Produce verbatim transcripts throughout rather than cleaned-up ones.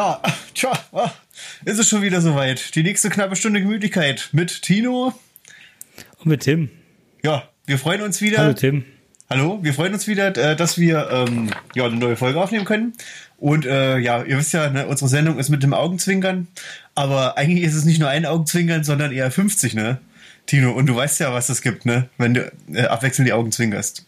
Ja, tja, ah, ist es schon wieder soweit. Die nächste knappe Stunde Gemütlichkeit mit Tino. Und mit Tim. Ja, wir freuen uns wieder. Hallo Tim. Hallo, wir freuen uns wieder, dass wir ähm, ja, eine neue Folge aufnehmen können. Und äh, ja, ihr wisst ja, ne, unsere Sendung ist mit dem Augenzwinkern. Aber eigentlich ist es nicht nur ein Augenzwinkern, sondern eher fünfzig, ne, Tino? Und du weißt ja, was es gibt, ne, wenn du äh, abwechselnd die Augen zwinkerst.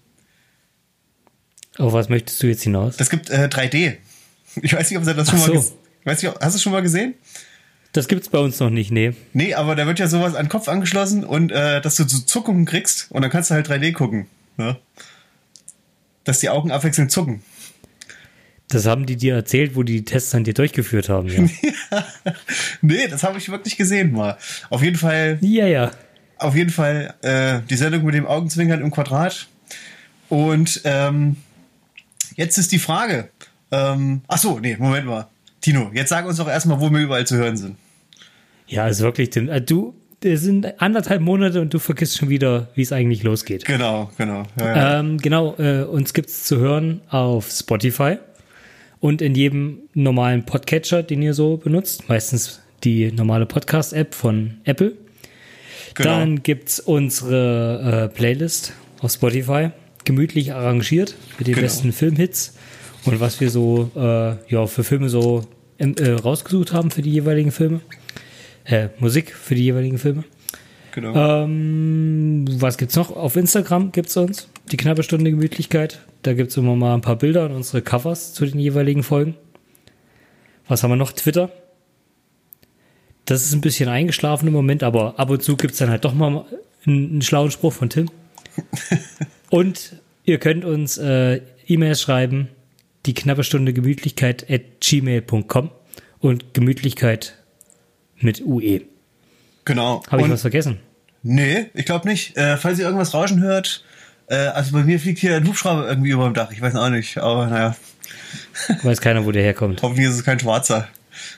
Auf was möchtest du jetzt hinaus? Das gibt äh, drei D. Ich weiß nicht, ob ihr das schon Ach mal so. gesehen habt. Hast du es schon mal gesehen? Das gibt's bei uns noch nicht, nee. Nee, aber da wird ja sowas an den Kopf angeschlossen und äh, dass du so Zuckungen kriegst und dann kannst du halt drei D gucken. Ne? Dass die Augen abwechselnd zucken. Das haben die dir erzählt, wo die die Tests an dir durchgeführt haben, ja. Nee, das habe ich wirklich gesehen mal. Auf jeden Fall. Ja, ja. Auf jeden Fall äh, die Sendung mit dem Augenzwinkern im Quadrat. Und ähm, jetzt ist die Frage. Ähm, ach so, nee, Moment mal. Tino, jetzt sag uns doch erstmal, wo wir überall zu hören sind. Ja, ist wirklich, Tim. Äh, du, es sind anderthalb Monate und du vergisst schon wieder, wie es eigentlich losgeht. Genau, genau. Ja, ja. Ähm, genau, äh, uns gibt's zu hören auf Spotify und in jedem normalen Podcatcher, den ihr so benutzt. Meistens die normale Podcast-App von Apple. Genau. Dann gibt's unsere äh, Playlist auf Spotify, gemütlich arrangiert mit den Genau. besten Filmhits und was wir so äh, ja, für Filme so ähm, äh, rausgesucht haben für die jeweiligen Filme. Äh, Musik für die jeweiligen Filme. Genau. Ähm, was gibt's noch? Auf Instagram gibt's uns die knappe Stunde Gemütlichkeit. Da gibt's immer mal ein paar Bilder und unsere Covers zu den jeweiligen Folgen. Was haben wir noch? Twitter. Das ist ein bisschen eingeschlafen im Moment, aber ab und zu gibt's dann halt doch mal einen, einen schlauen Spruch von Tim. Und ihr könnt uns äh, E-Mails schreiben, die knappe Stunde Gemütlichkeit at gmail punkt com und Gemütlichkeit mit U E. Genau. Habe ich Und- was vergessen? Nee, ich glaube nicht. Äh, falls ihr irgendwas rauschen hört, äh, also bei mir fliegt hier ein Hubschrauber irgendwie über dem Dach. Ich weiß auch nicht, aber naja, Weiß keiner, wo der herkommt. hoffentlich ist es kein Schwarzer.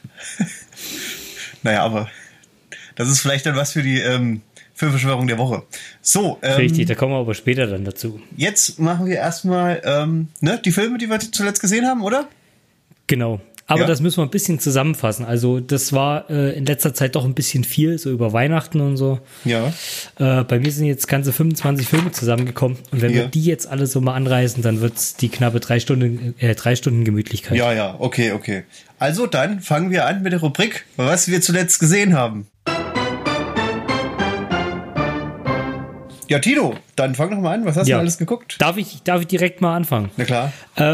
Naja, aber das ist vielleicht dann was für die ähm, Filmverschwörung der Woche. So, ähm, Richtig, da kommen wir aber später dann dazu. jetzt machen wir erstmal ähm, ne, die Filme, die wir zuletzt gesehen haben, oder? Genau. Aber Ja. das müssen wir ein bisschen zusammenfassen. Also das war äh, in letzter Zeit doch ein bisschen viel, so über Weihnachten und so. Ja. Äh, bei mir sind jetzt ganze fünfundzwanzig Filme zusammengekommen. Und wenn Ja. wir die jetzt alle so mal anreißen, dann wird's die knappe drei Stunden, äh, drei Stunden Gemütlichkeit. Ja, ja, okay, okay. Also dann fangen wir an mit der Rubrik, was wir zuletzt gesehen haben. Ja, Tino, dann fang doch mal an. Was hast Ja. du alles geguckt? Darf ich, darf ich direkt mal anfangen? Na klar.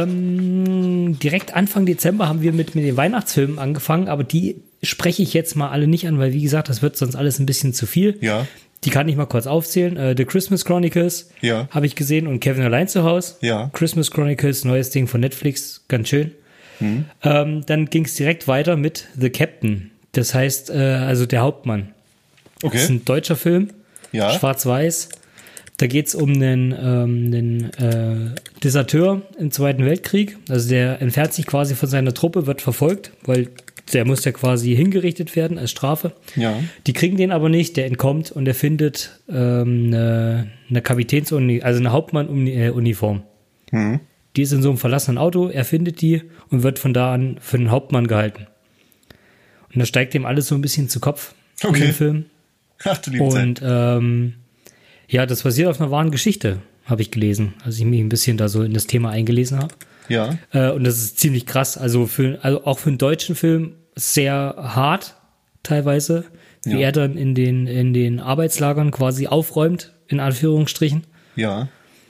Ähm, direkt Anfang Dezember haben wir mit, mit den Weihnachtsfilmen angefangen, aber die spreche ich jetzt mal alle nicht an, weil wie gesagt, das wird sonst alles ein bisschen zu viel. Ja. Die kann ich mal kurz aufzählen. Äh, The Christmas Chronicles Ja. habe ich gesehen und Kevin allein zu Hause. Ja. Christmas Chronicles, neues Ding von Netflix, ganz schön. Mhm. Ähm, dann ging es direkt weiter mit The Captain. Das heißt, äh, also der Hauptmann. Das ist Okay. ein deutscher Film, Ja. schwarz-weiß. Da geht es um einen, ähm, einen äh, Deserteur im Zweiten Weltkrieg. Also der entfernt sich quasi von seiner Truppe, wird verfolgt, weil der muss ja quasi hingerichtet werden als Strafe. Ja. Die kriegen den aber nicht, der entkommt und er findet ähm, eine, eine Kapitänsuniform, also eine Hauptmann-Uniform. Mhm. Die ist in so einem verlassenen Auto, er findet die und wird von da an für den Hauptmann gehalten. Und da steigt ihm alles so ein bisschen zu Kopf in Okay. dem Film. Ach du liebe Zeit. Und ähm, ja, das basiert auf einer wahren Geschichte, habe ich gelesen, als ich mich ein bisschen da so in das Thema eingelesen habe. Ja. Äh, und das ist ziemlich krass. Also, für, also auch für einen deutschen Film sehr hart teilweise, wie Ja. er dann in den, in den Arbeitslagern quasi aufräumt, in Anführungsstrichen. Ja.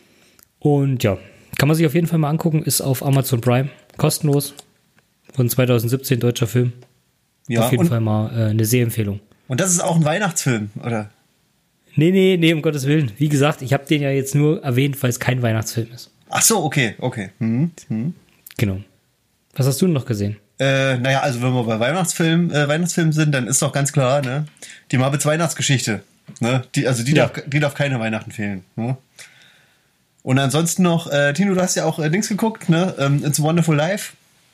Und ja, kann man sich auf jeden Fall mal angucken, ist auf Amazon Prime, kostenlos. Von zwanzig siebzehn, deutscher Film. Ja. auf jeden Und, Fall mal äh, eine Sehempfehlung. und das ist auch ein Weihnachtsfilm, oder? Nee, nee, nee, um Gottes Willen. Wie gesagt, ich habe den ja jetzt nur erwähnt, weil es kein Weihnachtsfilm ist. Ach so, okay, okay. Mhm. Mhm. Genau. Was hast du denn noch gesehen? Äh, naja, also wenn wir bei Weihnachtsfilm, äh, Weihnachtsfilmen sind, dann ist doch ganz klar, ne? Die Muppets Weihnachtsgeschichte. Ne? Die, also die, Ja. darf, die darf keine Weihnachten fehlen. Ne? Und ansonsten noch, äh, Tino, du hast ja auch äh, Dings geguckt, ne? Ähm, It's a Wonderful Life.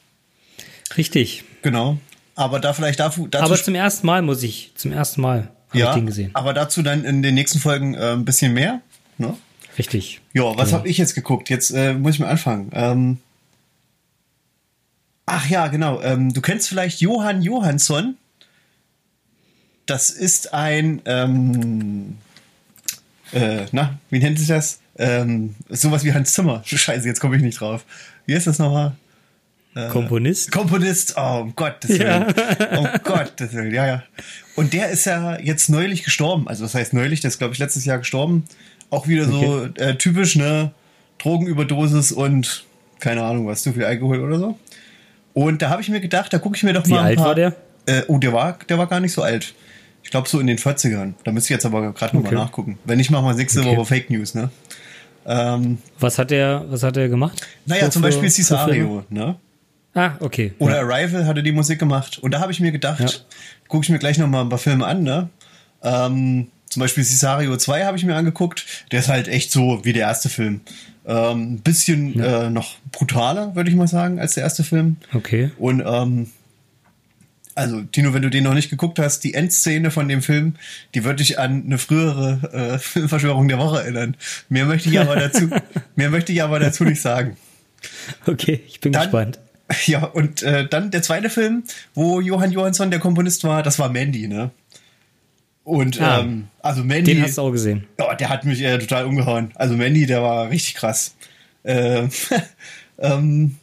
Richtig. Genau. Aber da vielleicht dazu, dazu Aber zum ersten Mal muss ich, zum ersten Mal habe ja, ich den gesehen. aber dazu dann in den nächsten Folgen äh, ein bisschen mehr. Ne? Richtig. Ja, was Genau. habe ich jetzt geguckt? Jetzt äh, muss ich mal anfangen. Ähm, Ach ja, genau. Ähm, du kennst vielleicht Johann Johansson. Das ist ein, ähm, äh, na, wie nennt sich das? Ähm, sowas wie Hans Zimmer. Scheiße, jetzt komme ich nicht drauf. Wie ist das nochmal? Äh, Komponist? Komponist, oh, um Gottes Willen. Ja. Um Gottes Willen, ja, ja. Und der ist ja jetzt neulich gestorben. Also, das heißt neulich, der ist, glaube ich, letztes Jahr gestorben. Auch wieder so okay. äh, typisch, ne? Drogenüberdosis und keine Ahnung was, zu viel Alkohol oder so. Und da habe ich mir gedacht, da gucke ich mir doch Wie mal ein alt paar... war der? Äh, oh, der war, der war gar nicht so alt. Ich glaube so in den vierzigern. Da müsste ich jetzt aber gerade okay. nochmal nachgucken. Wenn nicht, machen wir nächste okay. Woche Fake News, ne? Ähm, was hat er, was hat er gemacht? Naja, zum Beispiel Cesario, ne? Ah, okay. Oder ja. Arrival hatte die Musik gemacht. Und da habe ich mir gedacht, ja. gucke ich mir gleich nochmal ein paar Filme an, ne? Ähm, zum Beispiel Cesario zwei habe ich mir angeguckt. Der ist halt echt so wie der erste Film. Ähm, ein bisschen ja. äh, noch brutaler, würde ich mal sagen, als der erste Film. Okay. Und ähm, also, Tino, wenn du den noch nicht geguckt hast, die Endszene von dem Film, die würde dich an eine frühere äh, Filmverschwörung der Woche erinnern. Mehr möchte ich aber dazu, mehr möchte ich aber dazu nicht sagen. Okay, ich bin dann, gespannt. Ja, und äh, dann der zweite Film, wo Johann Johansson der Komponist war, das war Mandy, ne? Und ah, ähm, also Mandy. Den hast du auch gesehen. Ja, der hat mich äh, total umgehauen. Also Mandy, der war richtig krass. Äh, ähm,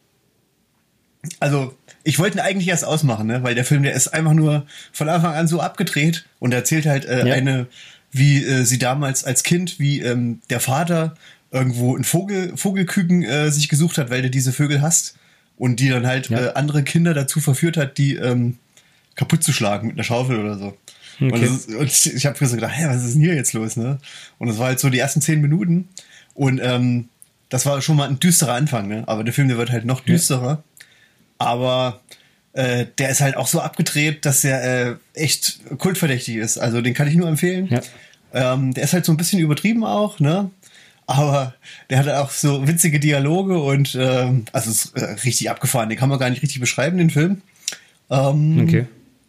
also ich wollte ihn eigentlich erst ausmachen, ne? Weil der Film, der ist einfach nur von Anfang an so abgedreht und erzählt halt äh, ja. eine, wie äh, sie damals als Kind, wie ähm, der Vater irgendwo einen Vogel, Vogelküken äh, sich gesucht hat, weil der diese Vögel hasst und die dann halt ja. äh, andere Kinder dazu verführt hat, die ähm, kaputt zu schlagen mit einer Schaufel oder so. Okay. Und, ist, und ich, ich habe so gedacht, hä, was ist denn hier jetzt los, ne? Und das war halt so die ersten zehn Minuten und ähm, das war schon mal ein düsterer Anfang, ne? Aber der Film, der wird halt noch düsterer. Ja. Aber äh, der ist halt auch so abgedreht, dass er äh, echt kultverdächtig ist. Also den kann ich nur empfehlen. Ja. Ähm, der ist halt so ein bisschen übertrieben auch, ne? Aber der hat auch so witzige Dialoge und ähm, also ist äh, richtig abgefahren. Den kann man gar nicht richtig beschreiben, den Film. Ähm, okay.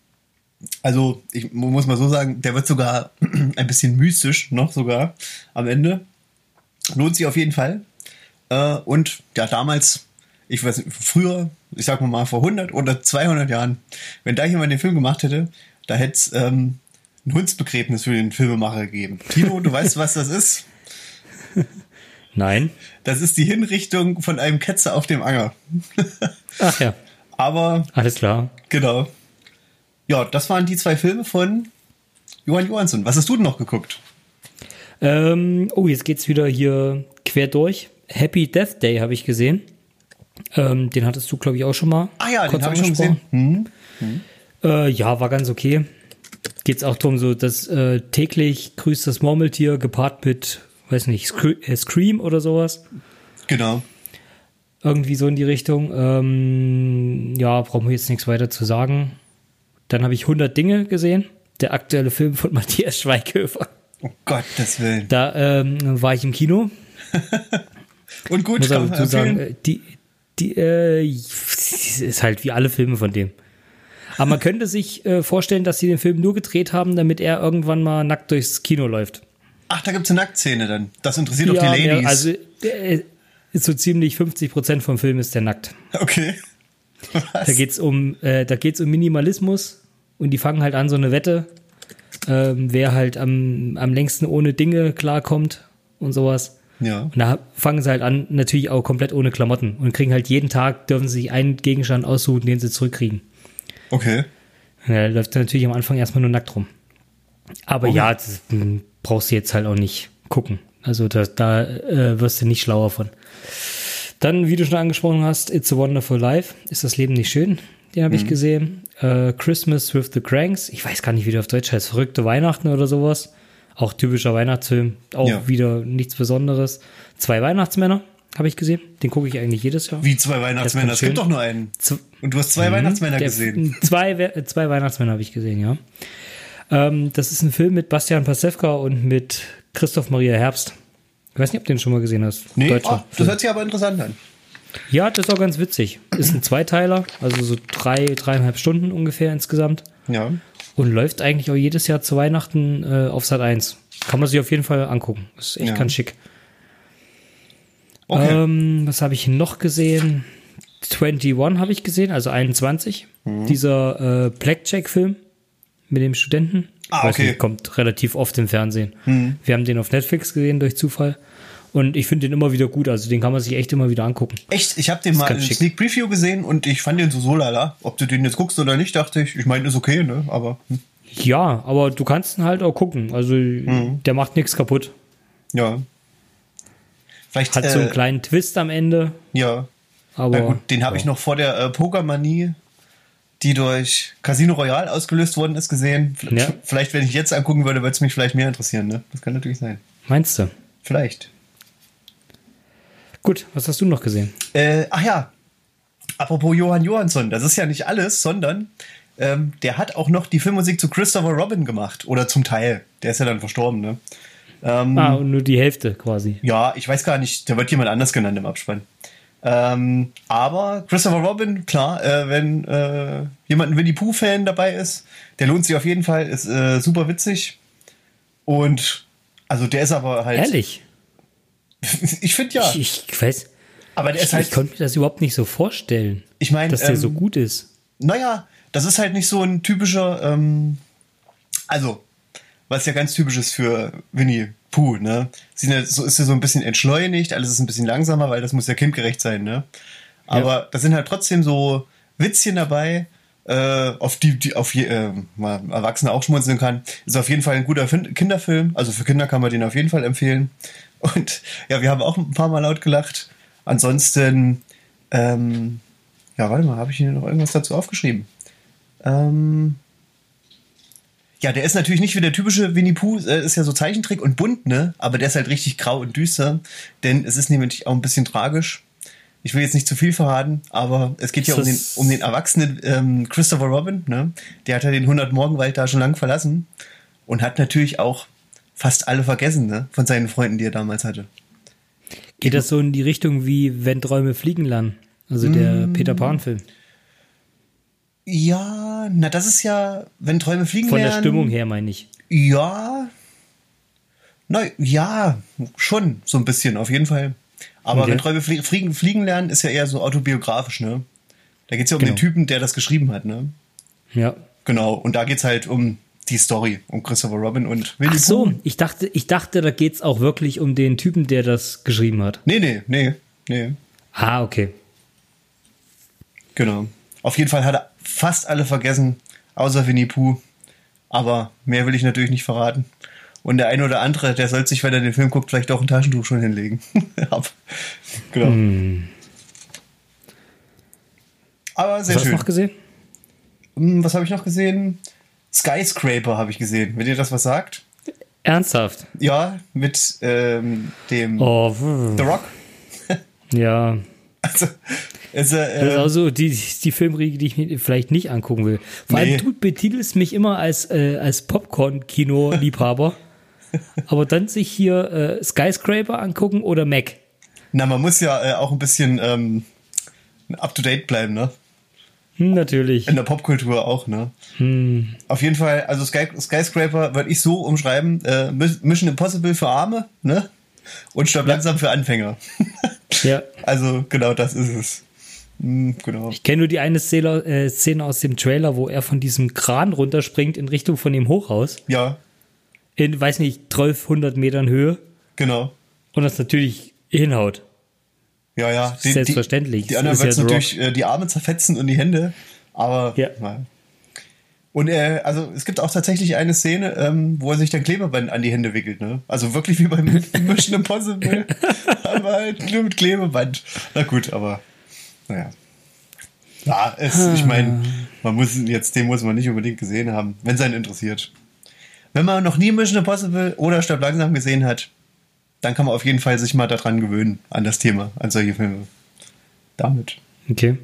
Also ich muss mal so sagen, der wird sogar ein bisschen mystisch noch sogar am Ende. Lohnt sich auf jeden Fall. Äh, und ja, damals, ich weiß nicht, früher, ich sag mal vor hundert oder zweihundert Jahren, wenn da jemand den Film gemacht hätte, da hätte es ähm, ein Hundsbegräbnis für den Filmemacher gegeben. Tino, du weißt, was das ist? Nein. Das ist die Hinrichtung von einem Ketzer auf dem Anger. Ach ja. Aber... Alles klar. Genau. Ja, das waren die zwei Filme von Johann Johansson. Was hast du denn noch geguckt? Ähm, oh, jetzt geht's wieder hier quer durch. Happy Death Day habe ich gesehen. Ähm, den hattest du, glaube ich, auch schon mal. Ah ja, den habe ich schon gesehen. Hm. Hm. Äh, ja, war ganz okay. Geht's auch darum, so dass äh, täglich grüßt das Murmeltier gepaart mit, weiß nicht, Scream oder sowas. Genau. Irgendwie so in die Richtung. Ähm, ja, brauchen wir jetzt nichts weiter zu sagen. Dann habe ich hundert Dinge gesehen. Der aktuelle Film von Matthias Schweighöfer. Oh Gottes Willen. Da ähm, war ich im Kino. Und gut, muss aber dazu sagen, die, die äh, ist halt wie alle Filme von dem. Aber man könnte sich äh, vorstellen, dass sie den Film nur gedreht haben, damit er irgendwann mal nackt durchs Kino läuft. Ach, da gibt's eine Nacktszene dann. Das interessiert ja, doch die Ladies. Ja, also der ist so ziemlich fünfzig Prozent vom Film ist der nackt. Okay. Was? Da geht's um, äh, da geht's um Minimalismus und die fangen halt an, so eine Wette, ähm, wer halt am, am längsten ohne Dinge klarkommt und sowas. Ja. Und da fangen sie halt an, natürlich auch komplett ohne Klamotten und kriegen halt jeden Tag, dürfen sie sich einen Gegenstand aussuchen, den sie zurückkriegen. Okay. Und da läuft natürlich am Anfang erstmal nur nackt rum. Aber okay. ja, das brauchst du jetzt halt auch nicht gucken. Also da, da äh, wirst du nicht schlauer von. Dann, wie du schon angesprochen hast, It's a Wonderful Life. Ist das Leben nicht schön? Den habe mhm. ich gesehen. Äh, Christmas with the Cranks. Ich weiß gar nicht, wie der auf Deutsch heißt. Verrückte Weihnachten oder sowas. Auch typischer Weihnachtsfilm. Auch ja. wieder nichts Besonderes. Zwei Weihnachtsmänner habe ich gesehen. Den gucke ich eigentlich jedes Jahr. Wie zwei Weihnachtsmänner? Es gibt doch nur einen. Z- Und du hast zwei mhm. Weihnachtsmänner der, gesehen. Zwei, zwei Weihnachtsmänner habe ich gesehen, ja. Ähm, das ist ein Film mit Bastian Pastewka und mit Christoph Maria Herbst. Ich weiß nicht, ob du den schon mal gesehen hast. Nee, oh, das hört sich aber interessant an. Ja, das ist auch ganz witzig. Ist ein Zweiteiler, also so drei, dreieinhalb Stunden ungefähr insgesamt. Ja. Und läuft eigentlich auch jedes Jahr zu Weihnachten äh, auf Sat eins. Kann man sich auf jeden Fall angucken. Ist echt ja. ganz schick. Okay. Ähm, was habe ich noch gesehen? einundzwanzig habe ich gesehen, also einundzwanzig. Mhm. Dieser äh, Blackjack-Film mit dem Studenten. Ah, okay. Nicht, kommt relativ oft im Fernsehen. Mhm. Wir haben den auf Netflix gesehen durch Zufall. Und ich finde den immer wieder gut. Also den kann man sich echt immer wieder angucken. Echt? Ich habe den mal in Sneak Preview gesehen und ich fand den so so lala. Ob du den jetzt guckst oder nicht, dachte ich. Ich meine, ist okay, ne? Aber hm. Ja, aber du kannst ihn halt auch gucken. Also mhm. der macht nichts kaputt. Ja. Vielleicht, Hat äh, so einen kleinen Twist am Ende. Ja. Aber Na gut, den habe ja. ich noch vor der äh, Pokermanie, die durch Casino Royale ausgelöst worden ist, gesehen. V- Ja. Vielleicht, wenn ich jetzt angucken würde, würde es mich vielleicht mehr interessieren, ne? Das kann natürlich sein. Meinst du? Vielleicht. Gut, was hast du noch gesehen? Äh, ach ja, apropos Johann Johansson, das ist ja nicht alles, sondern ähm, der hat auch noch die Filmmusik zu Christopher Robin gemacht. Oder zum Teil. Der ist ja dann verstorben, ne? Ähm, Ah, und nur die Hälfte quasi. Ja, ich weiß gar nicht, da wird jemand anders genannt im Abspann. Ähm, aber Christopher Robin, klar, äh, wenn äh, jemand ein Winnie-Pooh-Fan dabei ist, der lohnt sich auf jeden Fall, ist äh, super witzig. Und also der ist aber halt. Ehrlich? Ich finde ja. Ich, ich weiß. Aber der ich, ist halt. Ich konnte mir das überhaupt nicht so vorstellen. Ich meine, dass der ähm, so gut ist. Naja, das ist halt nicht so ein typischer, ähm, also, was ja ganz typisch ist für Winnie Pooh, ne? Sie sind ja, so ist ja so ein bisschen entschleunigt, alles ist ein bisschen langsamer, weil das muss ja kindgerecht sein, ne? Aber ja. Da sind halt trotzdem so Witzchen dabei, äh, auf die, die auf je, äh, mal Erwachsene auch schmunzeln kann. Ist auf jeden Fall ein guter fin- Kinderfilm, also für Kinder kann man den auf jeden Fall empfehlen. Und ja, wir haben auch ein paar Mal laut gelacht. Ansonsten, ähm, ja, warte mal, habe ich hier noch irgendwas dazu aufgeschrieben? Ähm, ja, der ist natürlich nicht wie der typische Winnie Pooh, äh, ist ja so Zeichentrick und bunt, ne? Aber der ist halt richtig grau und düster, denn es ist nämlich auch ein bisschen tragisch. Ich will jetzt nicht zu viel verraten, aber es geht ist ja um den, um den erwachsenen ähm, Christopher Robin, ne? Der hat ja den hundert-Morgenwald da schon lang verlassen und hat natürlich auch fast alle vergessen, ne? Von seinen Freunden, die er damals hatte. Geht das so in die Richtung wie Wenn Träume fliegen lernen? Also der mm. Peter Pan-Film. Ja, na das ist ja, wenn Träume fliegen Von lernen. der Stimmung her meine ich. Ja, na ja, schon so ein bisschen, auf jeden Fall. Aber Okay. wenn Träume flie- fliegen, fliegen lernen, ist ja eher so autobiografisch, ne? Da geht's ja um Genau. den Typen, der das geschrieben hat, ne? Ja. Genau, und da geht's halt um die Story, um Christopher Robin und Winnie Ach so, Pooh. ich dachte, ich dachte, da geht's auch wirklich um den Typen, der das geschrieben hat. Nee, nee, nee, nee. Ah, okay. Genau. Auf jeden Fall hat er fast alle vergessen, außer Winnie Pooh. Aber mehr will ich natürlich nicht verraten. Und der eine oder andere, der soll sich, wenn er den Film guckt, vielleicht auch ein Taschentuch schon hinlegen. Genau. Hm. Aber sehr Was hast du schön. noch gesehen? Hm, Was habe ich noch gesehen? Skyscraper habe ich gesehen. Wenn ihr das was sagt? Ernsthaft? Ja, mit ähm, dem Oh, The Rock. ja. Also, also, Das ist äh, auch so die, die Filmriege, die ich mir vielleicht nicht angucken will. Vor Nee. allem, du betitelst mich immer als, äh, als Popcorn-Kino-Liebhaber. Aber dann sich hier äh, Skyscraper angucken oder Mac. na, man muss ja äh, auch ein bisschen ähm, up to date bleiben, ne? Hm, natürlich. In der Popkultur auch, ne? Hm. Auf jeden Fall, also Sky, Skyscraper würde ich so umschreiben, äh, Mission Impossible für Arme, ne? Und Stirb langsam für Anfänger. Ja. Also genau das ist es. Hm, genau. Ich kenne nur die eine Szene, äh, Szene aus dem Trailer, wo er von diesem Kran runterspringt in Richtung von dem Hochhaus. Ja, In, weiß nicht, zwölfhundert Metern Höhe. genau. Und das natürlich hinhaut. Ja, ja. Die, Selbstverständlich. Die, die anderen Das ist werden ja natürlich äh, die Arme zerfetzen und die Hände. Aber Ja. na. Und äh, also es gibt auch tatsächlich eine Szene, ähm, wo er sich dann Klebeband an die Hände wickelt, ne? Also wirklich wie beim Mission Impossible. Aber halt nur mit Klebeband. Na gut, aber naja. Ja, es, ich meine, man muss jetzt, den muss man nicht unbedingt gesehen haben, wenn es einen interessiert. Wenn man noch nie Mission Impossible oder Stirb langsam gesehen hat, dann kann man auf jeden Fall sich mal daran gewöhnen, an das Thema, an solche Filme. Damit. Okay.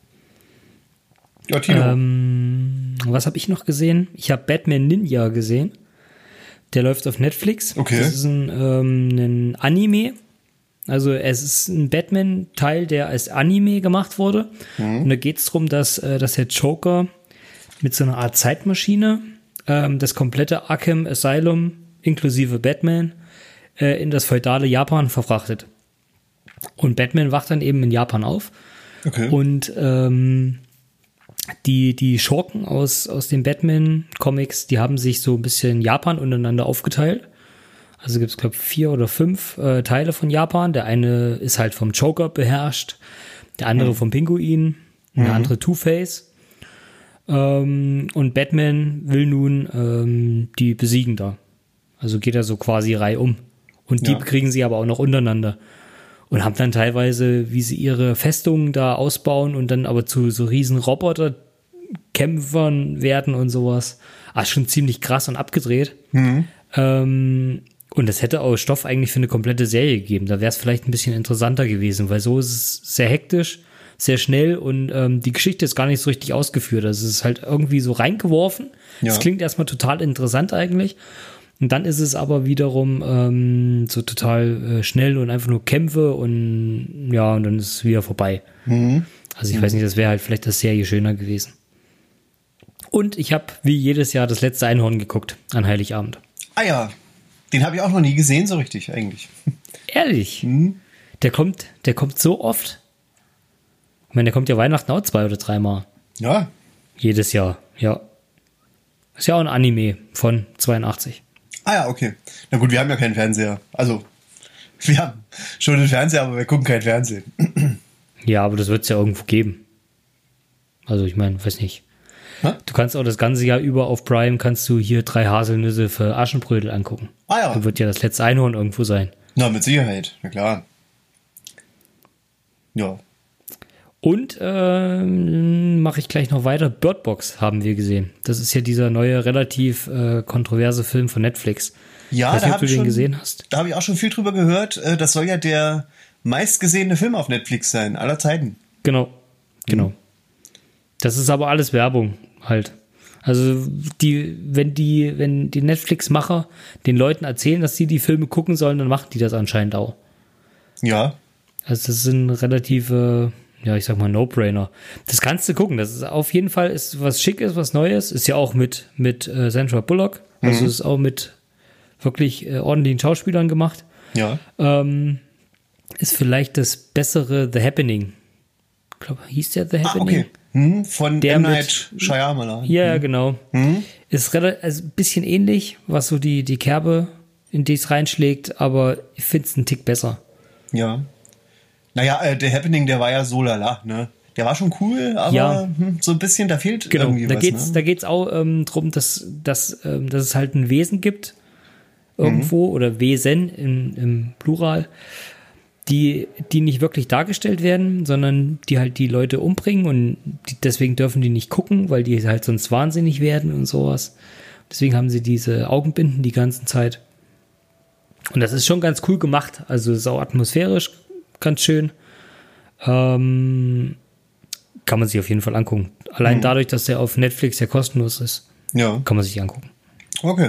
Ja, Tino. Ähm, was habe ich noch gesehen? Ich habe Batman Ninja gesehen. Der läuft auf Netflix. Okay. Das ist ein, ähm, ein Anime. Also es ist ein Batman-Teil, der als Anime gemacht wurde. Mhm. Und da geht es darum, dass, äh, dass der Joker mit so einer Art Zeitmaschine ähm, das komplette Arkham Asylum inklusive Batman äh, in das feudale Japan verfrachtet. Und Batman wacht dann eben in Japan auf Okay. Und ähm, die, die Schurken aus, aus den Batman-Comics, die haben sich so ein bisschen Japan untereinander aufgeteilt. Also gibt es, glaube ich, vier oder fünf äh, Teile von Japan. Der eine ist halt vom Joker beherrscht, der andere mhm. vom Pinguin, der mhm. andere Two-Face. Ähm, und Batman will nun ähm, die besiegen da. Also geht er so quasi reihum. Und die ja. kriegen sie aber auch noch untereinander. Und haben dann teilweise, wie sie ihre Festungen da ausbauen und dann aber zu so riesen Roboter-Kämpfern werden und sowas. Ah, schon ziemlich krass und abgedreht. Mhm. Ähm, und das hätte auch Stoff eigentlich für eine komplette Serie gegeben. Da wäre es vielleicht ein bisschen interessanter gewesen, weil so ist es sehr hektisch, sehr schnell und ähm, die Geschichte ist gar nicht so richtig ausgeführt. Also es ist halt irgendwie so reingeworfen. Ja. Das klingt erstmal total interessant eigentlich. Und dann ist es aber wiederum ähm, so total äh, schnell und einfach nur Kämpfe und ja, und dann ist es wieder vorbei. Mhm. Also ich mhm. weiß nicht, das wäre halt vielleicht das Serie schöner gewesen. Und ich habe wie jedes Jahr das letzte Einhorn geguckt an Heiligabend. Ah ja, den habe ich auch noch nie gesehen, so richtig eigentlich. Ehrlich? Mhm. Der kommt, der kommt so oft. Ich meine, der kommt ja Weihnachten auch zwei oder dreimal. Ja. Jedes Jahr, ja. Ist ja auch ein Anime von zweiundachtzig. Ah ja, okay. Na gut, wir haben ja keinen Fernseher. Also, wir haben schon einen Fernseher, aber wir gucken kein Fernsehen. Ja, aber das wird es ja irgendwo geben. Also ich meine, weiß nicht. Hä? Du kannst auch das ganze Jahr über auf Prime, kannst du hier drei Haselnüsse für Aschenbrödel angucken. Ah ja. Da wird ja das letzte Einhorn irgendwo sein. Na, mit Sicherheit. Na klar. Ja. Und ähm, mache ich gleich noch weiter. Bird Box haben wir gesehen. Das ist ja dieser neue, relativ äh, kontroverse Film von Netflix. Ja, ich weiß da nicht, ob habe du ich, den schon- gesehen hast. da hab ich auch schon viel drüber gehört. Äh, Das soll ja der meistgesehene Film auf Netflix sein, aller Zeiten. Genau, genau. Das ist aber alles Werbung halt. Also die, wenn die, wenn die Netflix-Macher den Leuten erzählen, dass sie die Filme gucken sollen, dann machen die das anscheinend auch. Ja. Also das sind relative, ja, ich sag mal No-Brainer. Das kannst du gucken. Das ist auf jeden Fall ist was Schickes, was Neues. Ist ja auch mit mit äh, Sandra Bullock. Also Mhm. ist auch mit wirklich äh, ordentlichen Schauspielern gemacht. Ja. Ähm, ist vielleicht das bessere The Happening. Ich glaube, hieß der The Ah, Happening? okay. Hm, von Der M. mit- Night Shyamalan. Ja, ja, genau. Hm? Ist relativ, also ein bisschen ähnlich, was so die, die Kerbe, in die es reinschlägt, aber ich finde es einen Tick besser. Ja. Naja, äh, der Happening, der war ja so lala, ne? Der war schon cool, aber Ja. hm, so ein bisschen, da fehlt Genau, irgendwie da was, geht's, ne? da geht's auch ähm, drum, dass, dass, ähm, dass es halt ein Wesen gibt, irgendwo, oder Wesen im, im Plural, die, die nicht wirklich dargestellt werden, sondern die halt die Leute umbringen und die, deswegen dürfen die nicht gucken, weil die halt sonst wahnsinnig werden und sowas. Deswegen haben sie diese Augenbinden die ganze Zeit. Und das ist schon ganz cool gemacht. Also es ist auch atmosphärisch ganz schön. Ähm, kann man sich auf jeden Fall angucken. Allein Mhm. dadurch, dass der auf Netflix ja kostenlos ist, Ja. kann man sich angucken. Okay.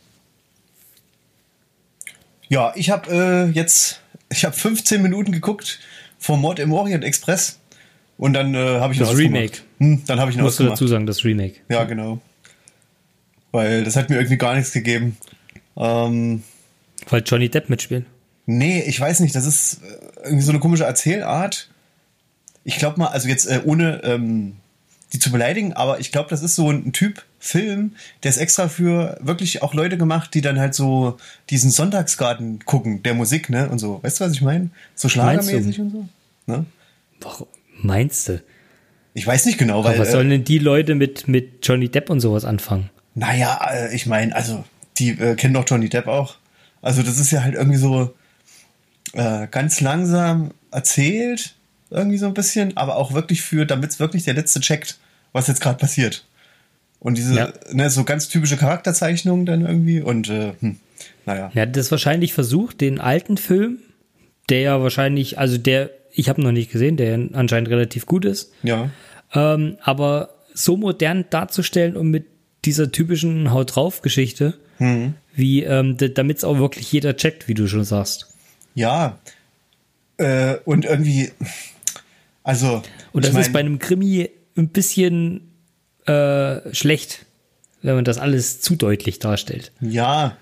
Ja, ich habe äh, jetzt, ich habe fünfzehn Minuten geguckt vom Mord im Orient Express und dann äh, habe ich Das ihn ausgemacht. Remake. Hm, dann habe ich ihn Musst du ausgemacht. dazu sagen, das Remake. Ja, genau. Weil das hat mir irgendwie gar nichts gegeben. Ähm, Weil Johnny Depp mitspielt. nee, ich weiß nicht, das ist äh, irgendwie so eine komische Erzählart. Ich glaube mal, also jetzt äh, ohne ähm, die zu beleidigen, aber ich glaube, das ist so ein Typ Film, der ist extra für wirklich auch Leute gemacht, die dann halt so diesen Sonntagsgarten gucken, der Musik, ne, und so. Weißt du, was ich meine? So schlagermäßig und so. Ne? Warum meinst du? Ich weiß nicht genau, weil, Aber was äh, sollen denn die Leute mit, mit Johnny Depp und sowas anfangen? naja, äh, ich meine, also, die äh, kennen doch Johnny Depp auch. Also, das ist ja halt irgendwie so äh, ganz langsam erzählt, irgendwie so ein bisschen, aber auch wirklich für, damit es wirklich der Letzte checkt, was jetzt gerade passiert. Und diese, Ja. ne, so ganz typische Charakterzeichnungen dann irgendwie und, äh, hm, naja. Er hat das wahrscheinlich versucht, den alten Film, der ja wahrscheinlich, also der, ich habe ihn noch nicht gesehen, der anscheinend relativ gut ist, Ja. ähm, aber so modern darzustellen und mit dieser typischen Haut drauf Geschichte, Mhm. wie ähm, damit es auch wirklich jeder checkt, wie du schon sagst. Ja. Äh, und irgendwie, also. Und ich das ist mein- bei einem Krimi ein bisschen äh, schlecht, wenn man das alles zu deutlich darstellt. Ja,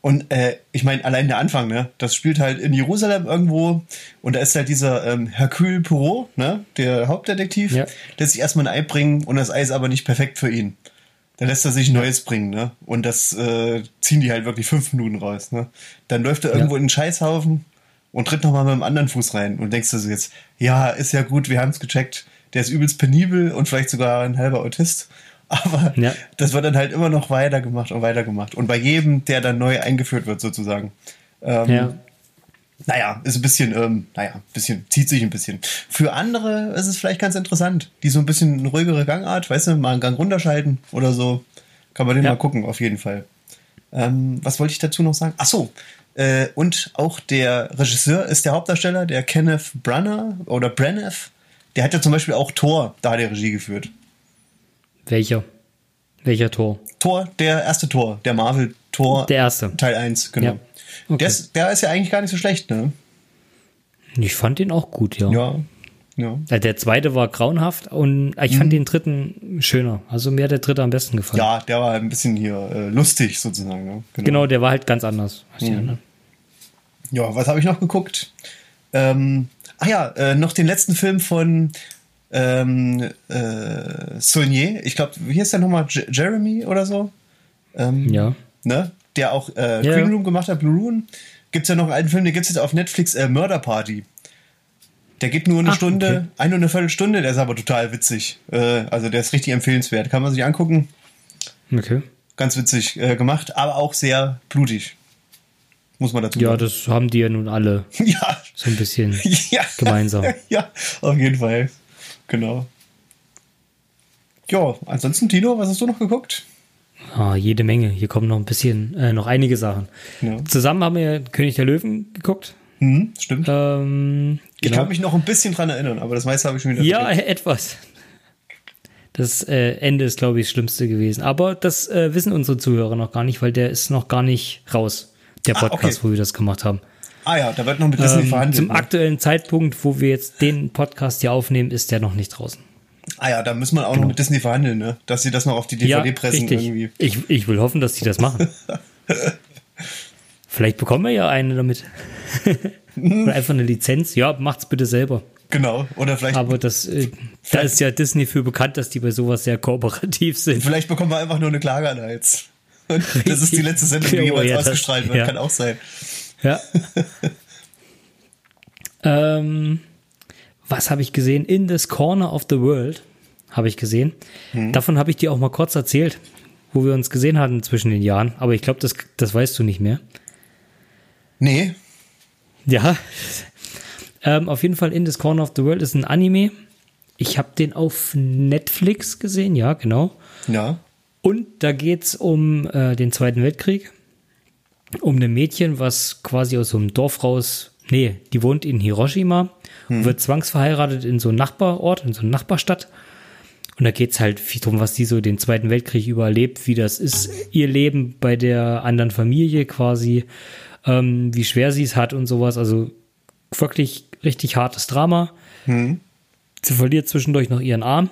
Und äh, ich meine, allein der Anfang, ne? Das spielt halt in Jerusalem irgendwo und da ist halt dieser ähm, Hercule Poirot, ne? Der Hauptdetektiv, Ja. der sich erstmal ein Ei bringen und das Ei ist aber nicht perfekt für ihn. Dann lässt er sich ein neues bringen, ne? Und das äh, ziehen die halt wirklich fünf Minuten raus, ne? Dann läuft er irgendwo Ja. in einen Scheißhaufen und tritt nochmal mit dem anderen Fuß rein und denkst du so jetzt, ja, ist ja gut, wir haben es gecheckt, der ist übelst penibel und vielleicht sogar ein halber Autist. Aber Ja. das wird dann halt immer noch weitergemacht und weitergemacht. Und bei jedem, der dann neu eingeführt wird, sozusagen. Ähm, Ja. Naja, ist ein bisschen, ähm, naja, ein bisschen, zieht sich ein bisschen. Für andere ist es vielleicht ganz interessant, die so ein bisschen eine ruhigere Gangart, weißt du, mal einen Gang runterschalten oder so. Kann man den Ja. mal gucken, auf jeden Fall. Ähm, was wollte ich dazu noch sagen? Ach so, äh, und auch der Regisseur ist der Hauptdarsteller, der Kenneth Branagh oder Branagh. Der hat ja zum Beispiel auch Thor, da hat er Regie geführt. Welcher? Welcher Tor? Thor, der erste Thor, der Marvel-Thor. Der erste. Teil eins, genau. Ja. Okay. Der, ist, der ist ja eigentlich gar nicht so schlecht, ne? Ich fand den auch gut, ja. Ja. Ja. Ja, der zweite war grauenhaft und ich fand den dritten schöner. Also mir hat der dritte am besten gefallen. Ja, der war ein bisschen hier äh, lustig sozusagen. Ne? Genau, der war halt ganz anders als die anderen. Ja, was habe ich noch geguckt? Ähm, ach ja, äh, noch den letzten Film von ähm, äh, Saulnier. Ich glaube, wie heißt der nochmal? J- Jeremy oder so? Ähm, Ja. Ne? Der auch äh, Ja. Green Room gemacht hat, Blue Room. Gibt es ja noch einen alten Film, der gibt es jetzt auf Netflix, äh, Murder Party. Der geht nur eine Ach, Stunde, okay. eine und eine Viertelstunde, der ist aber total witzig. Äh, also der ist richtig empfehlenswert. Kann man sich angucken. Okay. Ganz witzig äh, gemacht, aber auch sehr blutig. Muss man dazu Ja, sagen. das haben die ja nun alle Ja, so ein bisschen ja. gemeinsam. Ja, auf jeden Fall. Genau. Ja, ansonsten, Tino, was hast du noch geguckt? Ah, jede Menge. Hier kommen noch ein bisschen, äh, noch einige Sachen. Ja. Zusammen haben wir König der Löwen geguckt. Hm, stimmt. Ähm, Ich genau. kann mich noch ein bisschen dran erinnern, aber das meiste habe ich schon wieder Ja, vergessen. etwas. Das äh, Ende ist, glaube ich, das Schlimmste gewesen. Aber das äh, wissen unsere Zuhörer noch gar nicht, weil der ist noch gar nicht raus. Der Ah, Podcast, okay. wo wir das gemacht haben. Ah ja, da wird noch mit Disney Ähm, verhandelt. zum ne? aktuellen Zeitpunkt, wo wir jetzt den Podcast hier aufnehmen, ist der noch nicht draußen. Ah ja, da muss man auch noch mit Disney verhandeln, ne? Dass sie das noch auf die D V D pressen richtig. irgendwie. Ich, ich will hoffen, dass die das machen. Vielleicht bekommen wir ja eine damit. Oder einfach eine Lizenz. Ja, macht's bitte selber. Genau. Oder vielleicht, Aber das, äh, da ist ja Disney für bekannt, dass die bei sowas sehr kooperativ sind. vielleicht bekommen wir einfach nur eine Klage an Hals. Und das ist die letzte Sendung, die Oh, jemals ja, das- ausgestrahlt wird. ja. Kann auch sein. Ja. ähm, was habe ich gesehen? In this corner of the world habe ich gesehen. Mhm. Davon habe ich dir auch mal kurz erzählt, wo wir uns gesehen hatten zwischen den Jahren. Aber ich glaube, das, das weißt du nicht mehr. Nee. Ja. ähm, auf jeden Fall In this corner of the world ist ein Anime. Ich habe den auf Netflix gesehen, ja, genau. Ja. Und da geht's um äh, den Zweiten Weltkrieg. Um ein Mädchen, was quasi aus so einem Dorf raus, nee, die wohnt in Hiroshima und wird zwangsverheiratet in so einen Nachbarort, in so eine Nachbarstadt. Und da geht's halt viel drum, was die so den Zweiten Weltkrieg überlebt, wie das ist, ihr Leben bei der anderen Familie quasi, ähm, wie schwer sie es hat und sowas. Also wirklich richtig hartes Drama. Hm. Sie verliert zwischendurch noch ihren Arm.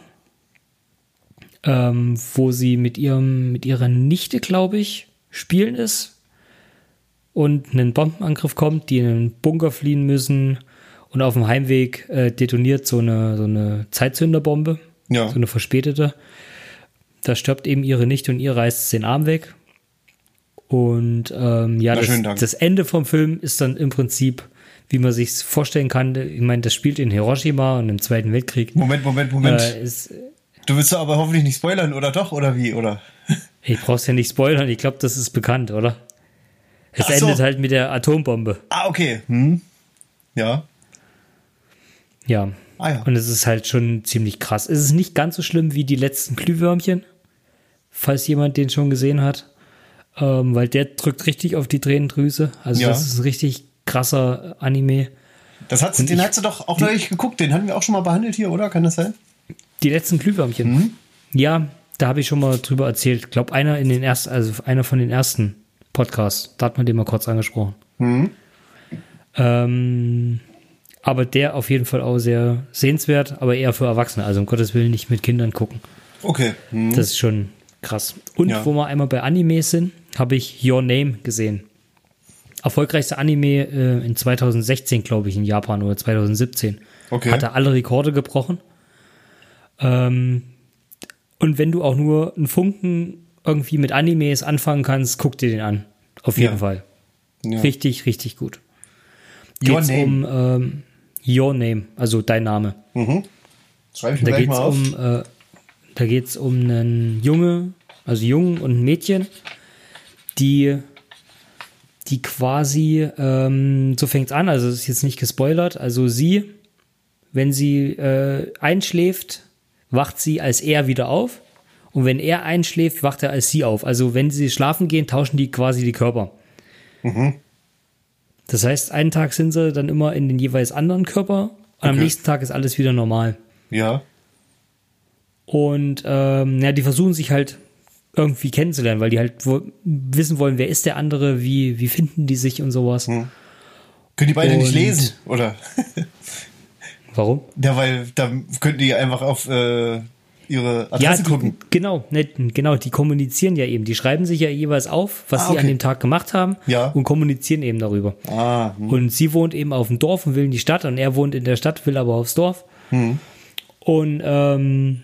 Ähm, wo sie mit ihrem, mit ihrer Nichte, glaube ich, spielen ist und ein Bombenangriff kommt, die in einen Bunker fliehen müssen und auf dem Heimweg äh, detoniert so eine, so eine Zeitzünderbombe, Ja. so eine verspätete. Da stirbt eben ihre Nichte und ihr reißt den Arm weg. Und ähm, ja, Na, schönen das, Dank. das Ende vom Film ist dann im Prinzip, wie man sich vorstellen kann. Ich meine, das spielt in Hiroshima und im Zweiten Weltkrieg. Moment, Moment, Moment. Äh, ist, Du willst doch aber hoffentlich nicht spoilern, oder doch? Oder wie? Oder? Ich brauch's ja nicht spoilern, ich glaube, das ist bekannt, oder? Es Ach so. endet halt mit der Atombombe. Ah, okay. Hm. Ja. Ja. Ah ja. Und es ist halt schon ziemlich krass. Es ist nicht ganz so schlimm wie die letzten Glühwürmchen, falls jemand den schon gesehen hat. Ähm, weil der drückt richtig auf die Tränendrüse. Also Ja. das ist ein richtig krasser Anime. Das hat, Und den ich- hast du doch auch neulich geguckt. Den hatten wir auch schon mal behandelt hier, oder? Kann das sein? Die letzten Glühwürmchen. Mhm. Ja, da habe ich schon mal drüber erzählt. Ich glaube, einer in den ersten, also einer von den ersten Podcasts. Da hat man den mal kurz angesprochen. Mhm. Ähm, aber der auf jeden Fall auch sehr sehenswert, aber eher für Erwachsene. Also um Gottes Willen nicht mit Kindern gucken. Okay. Hm. Das ist schon krass. Und Ja. wo wir einmal bei Animes sind, habe ich Your Name gesehen. erfolgreichste Anime äh, in zwanzig sechzehn, glaube ich, in Japan oder zwanzig siebzehn. Okay. Hat er alle Rekorde gebrochen. Ähm, und wenn du auch nur einen Funken irgendwie mit Animes anfangen kannst, guck dir den an. Auf jeden Ja. Fall. Ja. Richtig, richtig gut. Your Geht's Name. um ähm, Your Name, also dein Name. Mhm. Schreibe ich mir Da gleich geht's mal auf. um, äh, da geht's um einen Junge, also Jungen und ein Mädchen, die, die quasi, ähm, so fängt's an, also es ist jetzt nicht gespoilert, also sie, wenn sie äh, einschläft, wacht sie als er wieder auf und wenn er einschläft, wacht er als sie auf. Also wenn sie schlafen gehen, tauschen die quasi die Körper. Mhm. Das heißt, einen Tag sind sie dann immer in den jeweils anderen Körper und am Okay. nächsten Tag ist alles wieder normal. Ja. Und ähm, ja, die versuchen sich halt irgendwie kennenzulernen, weil die halt wo, wissen wollen, wer ist der andere, wie, wie finden die sich und sowas. Hm. Können die beide nicht Und- lesen, oder? Warum? Ja, weil da könnten die einfach auf äh, ihre Ja, Adresse die, gucken. genau, ne, genau, die kommunizieren ja eben. Die schreiben sich ja jeweils auf, was Ah, sie an okay. dem Tag gemacht haben Ja. und kommunizieren eben darüber. Ah, hm. Und sie wohnt eben auf dem Dorf und will in die Stadt und er wohnt in der Stadt, will aber aufs Dorf. Hm. Und ähm,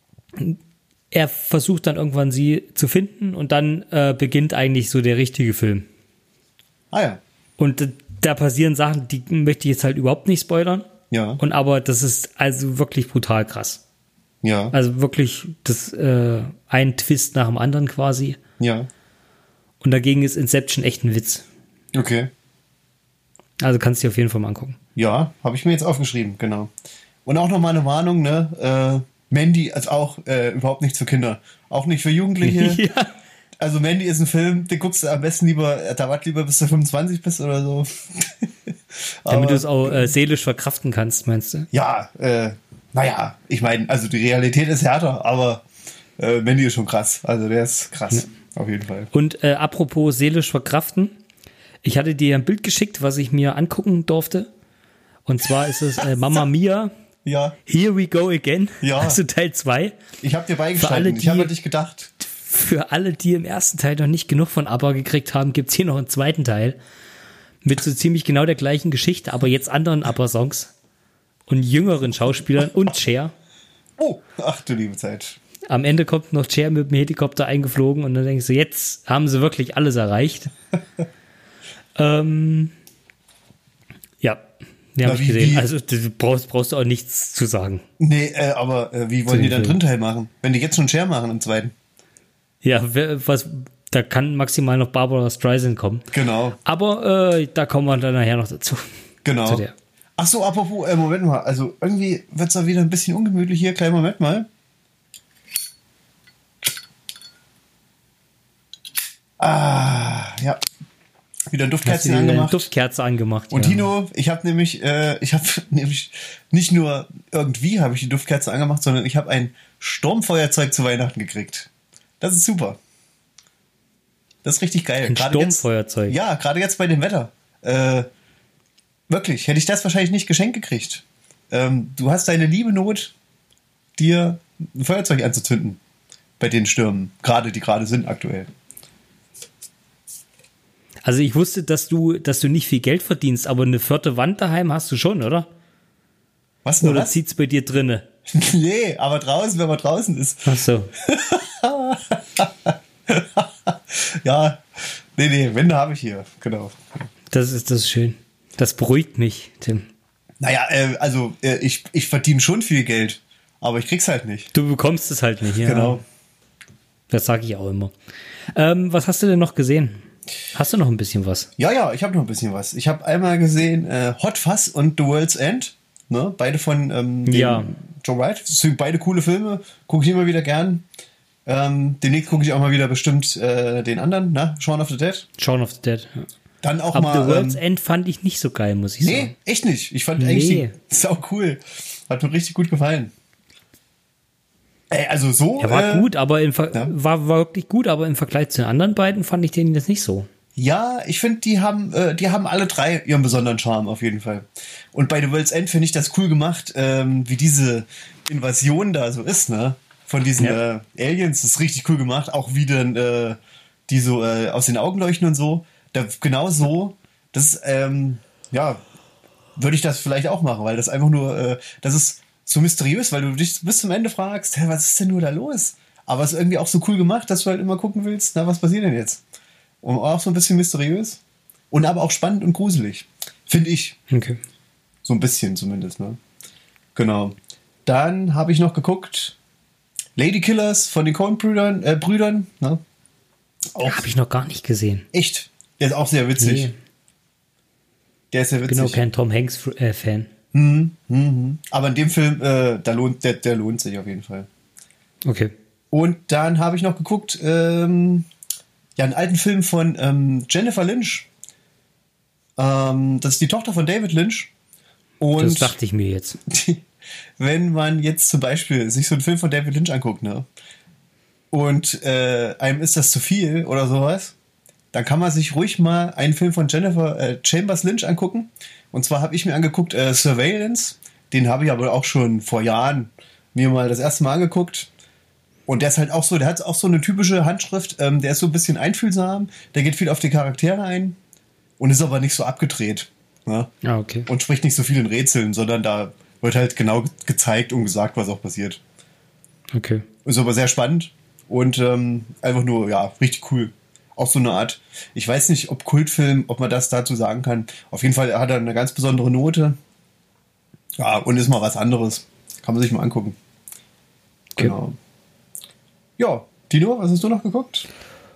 er versucht dann irgendwann sie zu finden und dann äh, beginnt eigentlich so der richtige Film. Ah ja. Und d- da passieren Sachen, die möchte ich jetzt halt überhaupt nicht spoilern. Ja. Und aber das ist also wirklich brutal krass. Ja. Also wirklich das äh, ein Twist nach dem anderen quasi. Ja. Und dagegen ist Inception echt ein Witz. Okay. Also kannst du dir auf jeden Fall mal angucken. Ja, habe ich mir jetzt aufgeschrieben, genau. Und auch nochmal eine Warnung, ne? Äh, Mandy ist auch äh, überhaupt nichts für Kinder. Auch nicht für Jugendliche. Ja. Also Mandy ist ein Film, den guckst du am besten lieber, äh, da wart lieber bis du fünfundzwanzig bist oder so. Damit Aber- du es auch äh, seelisch verkraften kannst, meinst du? Ja, äh, naja, ich meine, also die Realität ist härter, aber äh, Mandy ist schon krass. Also der ist krass, auf jeden Fall. Und äh, apropos seelisch verkraften, ich hatte dir ein Bild geschickt, was ich mir angucken durfte. Und zwar ist es äh, Mamma Mia, Ja, Here We Go Again, Ja. also Teil zwei. ich habe dir Für alle, beigestanden. Ich habe die- an dich gedacht. Für alle, die im ersten Teil noch nicht genug von ABBA gekriegt haben, gibt's hier noch einen zweiten Teil. Mit so ziemlich genau der gleichen Geschichte, aber jetzt anderen ABBA-Songs. Und jüngeren Schauspielern und Cher. Oh, ach du liebe Zeit. Am Ende kommt noch Cher mit dem Helikopter eingeflogen und dann denkst du, jetzt haben sie wirklich alles erreicht. ähm, ja, den Na, habe ich wie- gesehen. wie- Also du brauchst, brauchst du auch nichts zu sagen. Nee, äh, aber äh, wie wollen Zu die dem dann Film. drin Teil machen? Wenn die jetzt schon Share machen im zweiten. Ja, wer- was, da kann maximal noch Barbara Streisand kommen. Genau, Aber äh, da kommen wir dann nachher noch dazu. genau. Zu der. Ach so, apropos, äh, Moment mal. Also irgendwie wird's da wieder ein bisschen ungemütlich hier. Kleinen Moment mal. Ah, ja. Wieder ein Hast du Duftkerzchen dir eine angemacht. Duftkerze angemacht. Und ja. Tino, ich habe nämlich, äh, ich habe nämlich nicht nur irgendwie habe ich die Duftkerze angemacht, sondern ich habe ein Sturmfeuerzeug zu Weihnachten gekriegt. Das ist super. Das ist richtig geil. Ein Gerade Sturmfeuerzeug. Jetzt, ja, gerade jetzt bei dem Wetter. Äh, wirklich, hätte ich das wahrscheinlich nicht geschenkt gekriegt. Ähm, du hast deine liebe Not, dir ein Feuerzeug anzuzünden bei den Stürmen, gerade die gerade sind aktuell. Also ich wusste, dass du, dass du nicht viel Geld verdienst, aber eine vierte Wand daheim hast du schon, oder? Was nur Oder das? zieht's bei dir drinne? Nee, aber draußen, wenn man draußen ist. Ach so. Ja, nee, nee, Wände habe ich hier, genau. Das ist, das ist schön. Das beruhigt mich, Tim. Naja, äh, also äh, ich, ich verdiene schon viel Geld, aber ich krieg's halt nicht. Du bekommst es halt nicht, ja. Genau. Das sage ich auch immer. Ähm, was hast du denn noch gesehen? Hast du noch ein bisschen was? Ja, ja, ich habe noch ein bisschen was. Ich habe einmal gesehen äh, Hot Fuzz und The World's End, ne? Beide von ähm, dem Ja. Joe Wright. Das sind beide coole Filme, gucke ich immer wieder gern. Ähm, demnächst gucke ich auch mal wieder bestimmt äh, den anderen, ne? Shaun of the Dead. Shaun of the Dead. Ja. Dann auch Aber The mal. World's Ähm, End fand ich nicht so geil, muss ich sagen. nee, echt nicht. Ich fand Nee. eigentlich die, sau cool. Hat mir richtig gut gefallen. Ey, also so. Er war äh, gut, aber im Ver ja. war, war wirklich gut, aber im Vergleich zu den anderen beiden fand ich den jetzt nicht so. Ja, ich finde, die haben, äh, die haben alle drei ihren besonderen Charme auf jeden Fall. Und bei The World's End finde ich das cool gemacht, ähm, wie diese Invasion da so ist, ne? Von diesen Ja. äh, Aliens, das ist richtig cool gemacht. Auch wie dann äh, die so äh, aus den Augen leuchten und so. Da, genau so das, ähm, ja, würde ich das vielleicht auch machen, weil das einfach nur, äh, das ist so mysteriös, weil du dich bis zum Ende fragst, hä, was ist denn nur da los? Aber es ist irgendwie auch so cool gemacht, dass du halt immer gucken willst, na, was passiert denn jetzt? Und auch so ein bisschen mysteriös und aber auch spannend und gruselig, finde ich. Okay. So ein bisschen zumindest, ne? Genau. Dann habe ich noch geguckt, Lady Killers von den Coen-Brüdern, äh, Brüdern, ne? Habe ich noch gar nicht gesehen. Echt? Der ist auch sehr witzig. Nee. Der ist sehr Ich witzig. bin auch kein Tom Hanks-Fan. Mhm, mhm. Aber in dem Film, äh, da lohnt, der, der lohnt sich auf jeden Fall. Okay. Und dann habe ich noch geguckt, ähm, ja, einen alten Film von ähm, Jennifer Lynch. Ähm, das ist die Tochter von David Lynch. Und Das dachte ich mir jetzt. wenn man jetzt zum Beispiel sich so einen Film von David Lynch anguckt, ne? Und äh, einem ist das zu viel oder sowas, dann kann man sich ruhig mal einen Film von Jennifer äh, Chambers Lynch angucken. Und zwar habe ich mir angeguckt äh, Surveillance. Den habe ich aber auch schon vor Jahren mir mal das erste Mal angeguckt. Und der ist halt auch so, der hat auch so eine typische Handschrift. Ähm, der ist so ein bisschen einfühlsam. Der geht viel auf die Charaktere ein und ist aber nicht so abgedreht. Ne? Ah, okay. Und spricht nicht so viel in Rätseln, sondern da wird halt genau gezeigt und gesagt, was auch passiert. Okay. Ist aber sehr spannend und ähm, einfach nur, ja, richtig cool. Auch so eine Art, ich weiß nicht, ob Kultfilm, ob man das dazu sagen kann. Auf jeden Fall hat er eine ganz besondere Note. Ja, und ist mal was anderes. Kann man sich mal angucken. Okay. Genau. Ja, Tino, was hast du noch geguckt?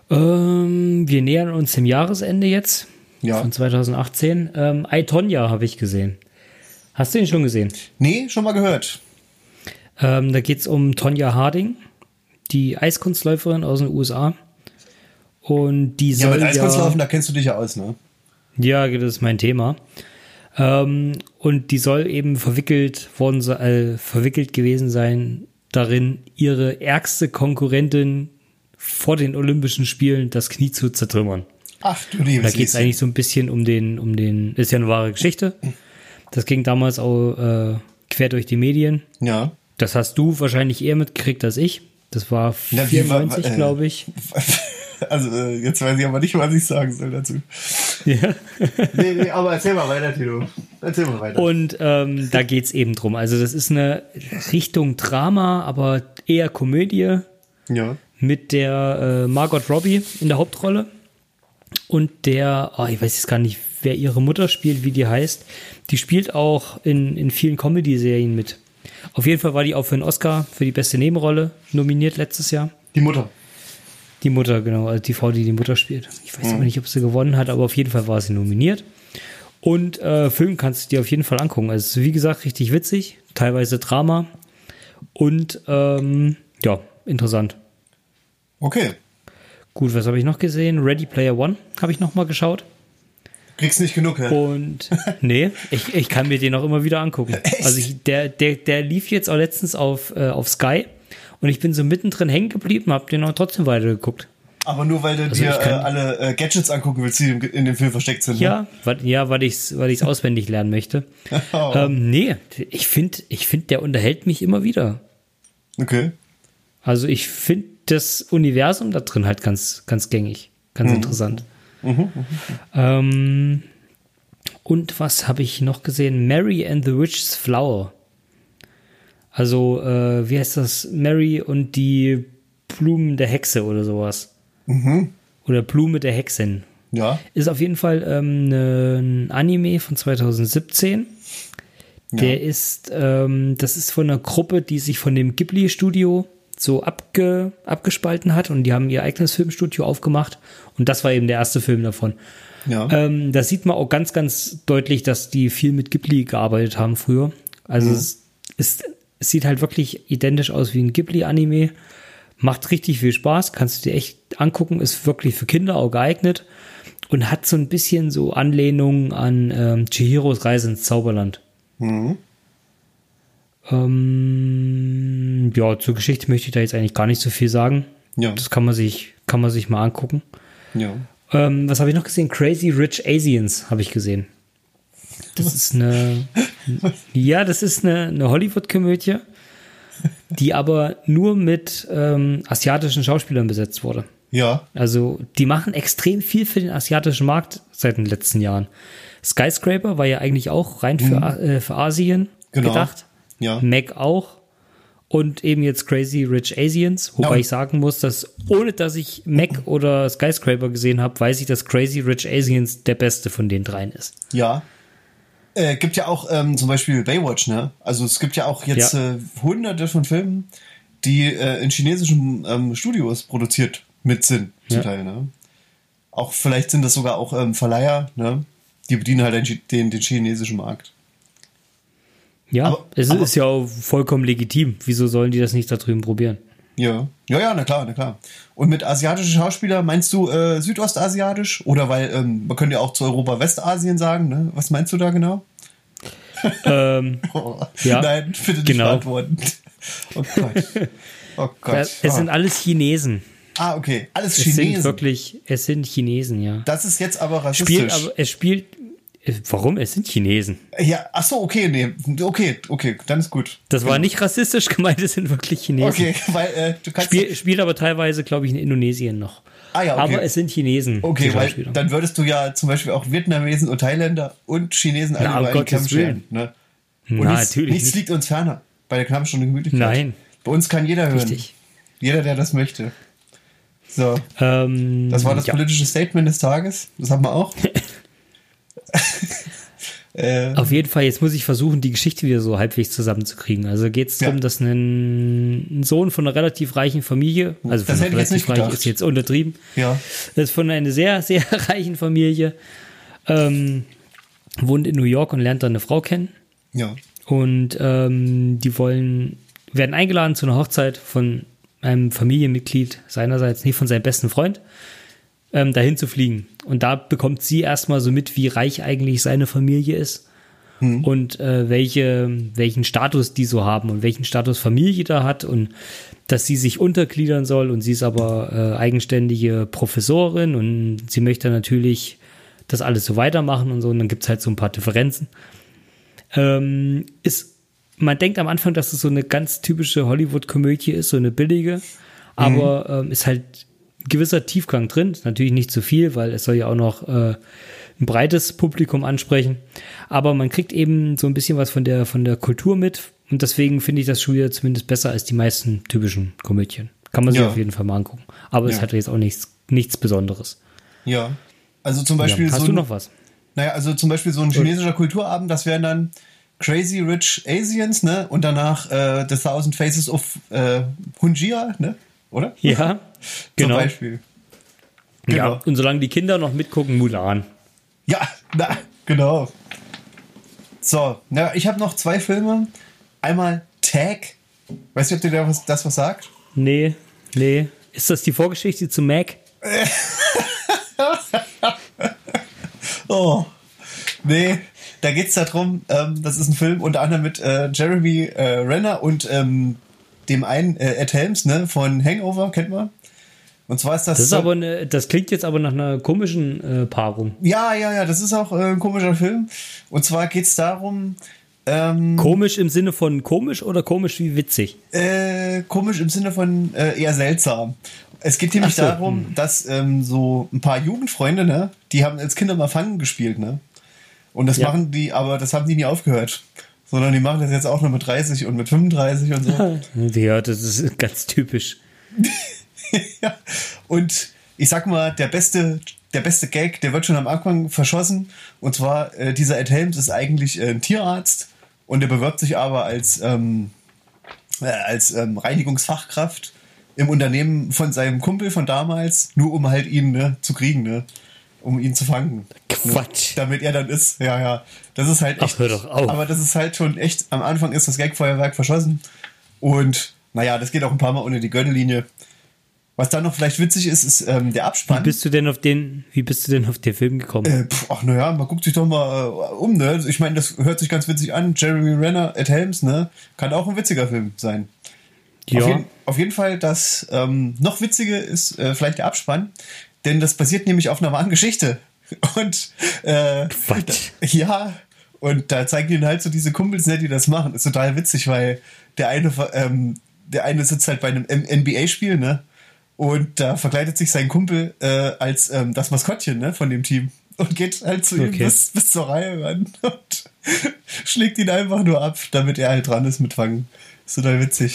Ähm, wir nähern uns dem Jahresende jetzt. Ja. Von zwanzig achtzehn. Ähm, I, Tonya habe ich gesehen. Hast du ihn schon gesehen? Nee, schon mal gehört. Ähm, da geht es um Tonya Harding, die Eiskunstläuferin aus den U S A. Und die soll Ja, mit Eiskunstlaufen, ja, da kennst du dich ja aus, ne? ja, das ist mein Thema. Ähm, und die soll eben verwickelt worden, se- äh, verwickelt gewesen sein darin, ihre ärgste Konkurrentin vor den Olympischen Spielen das Knie zu zertrümmern. Ach du liebes Da geht es Lieschen. eigentlich so ein bisschen um den, um den, ist ja eine wahre Geschichte. Das ging damals auch äh, quer durch die Medien. Ja. Das hast du wahrscheinlich eher mitgekriegt als ich. Das war Na, wie vierundneunzig, war- äh, glaube ich. Also, äh, jetzt weiß ich aber nicht, was ich sagen soll dazu. Ja. Nee, nee, aber erzähl mal weiter, Tino. Erzähl mal weiter. Und ähm, da geht's eben drum. Also das ist eine Richtung Drama, aber eher Komödie Ja. mit der äh, Margot Robbie in der Hauptrolle. Und der, oh, ich weiß jetzt gar nicht, wer ihre Mutter spielt, wie die heißt. Die spielt auch in, in vielen Comedy-Serien mit. Auf jeden Fall war die auch für einen Oscar für die beste Nebenrolle nominiert letztes Jahr. Die Mutter. Die Mutter, genau, also die Frau, die die Mutter spielt. Ich weiß aber nicht, ob sie gewonnen hat, aber auf jeden Fall war sie nominiert. Und äh, Film kannst du dir auf jeden Fall angucken. Also es ist, wie gesagt, richtig witzig, teilweise Drama und ähm, ja, interessant. Okay. Gut, was habe ich noch gesehen? Ready Player One habe ich noch mal geschaut. Kriegst nicht genug, hä? Und nee, ich, ich kann mir den auch immer wieder angucken. Echt? Also ich, der, der, der lief jetzt auch letztens auf, äh, auf Sky und ich bin so mittendrin hängen geblieben, habe den auch trotzdem weitergeguckt. Aber nur, weil du Also dir ich kann- äh, alle äh, Gadgets angucken willst, die im- in dem Film versteckt sind. Ja, weil, ja, weil ich es weil ich's auswendig lernen möchte. Ne? Oh. Ähm, nee, ich finde, ich find, der unterhält mich immer wieder. Okay. Also ich finde das Universum da drin halt ganz, ganz gängig, ganz interessant. Ähm, und was habe ich noch gesehen? Mary and the Witch's Flower. Also, äh, wie heißt das? Mary und die Blumen der Hexe oder sowas. Oder Blume der Hexin. Ja. Ist auf jeden Fall ähm, ne, ein Anime von zwanzig siebzehn. Der ist, ähm, das ist von einer Gruppe, die sich von dem Ghibli-Studio so abge, abgespalten hat und die haben ihr eigenes Filmstudio aufgemacht und das war eben der erste Film davon. Ja. Ähm, da sieht man auch ganz, ganz deutlich, dass die viel mit Ghibli gearbeitet haben früher. Also es, ist, es sieht halt wirklich identisch aus wie ein Ghibli-Anime. Macht richtig viel Spaß, kannst du dir echt angucken, ist wirklich für Kinder auch geeignet und hat so ein bisschen so Anlehnungen an ähm, Chihiros Reise ins Zauberland. Mhm. Ähm, ja, zur Geschichte möchte ich da jetzt eigentlich gar nicht so viel sagen. Ja. Das kann man sich, kann man sich mal angucken. Ja. Ähm, was habe ich noch gesehen? Crazy Rich Asians habe ich gesehen. Das ist eine, ja, das ist eine, eine Hollywood-Komödie, die aber nur mit ähm, asiatischen Schauspielern besetzt wurde. Ja. Also die machen extrem viel für den asiatischen Markt seit den letzten Jahren. Skyscraper war ja eigentlich auch rein für, mhm. äh, für Asien genau. gedacht. Ja. Mac auch. Und eben jetzt Crazy Rich Asians. Wobei ja. ich sagen muss, dass ohne dass ich Mac oder Skyscraper gesehen habe, weiß ich, dass Crazy Rich Asians der beste von den dreien ist. Ja. Äh, gibt ja auch ähm, zum Beispiel Baywatch, ne? Also es gibt ja auch jetzt ja. Äh, hunderte von Filmen, die äh, in chinesischen ähm, Studios produziert mit sind, zum ja. Teil, ne? Auch vielleicht sind das sogar auch ähm, Verleiher, ne? Die bedienen halt den, den, den chinesischen Markt. Ja, aber, es aber, ist ja auch vollkommen legitim. Wieso sollen die das nicht da drüben probieren? Ja, ja, ja, na klar, na klar. Und mit asiatischen Schauspielern meinst du äh, südostasiatisch? Oder weil, ähm, man könnte ja auch zu Europa Westasien sagen, ne? Was meinst du da genau? Ähm, oh, ja, nein, bitte nicht genau. beantworten. Oh Gott. Oh Gott. Das, es oh. sind alles Chinesen. Ah, okay. Alles es Chinesen. Sind wirklich, es sind Chinesen, ja. Das ist jetzt aber rassistisch. Spielt, aber es spielt. Warum? Es sind Chinesen. Ja, ach so, okay, nee. Okay, okay, dann ist gut. Das war nicht rassistisch gemeint, es sind wirklich Chinesen. Okay, weil äh, du kannst. Spiel, spielt aber teilweise, glaube ich, in Indonesien noch. Ah ja, okay. Aber es sind Chinesen. Okay, weil dann würdest du ja zum Beispiel auch Vietnamesen und Thailänder und Chinesen alle über einen Kamm scheren. Ne? Und Na, nichts, natürlich nichts nicht. liegt uns ferner bei der Knappstunde Gemütlichkeit. Nein. Bei uns kann jeder hören. Richtig. Jeder, der das möchte. So. Ähm, das war das ja. politische Statement des Tages. Das haben wir auch. äh, Auf jeden Fall, jetzt muss ich versuchen, die Geschichte wieder so halbwegs zusammenzukriegen. Also geht es darum, ja. dass ein, ein Sohn von einer relativ reichen Familie, also von das einer relativ reichen ist jetzt untertrieben, ja. das ist von einer sehr, sehr reichen Familie, ähm, wohnt in New York und lernt da eine Frau kennen. Ja. Und ähm, die wollen, werden eingeladen zu einer Hochzeit von einem Familienmitglied seinerseits, nicht von seinem besten Freund, ähm, dahin zu fliegen. Und da bekommt sie erstmal so mit, wie reich eigentlich seine Familie ist hm. und äh, welche, welchen Status die so haben und welchen Status Familie da hat und dass sie sich untergliedern soll und sie ist aber äh, eigenständige Professorin und sie möchte natürlich das alles so weitermachen und so und dann gibt es halt so ein paar Differenzen. Ähm, ist Man denkt am Anfang, dass es so eine ganz typische Hollywood-Komödie ist, so eine billige, aber mhm. ähm, ist halt ein gewisser Tiefgang drin. Ist natürlich nicht zu viel, weil es soll ja auch noch äh, ein breites Publikum ansprechen. Aber man kriegt eben so ein bisschen was von der, von der Kultur mit und deswegen finde ich das schon wieder zumindest besser als die meisten typischen Komödien. Kann man sich ja. auf jeden Fall mal angucken. Aber ja. es hat jetzt auch nichts, nichts Besonderes. Ja, also zum Beispiel ja. Hast so du ein, noch was? Naja, also zum Beispiel so ein chinesischer Kulturabend, das wären dann Crazy Rich Asians, ne? Und danach äh, The Thousand Faces of äh, Hunjia, ne? Oder? Ja, genau. Zum Beispiel. Genau. Ja, und solange die Kinder noch mitgucken, Mulan. Ja, na, genau. So, na, ich habe noch zwei Filme. Einmal Tag. Weißt du, ob dir da was, das was sagt? Nee, nee. Ist das die Vorgeschichte zu Mac? Oh, nee. Da geht's darum, ähm, das ist ein Film unter anderem mit äh, Jeremy äh, Renner und ähm, dem einen äh, Ed Helms, ne, von Hangover, kennt man. Und zwar ist das. Das ist so, aber eine, das klingt jetzt aber nach einer komischen äh, Paarung. Ja, ja, ja, das ist auch äh, ein komischer Film. Und zwar geht's darum. Ähm, komisch im Sinne von komisch oder komisch wie witzig? Äh, komisch im Sinne von äh, eher seltsam. Es geht nämlich so. darum, dass ähm, so ein paar Jugendfreunde, ne, die haben als Kinder mal Fangen gespielt, ne? Und das ja. machen die, aber das haben die nie aufgehört. Sondern die machen das jetzt auch nur mit dreißig und mit fünfunddreißig und so. Ja, das ist ganz typisch. Ja. Und ich sag mal, der beste, der beste Gag, der wird schon am Anfang verschossen. Und zwar, äh, dieser Ed Helms ist eigentlich äh, ein Tierarzt und der bewirbt sich aber als, ähm, äh, als ähm, Reinigungsfachkraft im Unternehmen von seinem Kumpel von damals, nur um halt ihn ne, zu kriegen, ne? Um ihn zu fangen. Quatsch. Ne? Damit er dann ist. Ja, ja. Das ist halt echt. Ach, hör doch auf. Aber das ist halt schon echt, am Anfang ist das Gagfeuerwerk verschossen. Und naja, das geht auch ein paar Mal unter die Gürtellinie. Was dann noch vielleicht witzig ist, ist ähm, der Abspann. Wie bist du denn auf den, wie bist du denn auf den Film gekommen? Äh, pf, ach naja, man guckt sich doch mal äh, um, ne? Ich meine, das hört sich ganz witzig an. Jeremy Renner, Ed Helms, ne? Kann auch ein witziger Film sein. Ja. Auf, jeden, auf jeden Fall, das ähm, noch Witzige ist äh, vielleicht der Abspann, denn das basiert nämlich auf einer wahren Geschichte. Und äh, Quatsch. Da, ja, und da zeigen ihnen halt so diese Kumpels, ne, die das machen. Ist total witzig, weil der eine, ähm, der eine sitzt halt bei einem N B A-Spiel, ne? Und da verkleidet sich sein Kumpel äh, als ähm, das Maskottchen, ne, von dem Team. Und geht halt zu ihm Okay. bis, bis zur Reihe ran und schlägt ihn einfach nur ab, damit er halt dran ist mit Fangen. Ist total witzig.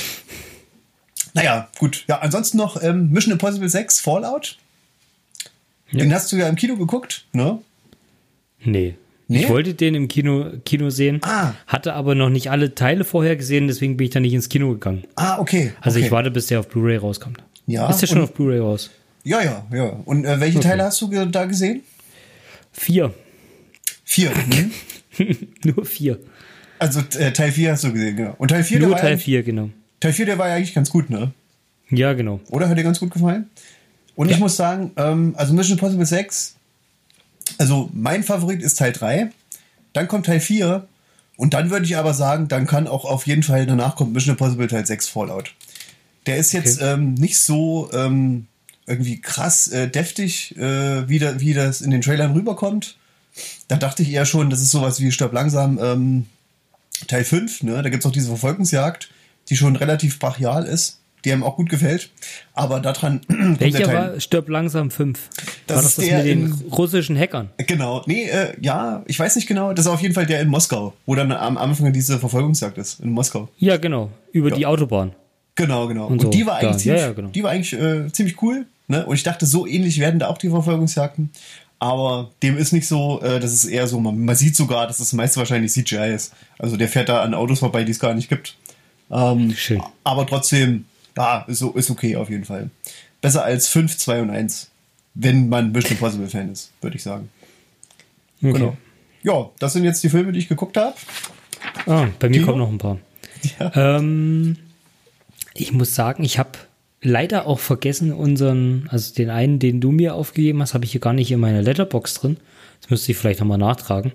Naja, gut. Ja, ansonsten noch ähm, Mission Impossible sechs Fallout. Ja. Den hast du ja im Kino geguckt, ne? Nee. Nee? Ich wollte den im Kino, Kino sehen, Ah. hatte aber noch nicht alle Teile vorher gesehen, deswegen bin ich da nicht ins Kino gegangen. Ah, okay. Also okay. ich warte, bis der auf Blu-ray rauskommt. Ja, Ist der schon und- auf Blu-ray raus? Ja, ja, ja. Und äh, welche Okay. Teile hast du ge- da gesehen? Vier. Vier. Mhm. Nur vier. Also äh, Teil vier hast du gesehen, genau. Und Teil vier, der Nur war Teil ja, vier, genau. Teil vier, der war ja eigentlich ganz gut, ne? Ja, genau. Oder hat dir ganz gut gefallen? Und Ja. ich muss sagen, ähm, also Mission Impossible sechs, also mein Favorit ist Teil drei, dann kommt Teil vier und dann würde ich aber sagen, dann kann auch auf jeden Fall danach kommt Mission Impossible Teil sechs Fallout. Der ist jetzt Okay. ähm, nicht so ähm, irgendwie krass äh, deftig, äh, wie, da, wie das in den Trailern rüberkommt. Da dachte ich eher schon, das ist sowas wie Stirb langsam ähm, Teil fünf, ne? Da gibt es auch diese Verfolgungsjagd, die schon relativ brachial ist, die einem auch gut gefällt. Aber daran kommt der Welcher Teil. war Stirb langsam fünf? Das war das ist das der mit den in- russischen Hackern? Genau, nee, äh, ja, ich weiß nicht genau. Das ist auf jeden Fall der in Moskau, wo dann am Anfang diese Verfolgungsjagd ist, in Moskau. Ja, genau. Über Ja. die Autobahn. Genau, genau. Und, Und so, die war eigentlich, da. ziemlich, Ja, ja, genau. die war eigentlich äh, ziemlich cool. Ne? Und ich dachte, so ähnlich werden da auch die Verfolgungsjagden. Aber dem ist nicht so, äh, das ist eher so, man, man sieht sogar, dass das meiste wahrscheinlich C G I ist. Also der fährt da an Autos vorbei, die es gar nicht gibt. Ähm, Schön. Aber trotzdem, ja, ist, so- ist okay auf jeden Fall. Besser als fünf, zwei und eins. Wenn man Mission Impossible Fan ist, würde ich sagen. Okay. Genau. Ja, das sind jetzt die Filme, die ich geguckt habe. Ah, bei mir Kino? kommen noch ein paar. Ja. Ähm, ich muss sagen, ich habe leider auch vergessen, unseren, also den einen, den du mir aufgegeben hast, habe ich hier gar nicht in meiner Letterbox drin. Das müsste ich vielleicht nochmal nachtragen.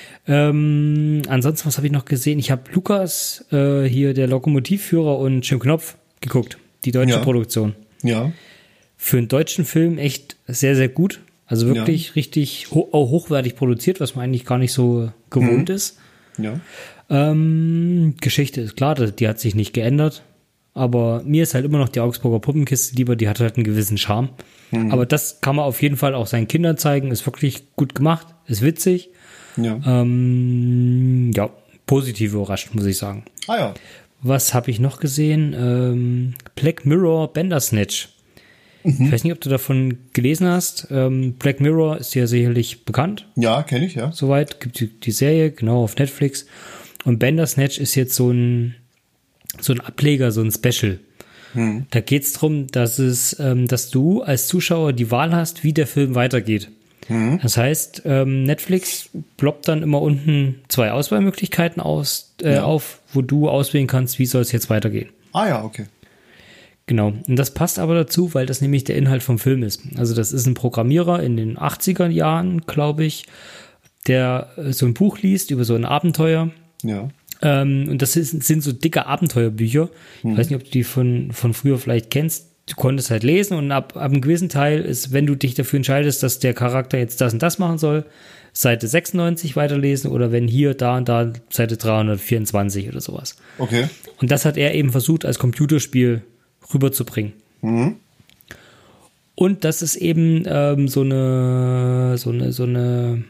Ähm, ansonsten, was habe ich noch gesehen? Ich habe Lukas, äh, hier der Lokomotivführer und Jim Knopf geguckt. Die deutsche Ja. Produktion. Ja. Für einen deutschen Film echt sehr, sehr gut. Also wirklich Ja. richtig ho auch hochwertig produziert, was man eigentlich gar nicht so gewohnt Mhm. ist. Ja. Ähm, Geschichte ist klar, die hat sich nicht geändert. Aber mir ist halt immer noch die Augsburger Puppenkiste lieber, die hat halt einen gewissen Charme. Mhm. Aber das kann man auf jeden Fall auch seinen Kindern zeigen. Ist wirklich gut gemacht, ist witzig. Ja. Ähm, ja, positiv überrascht, muss ich sagen. Ah ja. Was habe ich noch gesehen? Ähm, Black Mirror Bandersnatch. Ich weiß nicht, ob du davon gelesen hast. Ähm, Black Mirror ist ja sicherlich bekannt. Ja, kenne ich, ja. Soweit gibt die, die Serie, genau, auf Netflix. Und Bandersnatch ist jetzt so ein, so ein Ableger, so ein Special. Hm. Da geht es darum, dass es, ähm, dass du als Zuschauer die Wahl hast, wie der Film weitergeht. Hm. Das heißt, ähm, Netflix ploppt dann immer unten zwei Auswahlmöglichkeiten aus, äh, Ja. auf, wo du auswählen kannst, wie soll es jetzt weitergehen. Ah ja, okay. Genau. Und das passt aber dazu, weil das nämlich der Inhalt vom Film ist. Also das ist ein Programmierer in den achtziger Jahren, glaube ich, der äh, so ein Buch liest über so ein Abenteuer. Ja. Ähm, und das ist, sind so dicke Abenteuerbücher. Ich weiß nicht, ob du die von, von früher vielleicht kennst. Du konntest halt lesen und ab, ab einem gewissen Teil ist, wenn du dich dafür entscheidest, dass der Charakter jetzt das und das machen soll, Seite sechsundneunzig weiterlesen oder wenn hier, da und da Seite dreihundertvierundzwanzig oder sowas. Okay. Und das hat er eben versucht, als Computerspiel rüberzubringen. Mhm. Und das ist eben ähm, so eine, so eine, so eine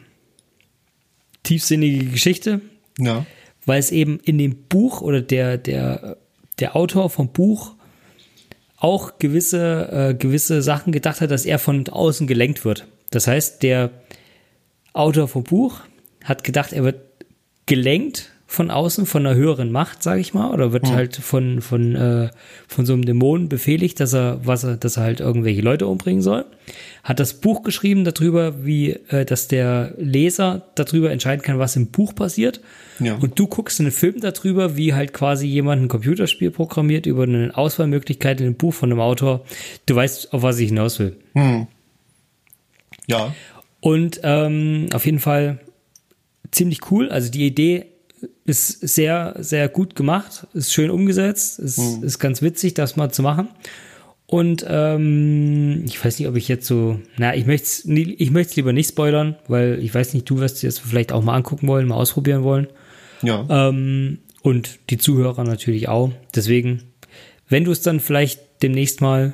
tiefsinnige Geschichte, Ja. weil es eben in dem Buch oder der, der, der Autor vom Buch auch gewisse, äh, gewisse Sachen gedacht hat, dass er von außen gelenkt wird. Das heißt, der Autor vom Buch hat gedacht, er wird gelenkt von außen, von einer höheren Macht, sage ich mal, oder wird Mhm. halt von, von, äh, von so einem Dämon befehligt, dass er, was er, dass er halt irgendwelche Leute umbringen soll. Hat das Buch geschrieben darüber, wie, äh, dass der Leser darüber entscheiden kann, was im Buch passiert. Ja. Und du guckst einen Film darüber, wie halt quasi jemand ein Computerspiel programmiert über eine Auswahlmöglichkeit in einem Buch von einem Autor. Du weißt, auf was ich hinaus will. Hm. Ja. Und ähm, auf jeden Fall ziemlich cool. Also die Idee ist sehr, sehr gut gemacht, ist schön umgesetzt, ist, Mhm. ist ganz witzig, das mal zu machen. Und ähm, ich weiß nicht, ob ich jetzt so, na, ich möchte es ich möchte lieber nicht spoilern, weil ich weiß nicht, du wirst dir das vielleicht auch mal angucken wollen, mal ausprobieren wollen. Ja. Ähm, und die Zuhörer natürlich auch. Deswegen, wenn du es dann vielleicht demnächst mal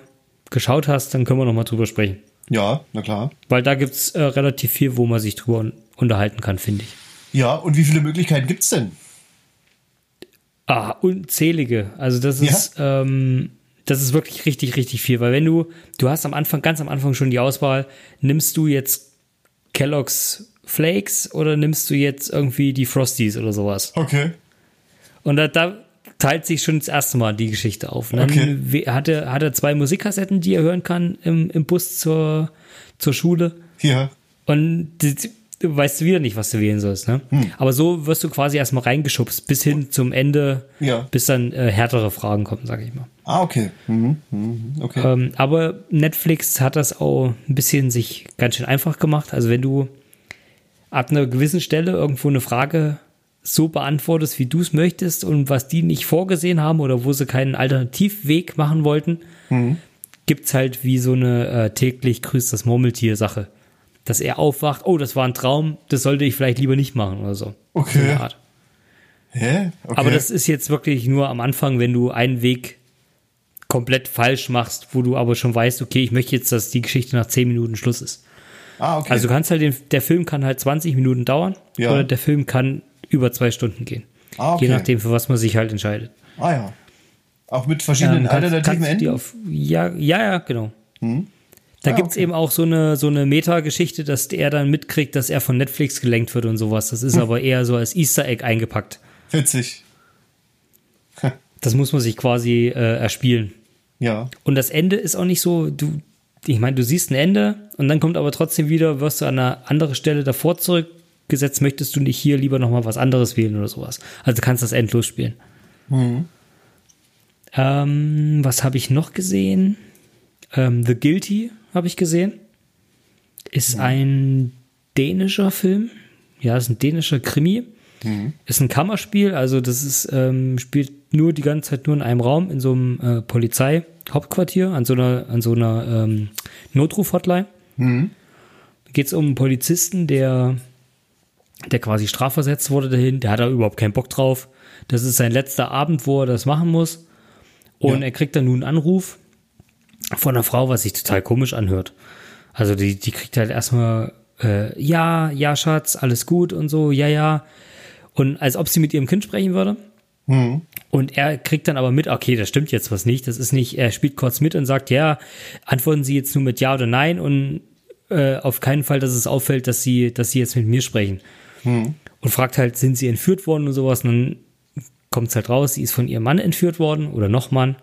geschaut hast, dann können wir noch mal drüber sprechen. Ja, na klar. Weil da gibt's äh, relativ viel, wo man sich drüber un- unterhalten kann, finde ich. Ja, und wie viele Möglichkeiten gibt's denn? Ah, unzählige. Also das ist, ja? ähm, das ist wirklich richtig, richtig viel. Weil wenn du, du hast am Anfang, ganz am Anfang schon die Auswahl, nimmst du jetzt Kellogg's Flakes oder nimmst du jetzt irgendwie die Frosties oder sowas? Okay. Und da, da teilt sich schon das erste Mal die Geschichte auf. Und dann Okay. hat er, hat er zwei Musikkassetten, die er hören kann im, im Bus zur, zur Schule. Ja. Und die, du weißt wieder nicht, was du wählen sollst. Ne? Hm. Aber so wirst du quasi erstmal reingeschubst bis hin zum Ende, Ja. bis dann äh, härtere Fragen kommen, sag ich mal. Ah, okay. Mhm. Mhm. Okay. Ähm, aber Netflix hat das auch ein bisschen sich ganz schön einfach gemacht. Also wenn du ab einer gewissen Stelle irgendwo eine Frage so beantwortest, wie du es möchtest und was die nicht vorgesehen haben oder wo sie keinen Alternativweg machen wollten, Mhm. gibt's halt wie so eine äh, täglich grüßt das Murmeltier-Sache. Dass er aufwacht, oh, das war ein Traum, das sollte ich vielleicht lieber nicht machen oder so. Okay. So eine Art. Hä? Okay. Aber das ist jetzt wirklich nur am Anfang, wenn du einen Weg komplett falsch machst, wo du aber schon weißt, okay, ich möchte jetzt, dass die Geschichte nach zehn Minuten Schluss ist. Ah, okay. Also du kannst halt den, der Film kann halt zwanzig Minuten dauern Ja. oder der Film kann über zwei Stunden gehen. Ah, okay. Je nachdem, für was man sich halt entscheidet. Ah, ja. Auch mit verschiedenen Ähm, kannst- alternativen kannst du die Enden? auf, ja, ja, ja, genau. Hm? Da Ah, gibt's okay. eben auch so eine, so eine Meta-Geschichte, dass er dann mitkriegt, dass er von Netflix gelenkt wird und sowas. Das Hm. ist aber eher so als Easter Egg eingepackt. Witzig. Das muss man sich quasi äh, erspielen. Ja. Und das Ende ist auch nicht so, du, ich meine, du siehst ein Ende und dann kommt aber trotzdem wieder, wirst du an einer anderen Stelle davor zurückgesetzt, möchtest du nicht hier lieber nochmal was anderes wählen oder sowas. Also du kannst das endlos spielen. Mhm. Ähm, was habe ich noch gesehen? Ähm, The Guilty habe ich gesehen. Ist ein dänischer Film. Ja, ist ein dänischer Krimi. Mhm. Ist ein Kammerspiel, also das ist, ähm, spielt nur die ganze Zeit nur in einem Raum, in so einem äh, Polizeihauptquartier, an so einer, an so einer ähm, Notruf-Hotline. Mhm. Da geht es um einen Polizisten, der, der quasi strafversetzt wurde dahin, der hat da überhaupt keinen Bock drauf. Das ist sein letzter Abend, wo er das machen muss. Und Ja. er kriegt dann nun einen Anruf von einer Frau, was sich total komisch anhört. Also die, die kriegt halt erstmal, äh, ja, ja, Schatz, alles gut und so, ja, ja. Und als ob sie mit ihrem Kind sprechen würde. Mhm. Und er kriegt dann aber mit, okay, das stimmt jetzt was nicht. Das ist nicht, er spielt kurz mit und sagt, ja, antworten Sie jetzt nur mit Ja oder Nein und äh, auf keinen Fall, dass es auffällt, dass Sie, dass Sie jetzt mit mir sprechen. Mhm. Und fragt halt, sind Sie entführt worden und sowas. Und dann kommt es halt raus, sie ist von ihrem Mann entführt worden oder noch Mann.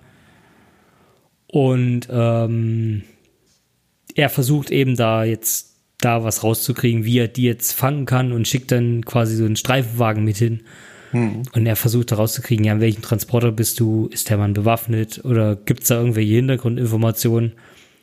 Und ähm, er versucht eben da jetzt da was rauszukriegen, wie er die jetzt fangen kann und schickt dann quasi so einen Streifenwagen mit hin. Mhm. Und er versucht da rauszukriegen, ja, in welchem Transporter bist du, ist der Mann bewaffnet oder gibt es da irgendwelche Hintergrundinformationen?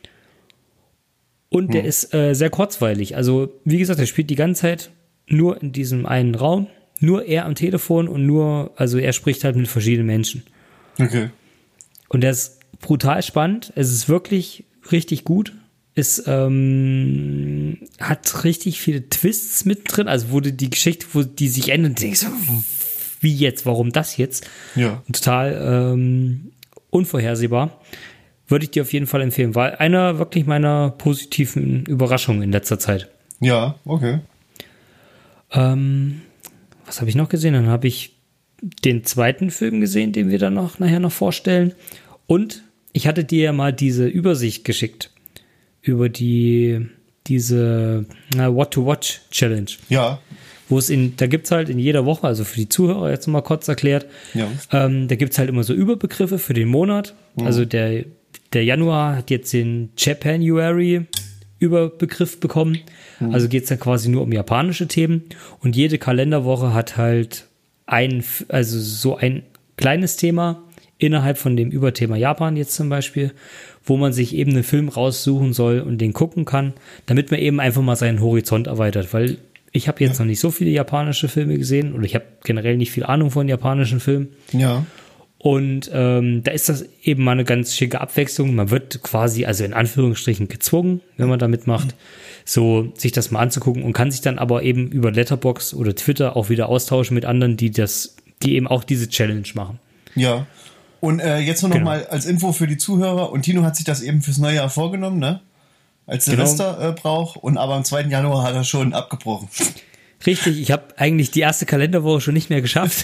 Und der ist äh, sehr kurzweilig. Also, wie gesagt, er spielt die ganze Zeit nur in diesem einen Raum, nur er am Telefon und nur, also er spricht halt mit verschiedenen Menschen. Okay. Und der ist brutal spannend. Es ist wirklich richtig gut. Es ähm, hat richtig viele Twists mit drin. Also wurde die Geschichte, wo die sich ändern, denkst du, wie jetzt, warum das jetzt? Ja. Und total ähm, unvorhersehbar. Würde ich dir auf jeden Fall empfehlen. War einer wirklich meiner positiven Überraschungen in letzter Zeit. Ja, okay. Ähm, was habe ich noch gesehen? Dann habe ich den zweiten Film gesehen, den wir dann noch nachher noch vorstellen. Und ich hatte dir ja mal diese Übersicht geschickt über die diese na, What to Watch Challenge. Ja. Wo es in, da gibt's halt in jeder Woche, also für die Zuhörer jetzt mal kurz erklärt, Ja. ähm, da gibt's halt immer so Überbegriffe für den Monat. Mhm. Also der, der Januar hat jetzt den Japanuary Überbegriff bekommen. Mhm. Also geht's dann quasi nur um japanische Themen. Und jede Kalenderwoche hat halt ein, also so ein kleines Thema innerhalb von dem Überthema Japan jetzt zum Beispiel, wo man sich eben einen Film raussuchen soll und den gucken kann, damit man eben einfach mal seinen Horizont erweitert, weil ich habe jetzt Ja. noch nicht so viele japanische Filme gesehen oder ich habe generell nicht viel Ahnung von japanischen Filmen. Ja. Und ähm, da ist das eben mal eine ganz schicke Abwechslung. Man wird quasi, also in Anführungsstrichen gezwungen, wenn man da mitmacht, so sich das mal anzugucken und kann sich dann aber eben über Letterboxd oder Twitter auch wieder austauschen mit anderen, die das, die eben auch diese Challenge machen. Ja. Und äh, jetzt nur noch Genau. mal als Info für die Zuhörer. Und Tino hat sich das eben fürs neue Jahr vorgenommen, ne? Als Genau. Silvesterbrauch. Äh, und aber am zweiten Januar hat er schon abgebrochen. Richtig, ich habe eigentlich die erste Kalenderwoche schon nicht mehr geschafft.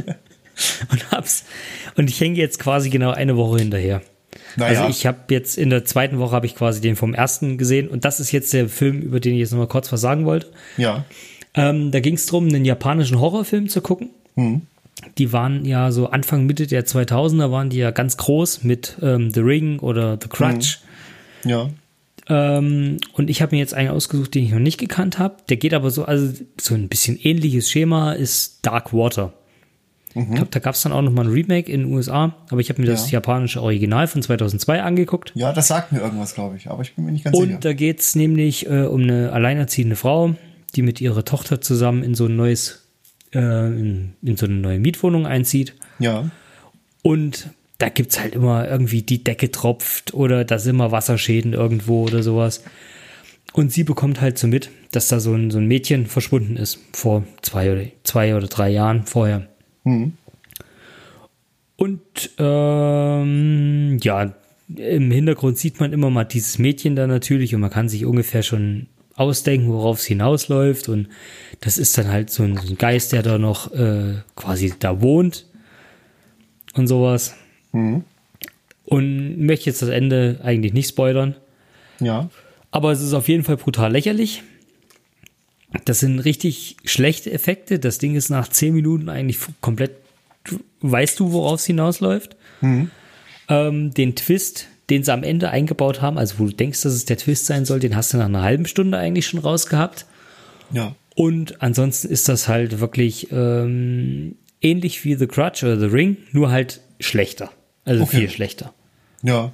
und hab's. Und ich hänge jetzt quasi genau eine Woche hinterher. Naja. Also ich habe jetzt in der zweiten Woche habe ich quasi den vom ersten gesehen. Und das ist jetzt der Film, über den ich jetzt noch mal kurz was sagen wollte. Ja. Ähm, da ging es darum, einen japanischen Horrorfilm zu gucken. Hm. Die waren ja so Anfang, Mitte der zweitausender waren die ja ganz groß mit ähm, The Ring oder The Grudge. Hm. Ja. Ähm, und ich habe mir jetzt einen ausgesucht, den ich noch nicht gekannt habe. Der geht aber so, also so ein bisschen ähnliches Schema ist Dark Water. Mhm. Ich glaube, da gab es dann auch noch mal ein Remake in den U S A, aber ich habe mir das Ja. japanische Original von zweitausendzwei angeguckt. Ja, das sagt mir irgendwas, glaube ich. Aber ich bin mir nicht ganz Und sicher. da geht es nämlich äh, um eine alleinerziehende Frau, die mit ihrer Tochter zusammen in so ein neues, äh, in, in so eine neue Mietwohnung einzieht. Ja. Und da gibt es halt immer irgendwie die Decke tropft oder da sind immer Wasserschäden irgendwo oder sowas. Und sie bekommt halt so mit, dass da so ein, so ein Mädchen verschwunden ist vor zwei oder, zwei oder drei Jahren vorher. Hm. Und ähm, ja, im Hintergrund sieht man immer mal dieses Mädchen da natürlich und man kann sich ungefähr schon ausdenken, worauf es hinausläuft. Und das ist dann halt so ein, so ein Geist, der da noch äh, quasi da wohnt und sowas. Hm. Und möchte jetzt das Ende eigentlich nicht spoilern. Ja. Aber es ist auf jeden Fall brutal lächerlich. Das sind richtig schlechte Effekte. Das Ding ist nach zehn Minuten eigentlich komplett, weißt du, worauf es hinausläuft. Mhm. Ähm, den Twist, den sie am Ende eingebaut haben, also wo du denkst, dass es der Twist sein soll, den hast du nach einer halben Stunde eigentlich schon rausgehabt. Ja. Und ansonsten ist das halt wirklich ähm, ähnlich wie The Grudge oder The Ring, nur halt schlechter. Also Okay. viel schlechter. Ja.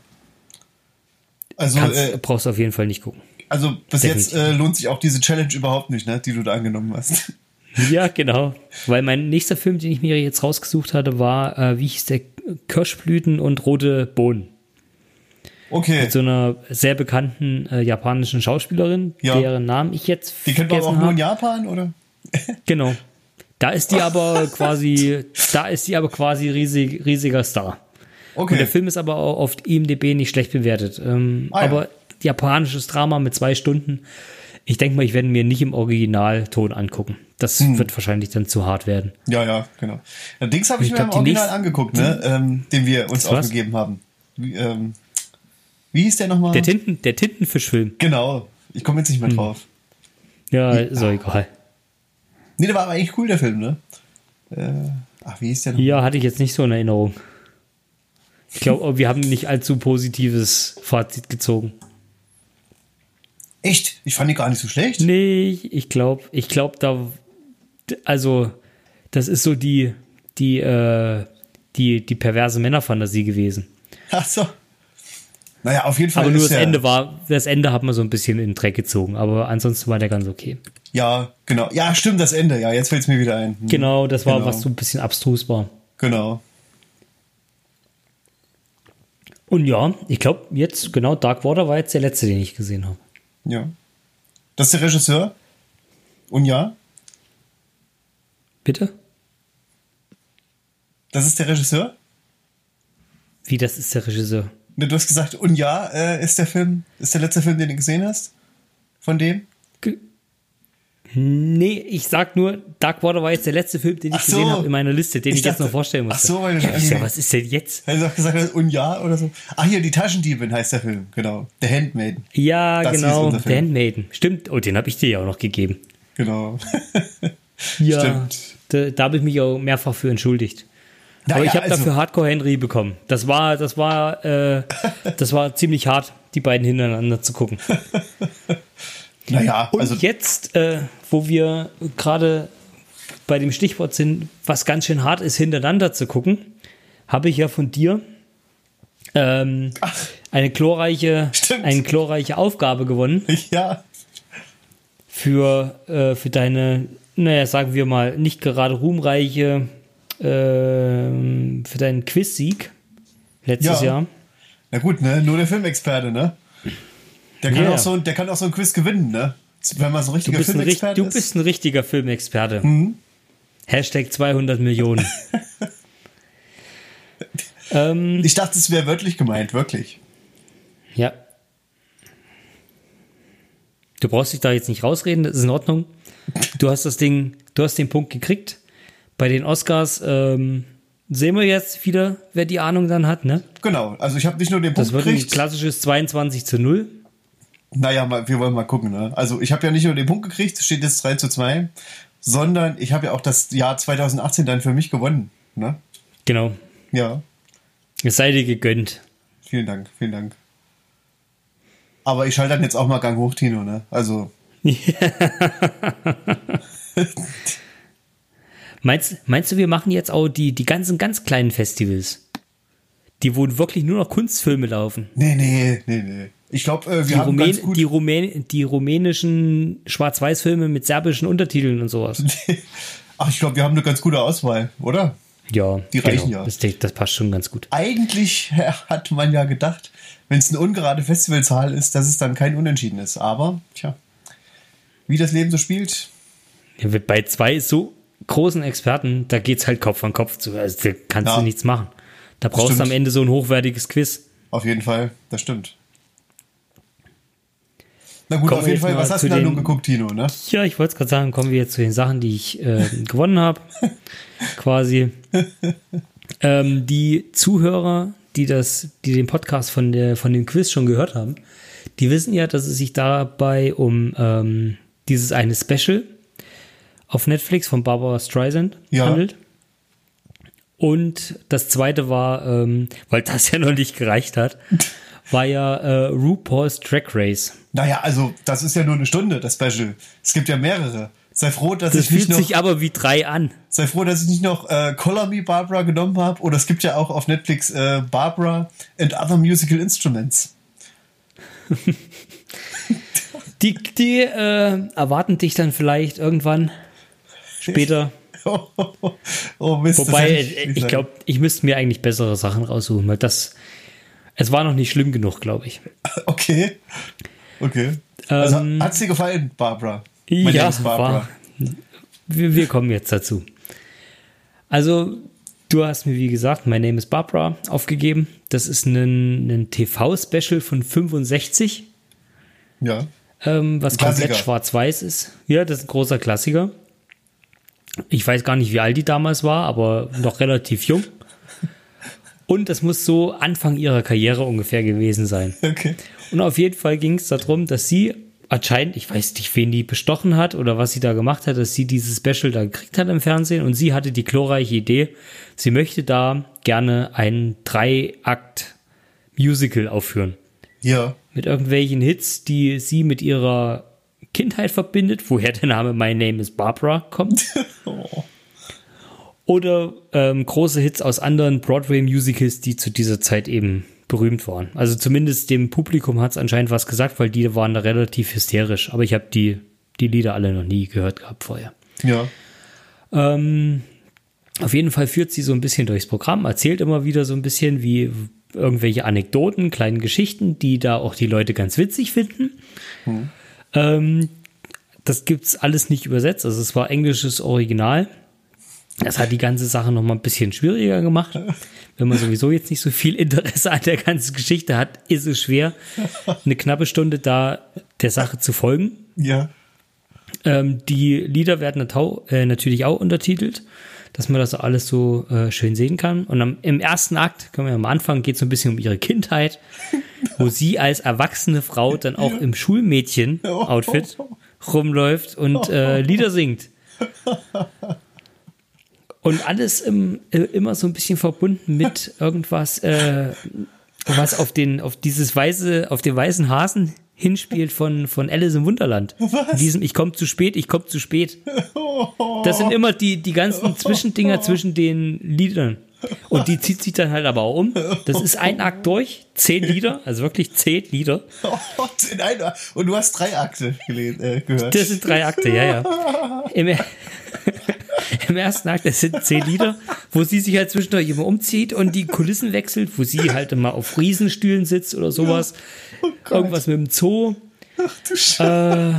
Also, Kannst, äh, brauchst du auf jeden Fall nicht gucken. also bis definitiv. jetzt äh, lohnt sich auch diese Challenge überhaupt nicht, ne, die du da angenommen hast. Ja, genau. Weil mein nächster Film, den ich mir jetzt rausgesucht hatte, war, äh, wie hieß der? Kirschblüten und rote Bohnen. Okay. Mit so einer sehr bekannten äh, japanischen Schauspielerin, Ja. deren Namen ich jetzt Die kennt man auch vergessen nur in habe. Japan, oder? Genau. Da ist die aber quasi, da ist die aber quasi riesig, riesiger Star. Und der Okay. Film ist aber auch auf I M D B nicht schlecht bewertet. Ähm, Ah, ja. aber japanisches Drama mit zwei Stunden. Ich denke mal, ich werde mir nicht im Originalton angucken. Das Hm. wird wahrscheinlich dann zu hart werden. Ja, ja, genau. Ja, Dings habe ich, Ich mir glaub, im die Original nächste- angeguckt, ne, ähm, den wir uns Was? aufgegeben haben. Wie, ähm, wie hieß der nochmal? Der, Tinten, der Tintenfischfilm. Genau. Ich komme jetzt nicht Hm. mehr drauf. Ja, ist auch egal. Nee, der war aber eigentlich cool, der Film, ne? Äh, ach, wie hieß der noch? Ja, hatte ich jetzt nicht so in Erinnerung. Ich glaube, wir haben nicht allzu positives Fazit gezogen. Echt? Ich fand die gar nicht so schlecht. Nee, ich glaube, ich glaube, da, also, das ist so die, die, äh, die, die perverse Männerfantasie gewesen. Ach so. Naja, auf jeden Fall Aber nur ist das ja, Ende war, das Ende hat man so ein bisschen in den Dreck gezogen, aber ansonsten war der ganz okay. Ja, genau. Ja, stimmt, das Ende. Ja, jetzt fällt es mir wieder ein. Hm. Genau, das war, Genau. was so ein bisschen abstrus war. Genau. Und ja, ich glaube, jetzt, genau, Dark Water war jetzt der letzte, den ich gesehen habe. Ja. Das ist der Regisseur? Und ja? Bitte? Das ist der Regisseur? Wie, das ist der Regisseur? Ne, Du hast gesagt, und ja, äh, ist der Film, ist der letzte Film, den du gesehen hast? Von dem? Ge- Nee, ich sag nur, Dark Water war jetzt der letzte Film, den ich Ach so. gesehen habe in meiner Liste, den ich, Ich jetzt dachte- noch vorstellen musste. Ach so, weil du- ja, ich sag, was ist denn jetzt? Hast du auch gesagt, und ja oder so? Ach, hier, die Taschendiebin heißt der Film, genau. Der Handmaiden, Ja, Das ist genau, unser Film. The Handmaiden. Stimmt, oh, den habe ich dir ja auch noch gegeben. genau. Ja, Stimmt. da, da habe ich mich auch mehrfach für entschuldigt. Na Aber ich ja, habe also- dafür Hardcore Henry bekommen. Das war, das war, äh, das war ziemlich hart, die beiden hintereinander zu gucken. Naja, Und also, jetzt, äh, wo wir gerade bei dem Stichwort sind, was ganz schön hart ist, hintereinander zu gucken, habe ich ja von dir ähm, eine glorreiche, Stimmt. eine glorreiche Aufgabe gewonnen ja, für, äh, für deine, naja, sagen wir mal, nicht gerade ruhmreiche, ähm, für deinen Quiz-Sieg letztes Ja. Jahr. na gut, ne, nur der Filmexperte, ne? Der kann, Ja. auch so, der kann auch so ein Quiz gewinnen, ne? Wenn man so ein Du richtiger bist, ein, richt- Filmexperte du ist. bist ein richtiger Filmexperte. Mhm. Hashtag zweihundert Millionen. Ähm, ich dachte, es wäre wörtlich gemeint, wirklich. Ja. Du brauchst dich da jetzt nicht rausreden, das ist in Ordnung. Du hast das Ding, du hast den Punkt gekriegt. Bei den Oscars ähm, sehen wir jetzt wieder, wer die Ahnung dann hat, ne? Genau, also ich habe nicht nur den Punkt gekriegt. Das wird gekriegt. ein klassisches zweiundzwanzig zu null. Naja, mal, wir wollen mal gucken, ne? Also ich habe ja nicht nur den Punkt gekriegt, es steht jetzt drei zu zwei, sondern ich habe ja auch das Jahr zweitausendachtzehn dann für mich gewonnen, ne? Genau. Ja. Es sei dir gegönnt. Vielen Dank, vielen Dank. Aber ich schalte dann jetzt auch mal Gang hoch, Tino, ne? Also. meinst, meinst du, wir machen jetzt auch die, die ganzen ganz kleinen Festivals? Die, wo wirklich nur noch Kunstfilme laufen? Nee, nee, nee, nee. Ich glaube, äh, wir die haben Rumän ganz gut... Die, Rumän die rumänischen Schwarz-Weiß-Filme mit serbischen Untertiteln und sowas. Ach, ich glaube, wir haben eine ganz gute Auswahl, oder? Ja, die reichen genau. ja. Das, das passt schon ganz gut. Eigentlich hat man ja gedacht, wenn es eine ungerade Festivalzahl ist, dass es dann kein Unentschieden ist. Aber, tja, wie das Leben so spielt. Ja, bei zwei so großen Experten, da geht's halt Kopf an Kopf zu. Also da kannst Ja. du nichts machen. Da brauchst stimmt. du am Ende so ein hochwertiges Quiz. Auf jeden Fall, das stimmt. Na gut, Kommen auf wir jeden jetzt Fall, mal was hast zu du da den- nun geguckt, Tino, ne? Ja, ich wollte es gerade sagen, kommen wir jetzt zu den Sachen, die ich äh, gewonnen habe. Quasi. ähm, die Zuhörer, die das, die den Podcast von der, von dem Quiz schon gehört haben, die wissen ja, dass es sich dabei um ähm, dieses eine Special auf Netflix von Barbara Streisand Ja. handelt. Und das zweite war, ähm, weil das ja noch nicht gereicht hat, war ja äh, RuPaul's Drag Race. Naja, also, das ist ja nur eine Stunde, das Special. Es gibt ja mehrere. Sei froh, dass Das ich nicht fühlt noch... sich aber wie drei an. Sei froh, dass ich nicht noch äh, Color Me Barbara genommen habe. Oder es gibt ja auch auf Netflix äh, Barbara and Other Musical Instruments. Die, die äh, erwarten dich dann vielleicht irgendwann später. Oh, oh Mist. das Wobei, hätte äh, nicht ich sagen. glaube, ich müsste mir eigentlich bessere Sachen raussuchen, weil das, es war noch nicht schlimm genug, glaube ich. Okay. Okay. Also, Ähm, hat's dir gefallen, Barbara? Mein ja, Name ist Barbara. war, wir, wir kommen jetzt dazu. Also, du hast mir, wie gesagt, My Name is Barbara aufgegeben. Das ist ein, ein T V-Special von fünfundsechzig, Ja. ähm, was Ein Klassiker. komplett schwarz-weiß ist. Ja, das ist ein großer Klassiker. Ich weiß gar nicht, wie alt die damals war, aber noch relativ jung. Und das muss so Anfang ihrer Karriere ungefähr gewesen sein. Okay. Und auf jeden Fall ging es darum, dass sie anscheinend, ich weiß nicht, wen die bestochen hat oder was sie da gemacht hat, dass sie dieses Special da gekriegt hat im Fernsehen und sie hatte die glorreiche Idee, sie möchte da gerne ein Drei-Akt-Musical aufführen. Ja. Mit irgendwelchen Hits, die sie mit ihrer Kindheit verbindet, woher der Name My Name is Barbara kommt. Oh. Oder ähm, große Hits aus anderen Broadway-Musicals, die zu dieser Zeit eben berühmt waren. Also zumindest dem Publikum hat es anscheinend was gesagt, weil die waren da relativ hysterisch. Aber ich habe die, die Lieder alle noch nie gehört gehabt vorher. Ja. Ähm, auf jeden Fall führt sie so ein bisschen durchs Programm, erzählt immer wieder so ein bisschen wie irgendwelche Anekdoten, kleine Geschichten, die da auch die Leute ganz witzig finden. Hm. Ähm, das gibt's alles nicht übersetzt, also es war englisches Original. Das hat die ganze Sache noch mal ein bisschen schwieriger gemacht. Wenn man sowieso jetzt nicht so viel Interesse an der ganzen Geschichte hat, ist es schwer, eine knappe Stunde da der Sache zu folgen. Ja. Ähm, die Lieder werden natau- äh, natürlich auch untertitelt, dass man das alles so äh, schön sehen kann. Und am, im ersten Akt, können wir am Anfang, geht es so ein bisschen um ihre Kindheit, wo sie als erwachsene Frau dann auch im Schulmädchen-Outfit rumläuft und äh, Lieder singt. Und alles im, äh, immer so ein bisschen verbunden mit irgendwas, äh, was auf den, auf dieses weiße, auf den weißen Hasen hinspielt von, von Alice im Wunderland. Was? In diesem Ich komme zu spät, ich komme zu spät. Das sind immer die, die ganzen Zwischendinger zwischen den Liedern. Und die zieht sich dann halt aber auch um. Das ist ein Akt durch, zehn Lieder, also wirklich zehn Lieder. In einer. Und du hast drei Akte gelesen, äh, gehört. Das sind drei Akte, ja, ja. Im, Im ersten Akt, das sind zehn Lieder, wo sie sich halt zwischendurch immer umzieht und die Kulissen wechselt, wo sie halt immer auf Riesenstühlen sitzt oder sowas. Oh Gott. Irgendwas mit dem Zoo. Ach du Scheiße. Äh,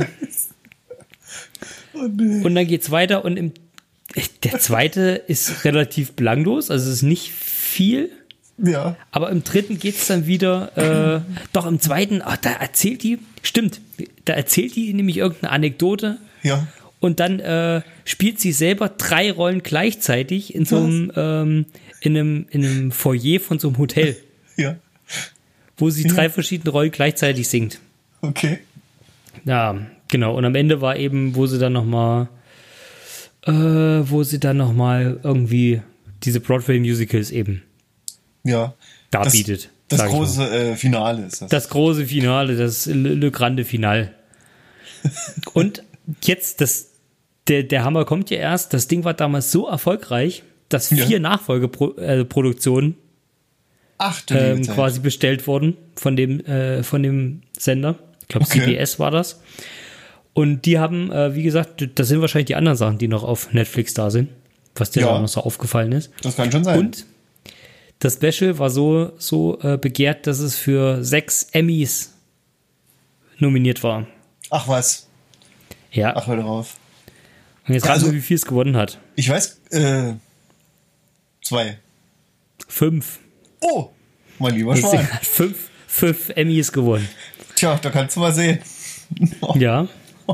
Oh nee. und dann geht's weiter und im, der zweite ist relativ belanglos, also es ist nicht viel. Ja. Aber im dritten geht es dann wieder, äh, doch im zweiten, ach, da erzählt die, stimmt, da erzählt die nämlich irgendeine Anekdote. Ja. Und dann äh, spielt sie selber drei Rollen gleichzeitig in so einem, ähm, in einem, in einem Foyer von so einem Hotel. Ja. Wo sie Ja. drei verschiedene Rollen gleichzeitig singt. Okay. Ja, genau. Und am Ende war eben, wo sie dann nochmal, äh, wo sie dann nochmal irgendwie diese Broadway-Musicals eben Ja. darbietet. Das, das sag ich mal. große äh, Finale ist das. Das große Finale, das Le, Le Grande Finale. Und jetzt, das, der, der Hammer kommt ja erst, das Ding war damals so erfolgreich, dass vier Ja. Nachfolgeproduktionen Ach, du ähm, liebe Zeit. quasi bestellt wurden von dem, äh, von dem Sender. Ich glaube, Okay. C B S war das. Und die haben, äh, wie gesagt, das sind wahrscheinlich die anderen Sachen, die noch auf Netflix da sind, was dir Ja. da auch noch so aufgefallen ist. Das kann schon sein. Und das Special war so, so äh, begehrt, dass es für sechs Emmys nominiert war. Ach was. Ja. Ach, hör drauf. Und jetzt Also- raten wir, wie viel es gewonnen hat. Ich weiß, äh, zwei. Fünf. Oh, mein lieber Das Ding Schwan. hat fünf, fünf Emmys gewonnen. Tja, da kannst du mal sehen. Ja.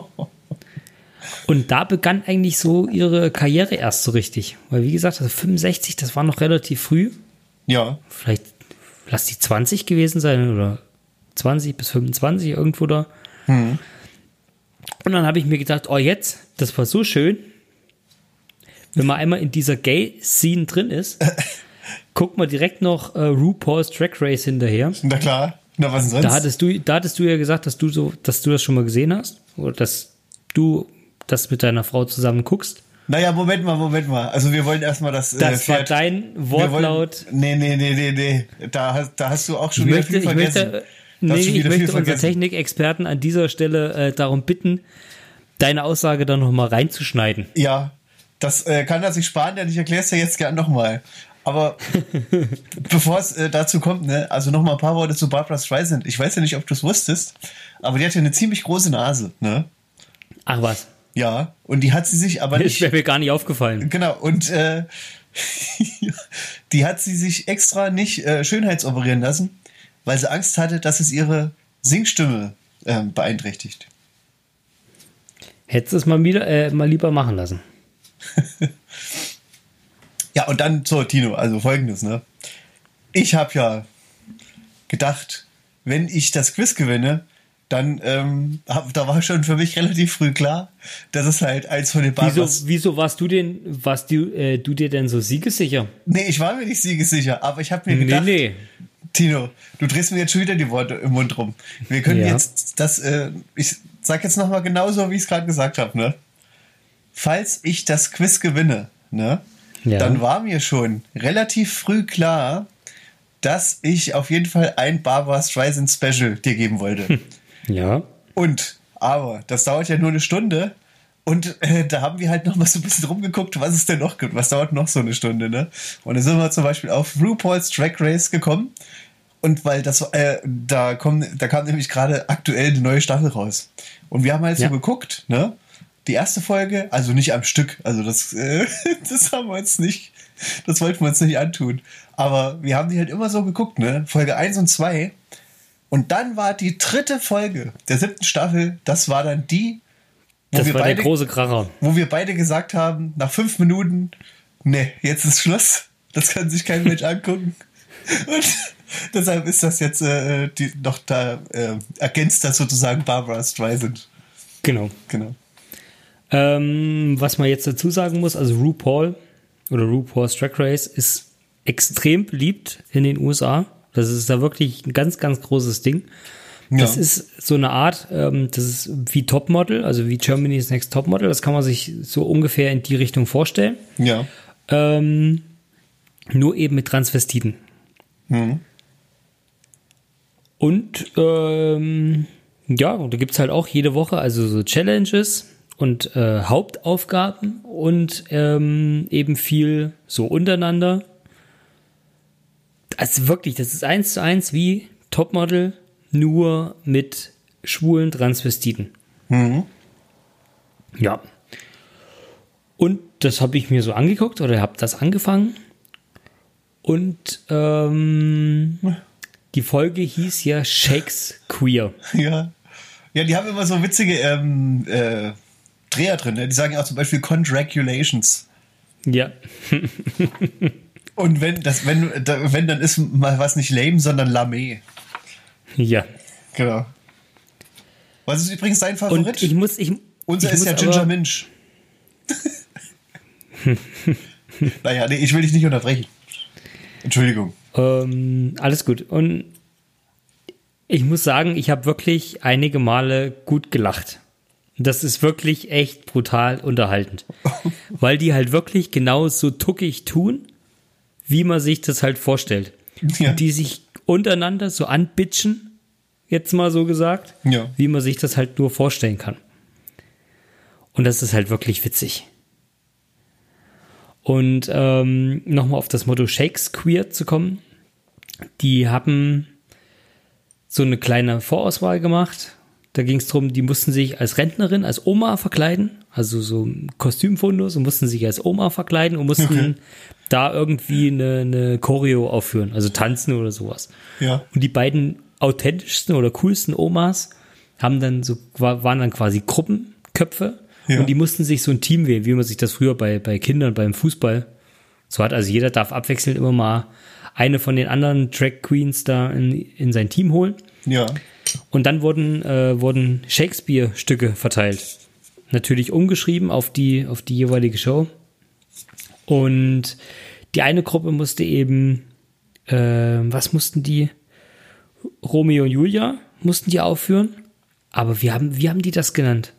Und da begann eigentlich so ihre Karriere erst so richtig. Weil, wie gesagt, also fünfundsechzig, das war noch relativ früh. Ja, Vielleicht, lass die zwanzig gewesen sein oder zwanzig bis fünfundzwanzig irgendwo da. Hm. Und dann habe ich mir gedacht, oh jetzt, das war so schön, wenn man einmal in dieser Gay-Scene drin ist, guckt man direkt noch äh, RuPaul's Drag Race hinterher. na klar. Na, was denn sonst? Da hattest du, da hattest du ja gesagt, dass du so, dass du das schon mal gesehen hast oder dass du das mit deiner Frau zusammen guckst. Naja, Moment mal, Moment mal. Also wir wollen erstmal das äh, Das war Pferd- dein wir Wortlaut. Wollen, nee, nee, nee, nee, nee. Da, hast- da hast du auch schon Ich wieder möchte, viel ich vergessen. möchte, Da hast nee, du schon ich wieder viel möchte unsere vergessen. Technikexperten an dieser Stelle äh, darum bitten, deine Aussage dann nochmal reinzuschneiden. Ja, das äh, kann er sich sparen, denn ich erkläre es ja jetzt gern nochmal. Aber bevor es äh, dazu kommt, ne, also nochmal ein paar Worte zu Barbra Streisand. Ich weiß ja nicht, ob du es wusstest, aber die hatte eine ziemlich große Nase, ne? Ach was, Ja, und die hat sie sich aber das nicht... wäre mir gar nicht aufgefallen. Genau, und äh, die hat sie sich extra nicht äh, schönheitsoperieren lassen, weil sie Angst hatte, dass es ihre Singstimme äh, beeinträchtigt. Hättest du es mal, wieder, äh, mal lieber machen lassen. Ja, und dann so, Tino, also folgendes, ne? Ich habe ja gedacht, wenn ich das Quiz gewinne, dann, ähm, hab, da war schon für mich relativ früh klar, dass es halt eins von den Wieso, Barbras... wieso warst du denn, warst du, äh, du dir denn so siegessicher? Nee, ich war mir nicht siegessicher, aber ich habe mir Nee, gedacht... nee. Tino, du drehst mir jetzt schon wieder die Worte im Mund rum. Wir können Ja. jetzt das, äh, ich sag jetzt nochmal genauso, wie ich es gerade gesagt habe, ne? Falls ich das Quiz gewinne, ne? Ja. Dann war mir schon relativ früh klar, dass ich auf jeden Fall ein Barbra Streisand Special dir geben wollte. Ja. Und, aber, das dauert ja nur eine Stunde. Und äh, da haben wir halt noch mal so ein bisschen rumgeguckt, was es denn noch gibt. Was dauert noch so eine Stunde, ne? Und dann sind wir zum Beispiel auf RuPaul's Drag Race gekommen. Und weil das, äh, da, kommen, da kam nämlich gerade aktuell eine neue Staffel raus. Und wir haben halt Ja. so geguckt, ne? Die erste Folge, also nicht am Stück, also das, äh, das haben wir uns nicht, das wollten wir uns nicht antun. Aber wir haben die halt immer so geguckt, ne? Folge eins und zwei. Und dann war die dritte Folge der siebten Staffel, das war dann die, wo Das wir war beide, der große Kracher. wo wir beide gesagt haben, nach fünf Minuten, ne, jetzt ist Schluss. Das kann sich kein Mensch angucken. Und deshalb ist das jetzt äh, die, noch da, äh, ergänzt das sozusagen Barbra Streisand. Genau. Genau. Ähm, was man jetzt dazu sagen muss, also RuPaul oder RuPaul's Drag Race ist extrem beliebt in den U S A. Das ist da wirklich ein ganz, ganz großes Ding. Das Ja. ist so eine Art, ähm, das ist wie Topmodel, also wie Germany's Next Topmodel. Das kann man sich so ungefähr in die Richtung vorstellen. Ja. Ähm, nur eben mit Transvestiten. Mhm. Und ähm, ja, und da gibt es halt auch jede Woche also so Challenges und äh, Hauptaufgaben und ähm, eben viel so untereinander. Also wirklich, das ist eins zu eins wie Topmodel, nur mit schwulen Transvestiten. Mhm. Ja. Und das habe ich mir so angeguckt oder habe das angefangen. Und ähm, die Folge hieß ja Shakespeare. Ja. Ja, die haben immer so witzige ähm, äh, Dreher drin. Ne? Die sagen ja auch zum Beispiel Congratulations. Ja. Und wenn das, wenn, wenn, dann ist mal was nicht lame, sondern lame. Ja. Genau. Was ist übrigens dein Favorit? Und ich muss, ich, Unser ich ist muss ja Ginger aber, Minch. Naja, nee, ich will dich nicht unterbrechen. Entschuldigung. Ähm, alles gut. Und ich muss sagen, ich habe wirklich einige Male gut gelacht. Das ist wirklich echt brutal unterhaltend. Weil die halt wirklich genau so tuckig tun, wie man sich das halt vorstellt. Ja. Und die sich untereinander so anbitschen, jetzt mal so gesagt, Ja. wie man sich das halt nur vorstellen kann. Und das ist halt wirklich witzig. Und ähm, nochmal auf das Motto Shakespeare zu kommen. Die haben so eine kleine Vorauswahl gemacht. Da ging es darum, die mussten sich als Rentnerin, als Oma verkleiden. Also so Kostümfundus und mussten sich als Oma verkleiden und mussten Okay. da irgendwie eine, eine Choreo aufführen. Also tanzen oder sowas. Ja. Und die beiden authentischsten oder coolsten Omas haben dann so, waren dann quasi Gruppenköpfe. Ja. Und die mussten sich so ein Team wählen, wie man sich das früher bei, bei Kindern beim Fußball so hat. Also jeder darf abwechselnd immer mal eine von den anderen Drag Queens da in, in sein Team holen. Ja. Und dann wurden, äh, wurden Shakespeare-Stücke verteilt. Natürlich umgeschrieben auf die, auf die jeweilige Show. Und die eine Gruppe musste eben, äh, was mussten die? Romeo und Julia mussten die aufführen. Aber wie haben, wie haben die das genannt?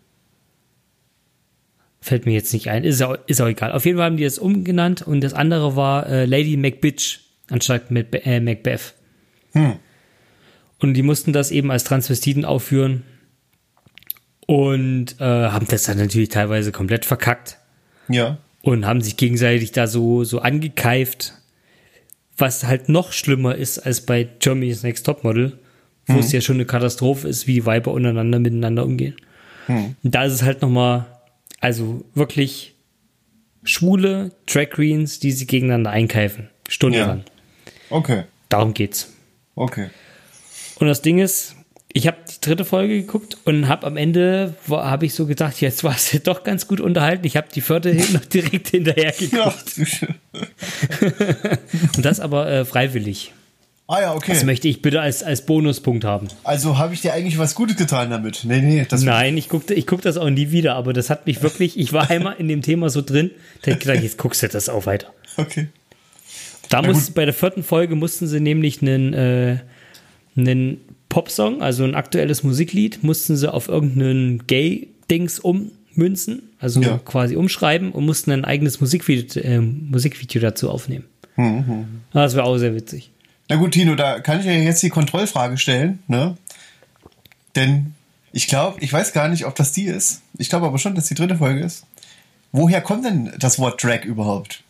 Fällt mir jetzt nicht ein. Ist auch, ist auch egal. Auf jeden Fall haben die das umgenannt und das andere war äh, Lady Macbitch anstatt Mac- äh, Macbeth. Hm. Und die mussten das eben als Transvestiten aufführen und äh, haben das dann natürlich teilweise komplett verkackt Ja. und haben sich gegenseitig da so, so angekeift, was halt noch schlimmer ist als bei Germany's Next Topmodel, wo Mhm. es ja schon eine Katastrophe ist, wie die Weiber untereinander miteinander umgehen. Mhm. Und da ist es halt nochmal, also wirklich schwule Drag Queens, die sich gegeneinander einkeifen. Stundenlang. Okay. Darum geht's. Okay. Und das Ding ist, ich habe die dritte Folge geguckt und habe am Ende, habe ich so gedacht, jetzt war es ja doch ganz gut unterhalten. Ich habe die vierte hin- noch direkt hinterher geguckt. Ja. Und das aber äh, freiwillig. Ah ja, okay. Das möchte ich bitte als, als Bonuspunkt haben. Also habe ich dir eigentlich was Gutes getan damit? Nee, nee. Das Nein, ich gucke ich guck das auch nie wieder, aber das hat mich wirklich, ich war einmal in dem Thema so drin, da hab ich gedacht, jetzt guckst du das auch weiter. Okay. Da Na muss, gut. bei der vierten Folge mussten sie nämlich einen, äh, einen Popsong, also ein aktuelles Musiklied, mussten sie auf irgendeinen Gay-Dings ummünzen, also Ja. quasi umschreiben und mussten ein eigenes Musikvideo, äh, Musikvideo dazu aufnehmen. Mhm. Das wäre auch sehr witzig. Na gut, Tino, da kann ich ja jetzt die Kontrollfrage stellen, ne? Denn ich glaube, ich weiß gar nicht, ob das die ist. Ich glaube aber schon, dass die dritte Folge ist. Woher kommt denn das Wort Drag überhaupt?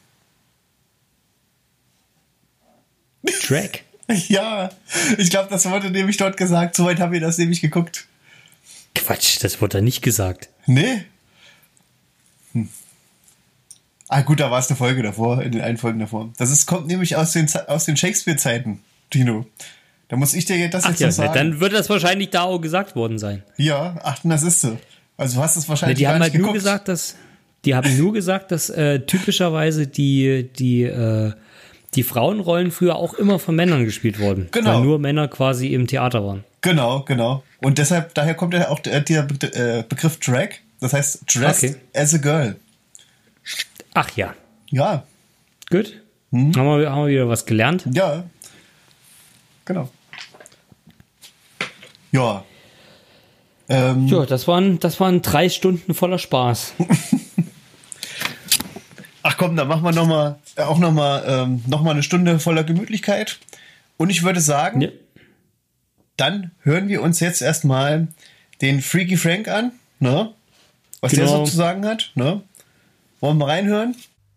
Drag? Ja, ich glaube, das wurde nämlich dort gesagt. Soweit haben wir das nämlich geguckt. Quatsch, das wurde da nicht gesagt. Nee? Hm. Ah gut, da war es eine Folge davor, in den einen Folgen davor. Das ist, kommt nämlich aus den, Ze- aus den Shakespeare-Zeiten, Tino. Da muss ich dir das Ach jetzt ja, noch sagen. dann wird das wahrscheinlich da auch gesagt worden sein. Ja, ach, das ist so. Also du hast es Ne, wahrscheinlich die gar haben nicht halt nur geguckt. gesagt, dass die haben nur gesagt, dass äh, typischerweise die die äh, die Frauenrollen früher auch immer von Männern gespielt wurden, Genau. weil nur Männer quasi im Theater waren. Genau, genau. Und deshalb, daher kommt ja auch der, der Be äh, Begriff Drag. Das heißt, dressed Okay. as a girl. Ach ja, Ja, gut. Hm. Haben, wir, haben wir wieder was gelernt. ja. Genau. Ja. Ähm, Ja, das waren das waren drei Stunden voller Spaß. Ach komm, dann machen wir noch mal, äh, auch noch mal, ähm, noch mal eine Stunde voller Gemütlichkeit. Und ich würde sagen, Ja. dann hören wir uns jetzt erstmal den Freaky Frank an, ne? Was der Genau. so zu sagen hat, ne? Wollen wir mal reinhören?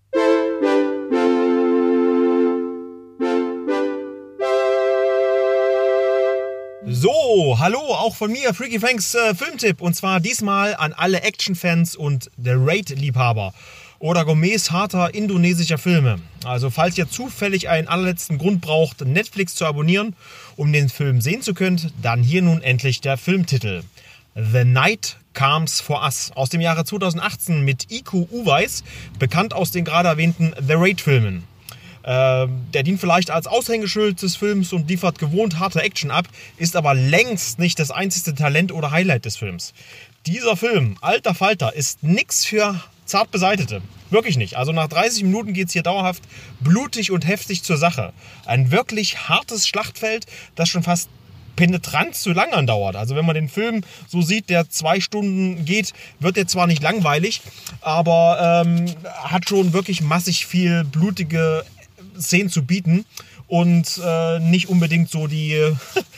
So, hallo, auch von mir, Freaky Franks äh, Filmtipp. Und zwar diesmal an alle Actionfans und der Raid-Liebhaber. oder gourmetsharter indonesischer Filme. Also falls ihr zufällig einen allerletzten Grund braucht, Netflix zu abonnieren, um den Film sehen zu können, dann hier nun endlich der Filmtitel. The Night Comes for Us aus dem Jahre zweitausendachtzehn mit Iko Uwais, bekannt aus den gerade erwähnten The Raid-Filmen. Äh, der dient vielleicht als Aushängeschild des Films und liefert gewohnt harte Action ab, ist aber längst nicht das einzige Talent oder Highlight des Films. Dieser Film, alter Falter, ist nix für zart Beseitete. Wirklich nicht. Also nach dreißig Minuten geht es hier dauerhaft blutig und heftig zur Sache. Ein wirklich hartes Schlachtfeld, das schon fast penetrant zu lang andauert. Also wenn man den Film so sieht, der zwei Stunden geht, wird der zwar nicht langweilig, aber ähm, hat schon wirklich massig viel blutige Szenen zu bieten und äh, nicht unbedingt so die äh,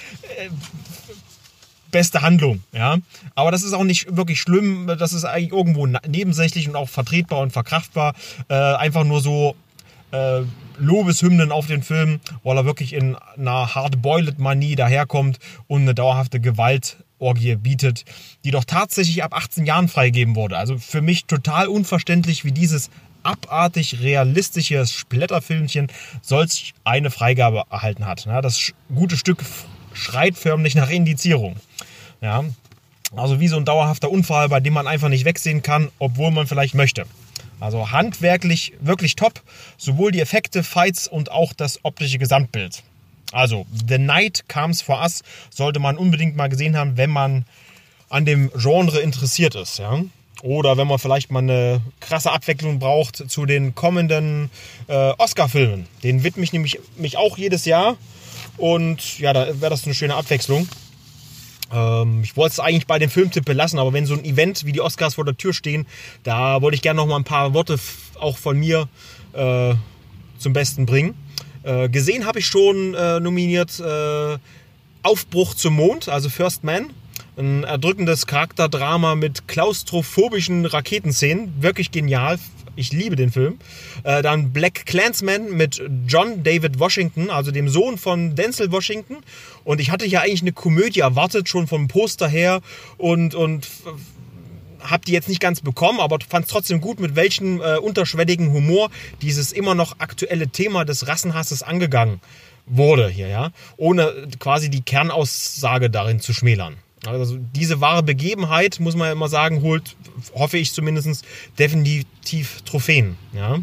beste Handlung. Ja? Aber das ist auch nicht wirklich schlimm. Das ist eigentlich irgendwo nebensächlich und auch vertretbar und verkraftbar. Äh, einfach nur so äh, Lobeshymnen auf den Film, weil er wirklich in einer Hard-Boiled-Manie daherkommt und eine dauerhafte Gewaltorgie bietet, die doch tatsächlich ab achtzehn Jahren freigegeben wurde. Also für mich total unverständlich, wie dieses abartig realistische Splatterfilmchen solch eine Freigabe erhalten hat. Das gute Stück schreit förmlich nach Indizierung. Ja, also wie so ein dauerhafter Unfall, bei dem man einfach nicht wegsehen kann, obwohl man vielleicht möchte. Also handwerklich wirklich top, sowohl die Effekte, Fights und auch das optische Gesamtbild. Also The Night Comes for Us sollte man unbedingt mal gesehen haben, wenn man an dem Genre interessiert ist. Ja? Oder wenn man vielleicht mal eine krasse Abwechslung braucht zu den kommenden äh, Oscar-Filmen. Den widme ich nämlich mich auch jedes Jahr. Und ja, da wäre das eine schöne Abwechslung. Ähm, ich wollte es eigentlich bei dem Filmtipp belassen, aber wenn so ein Event wie die Oscars vor der Tür stehen, da wollte ich gerne noch mal ein paar Worte f- auch von mir äh, zum Besten bringen. Äh, gesehen habe ich schon äh, nominiert äh, Aufbruch zum Mond, also First Man. Ein erdrückendes Charakterdrama mit klaustrophobischen Raketenszenen. Wirklich genial. Ich liebe den Film. Äh, dann Black Klansman mit John David Washington, also dem Sohn von Denzel Washington. Und ich hatte ja eigentlich eine Komödie erwartet, schon vom Poster her. Und, und habe die jetzt nicht ganz bekommen, aber fand es trotzdem gut, mit welchem äh, unterschwelligen Humor dieses immer noch aktuelle Thema des Rassenhasses angegangen wurde hier, ja. Ohne quasi die Kernaussage darin zu schmälern. Also diese wahre Begebenheit, muss man ja immer sagen, holt, hoffe ich zumindest, definitiv Trophäen. Ja.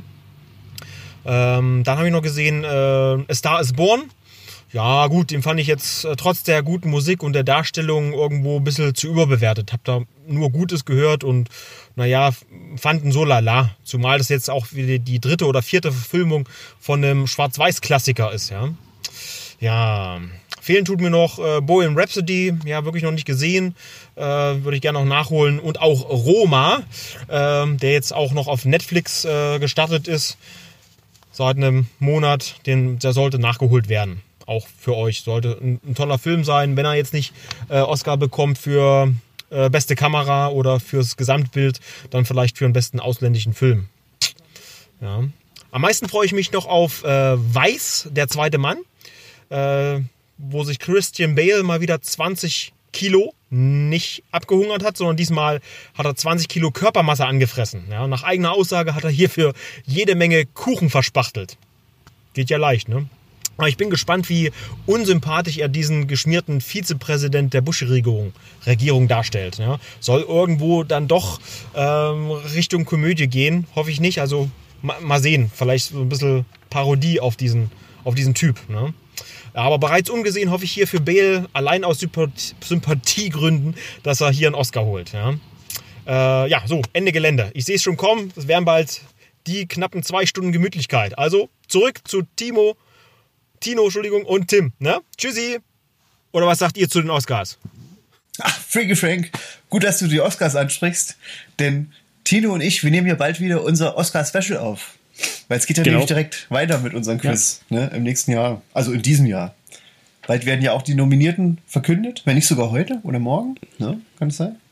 Ähm, dann habe ich noch gesehen, äh, A Star is Born. Ja gut, den fand ich jetzt äh, trotz der guten Musik und der Darstellung irgendwo ein bisschen zu überbewertet. Hab da nur Gutes gehört und naja, fanden so lala. Zumal das jetzt auch wieder die dritte oder vierte Verfilmung von einem Schwarz-Weiß-Klassiker ist. Ja. Ja, fehlen tut mir noch äh, Bohemian Rhapsody, ja, wirklich noch nicht gesehen, äh, würde ich gerne noch nachholen. Und auch Roma, äh, der jetzt auch noch auf Netflix äh, gestartet ist, seit einem Monat, den, der sollte nachgeholt werden. Auch für euch, sollte ein, ein toller Film sein, wenn er jetzt nicht äh, Oscar bekommt für äh, beste Kamera oder fürs Gesamtbild, dann vielleicht für den besten ausländischen Film. Ja. Am meisten freue ich mich noch auf äh, Weiß, der zweite Mann. Äh, wo sich Christian Bale mal wieder zwanzig Kilo nicht abgehungert hat, sondern diesmal hat er zwanzig Kilo Körpermasse angefressen. Ja, nach eigener Aussage hat er hierfür jede Menge Kuchen verspachtelt. Geht ja leicht, ne? Aber ich bin gespannt, wie unsympathisch er diesen geschmierten Vizepräsident der Bush-Regierung Regierung darstellt. Ja. Soll irgendwo dann doch ähm, Richtung Komödie gehen, hoffe ich nicht. Also ma, mal sehen, vielleicht so ein bisschen Parodie auf diesen, auf diesen Typ, ne? Aber bereits ungesehen hoffe ich hier für Bale allein aus Sympathiegründen, dass er hier einen Oscar holt. Ja, äh, ja so, Ende Gelände. Ich sehe es schon kommen. Es wären bald die knappen zwei Stunden Gemütlichkeit. Also zurück zu Timo, Tino, Entschuldigung, und Tim. Ne? Tschüssi. Oder was sagt ihr zu den Oscars? Ach, Frankie Frank, gut, dass du die Oscars ansprichst. Denn Tino und ich, wir nehmen ja bald wieder unser Oscar-Special auf. Weil es geht ja genau. nämlich direkt weiter mit unserem Quiz, ja. ne, im nächsten Jahr, also in diesem Jahr. Bald werden ja auch die Nominierten verkündet, wenn nicht sogar heute oder morgen, ne? Kann es sein?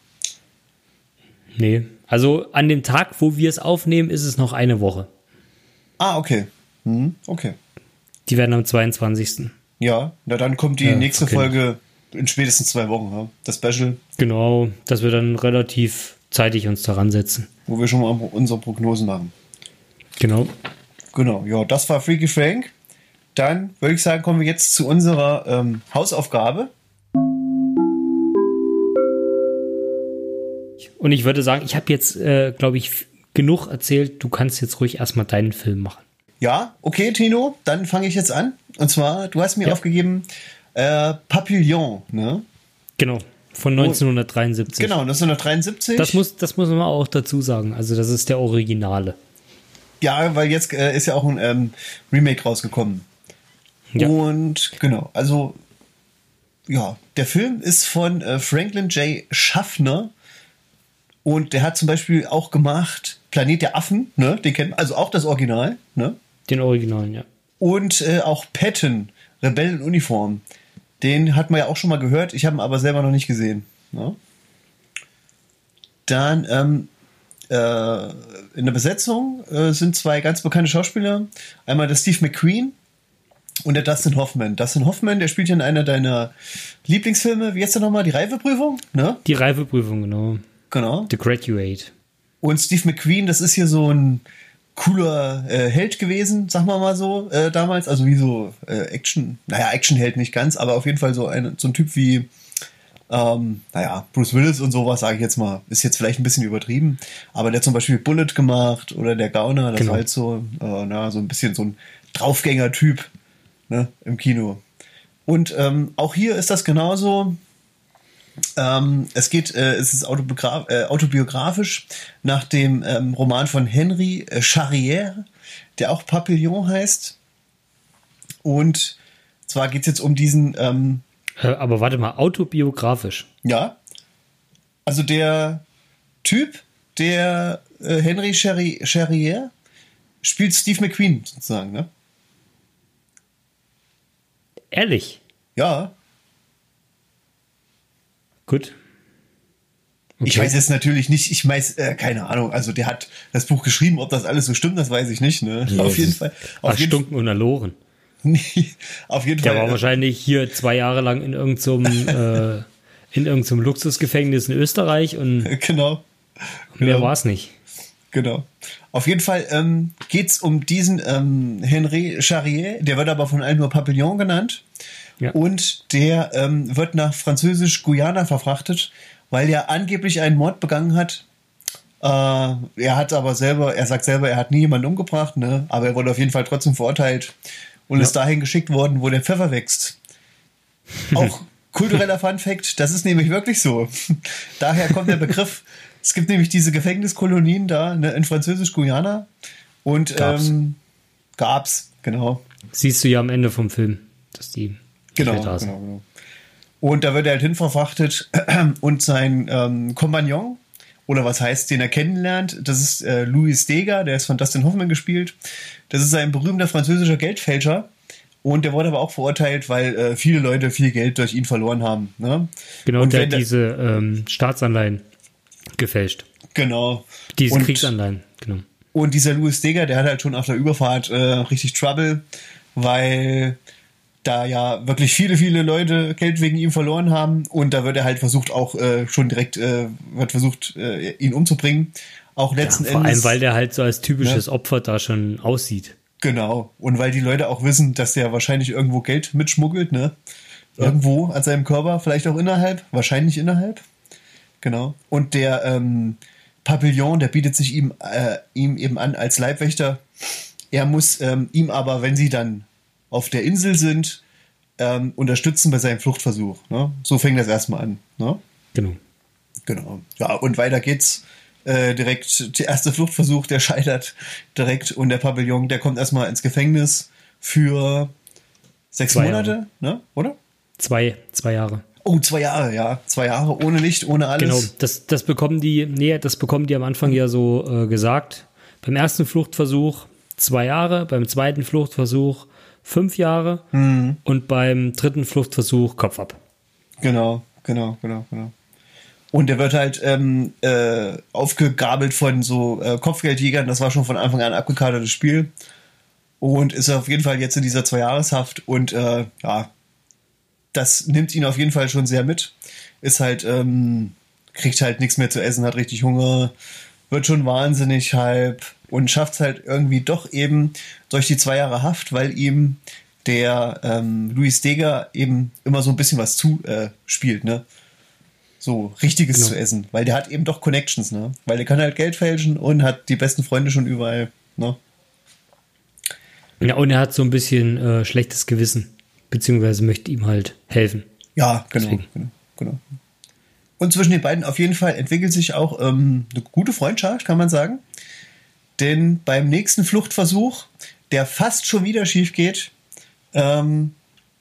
Nee, also an dem Tag, wo wir es aufnehmen, ist es noch eine Woche. Ah, okay. Hm, okay. Die werden am zweiundzwanzigsten Ja, na dann kommt die ja, nächste Folge in spätestens zwei Wochen, ja? Das Special. Genau, dass wir dann relativ zeitig uns daran setzen. Wo wir schon mal unsere Prognosen machen. Genau. Genau, ja, das war Freaky Frank. Dann würde ich sagen, kommen wir jetzt zu unserer ähm, Hausaufgabe. Und ich würde sagen, ich habe jetzt, äh, glaube ich, f- genug erzählt. Du kannst jetzt ruhig erstmal deinen Film machen. Ja, okay, Tino, dann fange ich jetzt an. Und zwar, du hast mir Ja. aufgegeben äh, Papillon, ne? Genau. Von neunzehnhundertdreiundsiebzig. Genau, neunzehnhundertdreiundsiebzig. Das muss, das muss man auch dazu sagen. Also das ist der Originale. Ja, weil jetzt äh, ist ja auch ein ähm, Remake rausgekommen. Ja. Und genau, also ja, der Film ist von äh, Franklin J. Schaffner und der hat zum Beispiel auch gemacht Planet der Affen, ne? Den kennt man, also auch das Original, ne? Den Originalen, ja. Und äh, auch Patton, Rebell in Uniform. Den hat man ja auch schon mal gehört, ich habe ihn aber selber noch nicht gesehen. Ne? Dann ähm, äh, in der Besetzung äh, sind zwei ganz bekannte Schauspieler. Einmal der Steve McQueen und der Dustin Hoffman. Dustin Hoffman, der spielt ja in einer deiner Lieblingsfilme. Wie heißt der nochmal? Die Reifeprüfung? Ne? Die Reifeprüfung, genau. Genau. The Graduate. Und Steve McQueen, das ist hier so ein cooler äh, Held gewesen, sagen wir mal so, äh, damals. Also wie so äh, Action, naja, Actionheld nicht ganz, aber auf jeden Fall so ein, so ein Typ wie, ähm, naja, Bruce Willis und sowas, sage ich jetzt mal. Ist jetzt vielleicht ein bisschen übertrieben, aber der hat zum Beispiel Bullet gemacht oder der Gauner, das Genau. war halt so, äh, na, so ein bisschen so ein Draufgänger-Typ, ne, im Kino. Und ähm, auch hier ist das genauso. Ähm, es geht, äh, es ist autobiogra- äh, autobiografisch nach dem ähm, Roman von Henry äh, Charrière, der auch Papillon heißt. Und zwar geht es jetzt um diesen, ähm, Äh, aber warte mal, autobiografisch. ja, also der Typ, der äh, Henry Charri- Charrière spielt Steve McQueen sozusagen, ne? Ehrlich? Ja. Gut. Ich weiß jetzt natürlich nicht, ich weiß, äh, keine Ahnung, also der hat das Buch geschrieben, ob das alles so stimmt, das weiß ich nicht, ne? Ja, auf das jeden ist Fall. Auf jeden, Erstunken und erloren. auf jeden Der Fall. war äh, wahrscheinlich hier zwei Jahre lang in irgendeinem äh, in irgendeinem Luxusgefängnis in Österreich und Genau. mehr Genau. war es nicht. Genau. Auf jeden Fall ähm, geht es um diesen ähm, Henry Charrière, der wird aber von allen nur Papillon genannt. Ja. Und der ähm, wird nach Französisch-Guyana verfrachtet, weil er angeblich einen Mord begangen hat. Äh, er hat aber selber, er sagt selber, er hat nie jemanden umgebracht, ne? Aber er wurde auf jeden Fall trotzdem verurteilt und Ja. ist dahin geschickt worden, wo der Pfeffer wächst. Auch kultureller Funfact, das ist nämlich wirklich so. Daher kommt der Begriff. Es gibt nämlich diese Gefängniskolonien da, ne, in Französisch-Guyana. Und Gab's. ähm, gab's, genau. Siehst du ja am Ende vom Film, dass die Genau, nicht mehr da sind. genau, genau. Und da wird er halt hinverfrachtet und sein ähm, Kompagnon, oder was heißt, den er kennenlernt, das ist äh, Louis Steger, der ist von Dustin Hoffman gespielt. Das ist ein berühmter französischer Geldfälscher. Und der wurde aber auch verurteilt, weil äh, viele Leute viel Geld durch ihn verloren haben. Ne? Genau, und der wenn hat der- diese ähm, Staatsanleihen gefälscht. Genau. Diese Und- Kriegsanleihen, genau. Und dieser Louis Steger, der hat halt schon auf der Überfahrt äh, richtig Trouble, weil da ja wirklich viele, viele Leute Geld wegen ihm verloren haben. Und da wird er halt versucht, auch äh, schon direkt, äh, wird versucht, äh, ihn umzubringen. Auch Ja, letzten vor Endes. allem, weil der halt so als typisches Ja. Opfer da schon aussieht. Genau. Und weil die Leute auch wissen, dass der wahrscheinlich irgendwo Geld mitschmuggelt, ne? Ja. Irgendwo an seinem Körper, vielleicht auch innerhalb, wahrscheinlich innerhalb. Genau. Und der ähm, Papillon, der bietet sich ihm, äh, ihm eben an als Leibwächter. Er muss ähm, ihm aber, wenn sie dann auf der Insel sind, ähm, unterstützen bei seinem Fluchtversuch. Ne? So fängt das erstmal an. Ne? Genau. Genau. Ja, und weiter geht's. Äh, direkt, der erste Fluchtversuch, der scheitert direkt. Und der Papillon, der kommt erstmal ins Gefängnis für sechs Zwei Monate, ne? Oder? Zwei, zwei Jahre. Oh, zwei Jahre, ja. Zwei Jahre ohne Licht, ohne alles. Genau, das, das bekommen die, nee, das bekommen die am Anfang ja so äh, gesagt. Beim ersten Fluchtversuch zwei Jahre, beim zweiten Fluchtversuch fünf Jahre Mhm. und beim dritten Fluchtversuch Kopf ab. Genau, genau, genau, genau. Und der wird halt ähm, äh, aufgegabelt von so äh, Kopfgeldjägern. Das war schon von Anfang an ein abgekartetes Spiel. Und ist auf jeden Fall jetzt in dieser Zwei-Jahreshaft. Und äh, ja, das nimmt ihn auf jeden Fall schon sehr mit. Ist halt, ähm, kriegt halt nichts mehr zu essen, hat richtig Hunger. wird schon wahnsinnig halb und schafft es halt irgendwie doch eben durch die zwei Jahre Haft, weil ihm der ähm, Luis Deger eben immer so ein bisschen was zu äh, spielt, ne? So Richtiges Genau. zu essen, weil der hat eben doch Connections, ne? Weil der kann halt Geld fälschen und hat die besten Freunde schon überall, ne? Ja, und er hat so ein bisschen äh, schlechtes Gewissen, beziehungsweise möchte ihm halt helfen. Ja, genau, Deswegen. genau, genau. Und zwischen den beiden auf jeden Fall entwickelt sich auch ähm, eine gute Freundschaft, kann man sagen. Denn beim nächsten Fluchtversuch, der fast schon wieder schief geht, ähm,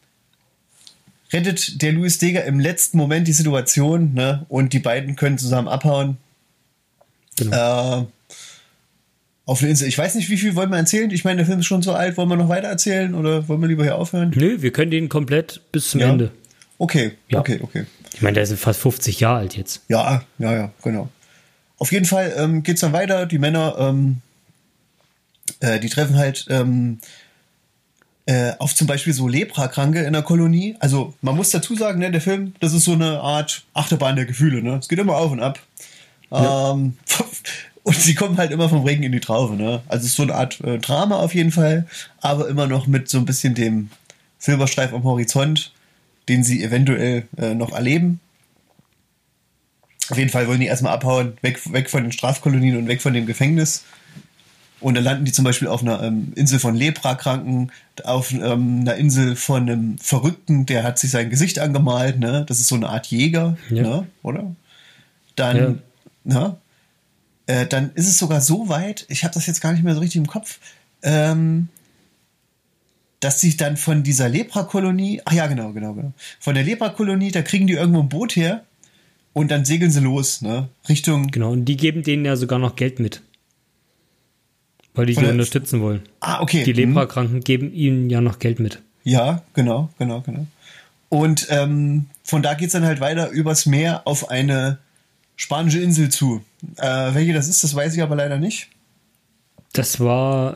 rettet der Luis Deger im letzten Moment die Situation, ne? Und die beiden können zusammen abhauen. Genau. Äh, auf eine Insel. Ich weiß nicht, wie viel wollen wir erzählen? Ich meine, der Film ist schon so alt. Wollen wir noch weiter erzählen oder wollen wir lieber hier aufhören? Nö, wir können den komplett bis zum Ja. Ende. Okay, Ja. okay, okay. Ich meine, der ist fast fünfzig Jahre alt jetzt. Ja, ja, ja, genau. Auf jeden Fall ähm, geht's dann weiter. Die Männer, ähm, äh, die treffen halt ähm, äh, auf zum Beispiel so Leprakranke in der Kolonie. Also man muss dazu sagen, ne, der Film, das ist so eine Art Achterbahn der Gefühle. Ne? Es geht immer auf und ab. Ja. Ähm, und sie kommen halt immer vom Regen in die Traufe. Ne? Also es ist so eine Art äh, Drama auf jeden Fall, aber immer noch mit so ein bisschen dem Silberstreif am Horizont, den sie eventuell äh, noch erleben. Auf jeden Fall wollen die erstmal abhauen, weg, weg von den Strafkolonien und weg von dem Gefängnis. Und dann landen die zum Beispiel auf einer ähm, Insel von Leprakranken, auf ähm, einer Insel von einem Verrückten, der hat sich sein Gesicht angemalt, ne? Das ist so eine Art Jäger, Ja. ne? Oder? Dann, ne? Äh, dann ist es sogar so weit, ich habe das jetzt gar nicht mehr so richtig im Kopf, ähm, dass sich dann von dieser Leprakolonie, ach ja, genau, genau, genau, von der Leprakolonie, da kriegen die irgendwo ein Boot her und dann segeln sie los, ne? Richtung, Genau, und die geben denen ja sogar noch Geld mit. Weil die Von sie der- unterstützen wollen. ah, okay. Die hm. Leprakranken geben ihnen ja noch Geld mit. Ja, genau, genau, genau. Und ähm, von da geht's dann halt weiter übers Meer auf eine spanische Insel zu. Äh, welche das ist, das weiß ich aber leider nicht. Das war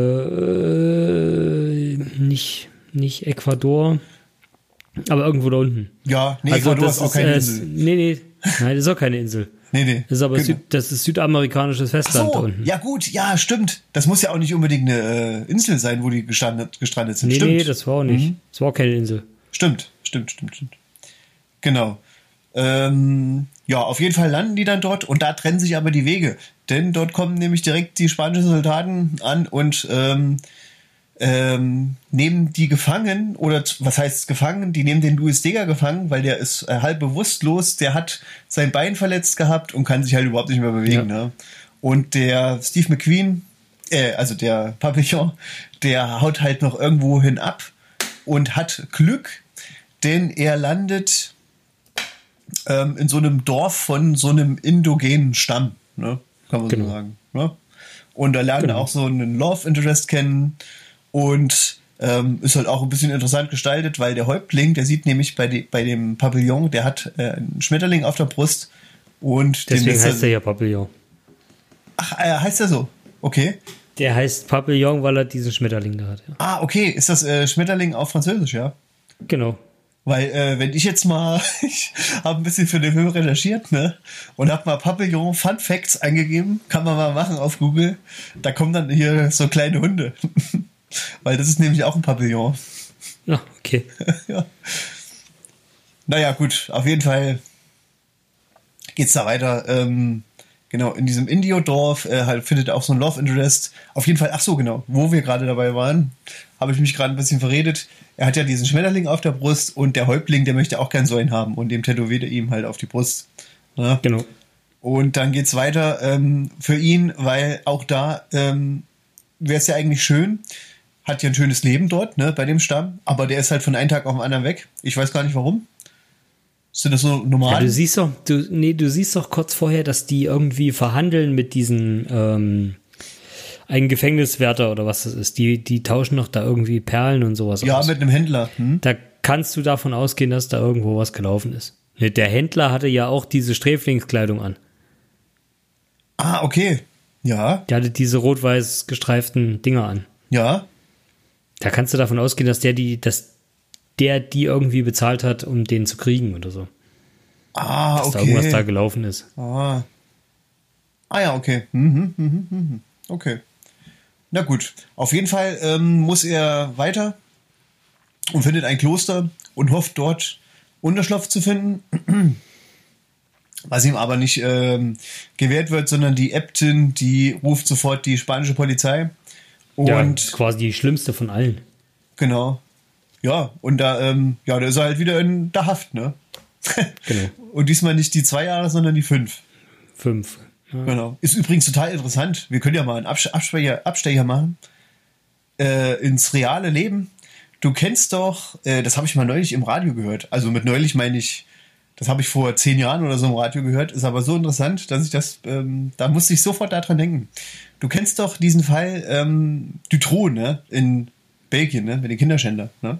äh, nicht, nicht Ecuador, aber irgendwo da unten. Ja, nee, also Ecuador das ist auch keine äh, Insel. Nee, nee, nein, das ist auch keine Insel. Nee, nee. Das ist aber Genau. Süd, das ist südamerikanisches Ach Festland da so, unten. ja gut, ja, stimmt. Das muss ja auch nicht unbedingt eine äh, Insel sein, wo die gestrandet, gestrandet sind. Nee, stimmt. nee, das war auch nicht. Mhm. Das war auch keine Insel. Stimmt, stimmt, stimmt, stimmt. Genau. Ähm, ja, auf jeden Fall landen die dann dort und da trennen sich aber die Wege. Denn dort kommen nämlich direkt die spanischen Soldaten an und ähm, ähm, nehmen die gefangen, oder z- was heißt gefangen? Die nehmen den Luis Deger gefangen, weil der ist äh, halb bewusstlos, der hat sein Bein verletzt gehabt und kann sich halt überhaupt nicht mehr bewegen. Ja. Ne? Und der Steve McQueen, äh, also der Papillon, der haut halt noch irgendwo hin ab und hat Glück, denn er landet ähm, in so einem Dorf von so einem indogenen Stamm, ne? Kann man Genau. so sagen. Ne? Und da lernt er Genau. auch so einen Love Interest kennen und ähm, ist halt auch ein bisschen interessant gestaltet, weil der Häuptling, der sieht nämlich bei, de, bei dem Papillon, der hat äh, einen Schmetterling auf der Brust und den Deswegen lässt heißt er ja Papillon. Ach, äh, heißt er so? Okay. Der heißt Papillon, weil er diesen Schmetterling da hat. Ja. Ah, okay. Ist das äh, Schmetterling auf Französisch, ja? Genau. Weil, äh, wenn ich jetzt mal, ich habe ein bisschen für den Film recherchiert, ne? Und habe mal Papillon Fun Facts eingegeben, kann man mal machen auf Google. Da kommen dann hier so kleine Hunde. Weil das ist nämlich auch ein Papillon. Ja, okay. Ja. Naja, gut, auf jeden Fall geht's da weiter. Ähm, genau, in diesem Indio-Dorf äh, halt findet auch so ein Love Interest. Auf jeden Fall, ach so, genau, wo wir gerade dabei waren, habe ich mich gerade ein bisschen verredet. Er hat ja diesen Schmetterling auf der Brust und der Häuptling, der möchte auch gern so einen haben und dem tätowiert er ihm halt auf die Brust. Ja. Genau. Und dann geht's weiter ähm, für ihn, weil auch da ähm, wäre es ja eigentlich schön, hat ja ein schönes Leben dort, ne, bei dem Stamm, aber der ist halt von einem Tag auf den anderen weg. Ich weiß gar nicht warum. Sind das so Ja, normal? du siehst doch, du, nee, du siehst doch kurz vorher, dass die irgendwie verhandeln mit diesen ähm, einen Gefängniswärter oder was das ist. Die, die tauschen doch da irgendwie Perlen und sowas ja, aus. mit einem Händler. Hm? Da kannst du davon ausgehen, dass da irgendwo was gelaufen ist. Der Händler hatte ja auch diese Sträflingskleidung an. Ah, okay. Ja, Der hatte diese rot-weiß gestreiften Dinger an. ja. Da kannst du davon ausgehen, dass der die, dass der die irgendwie bezahlt hat, um den zu kriegen oder so. Ah, Dass okay. da irgendwas da gelaufen ist. Ah. Ah ja, okay. Mhm, mhm, mhm. Okay. Na gut. Auf jeden Fall ähm, muss er weiter und findet ein Kloster und hofft dort Unterschlupf zu finden. Was ihm aber nicht ähm, gewährt wird, sondern die Äbtin, die ruft sofort die spanische Polizei. Und ja, quasi die schlimmste von allen. Genau. Ja, und da, ähm, ja, da ist er halt wieder in der Haft, ne? Genau. Und diesmal nicht die zwei Jahre, sondern die fünf. Fünf. Ja. Genau. Ist übrigens total interessant. Wir können ja mal einen Abs- Abstecher, Abstecher machen. Äh, ins reale Leben. Du kennst doch, äh, das habe ich mal neulich im Radio gehört. Also mit neulich meine ich, das habe ich vor zehn Jahren oder so im Radio gehört. Ist aber so interessant, dass ich das, ähm, da musste ich sofort daran denken. Du kennst doch diesen Fall ähm, Dutroux, ne? In Belgien, ne? Mit den Kinderschänder, ne?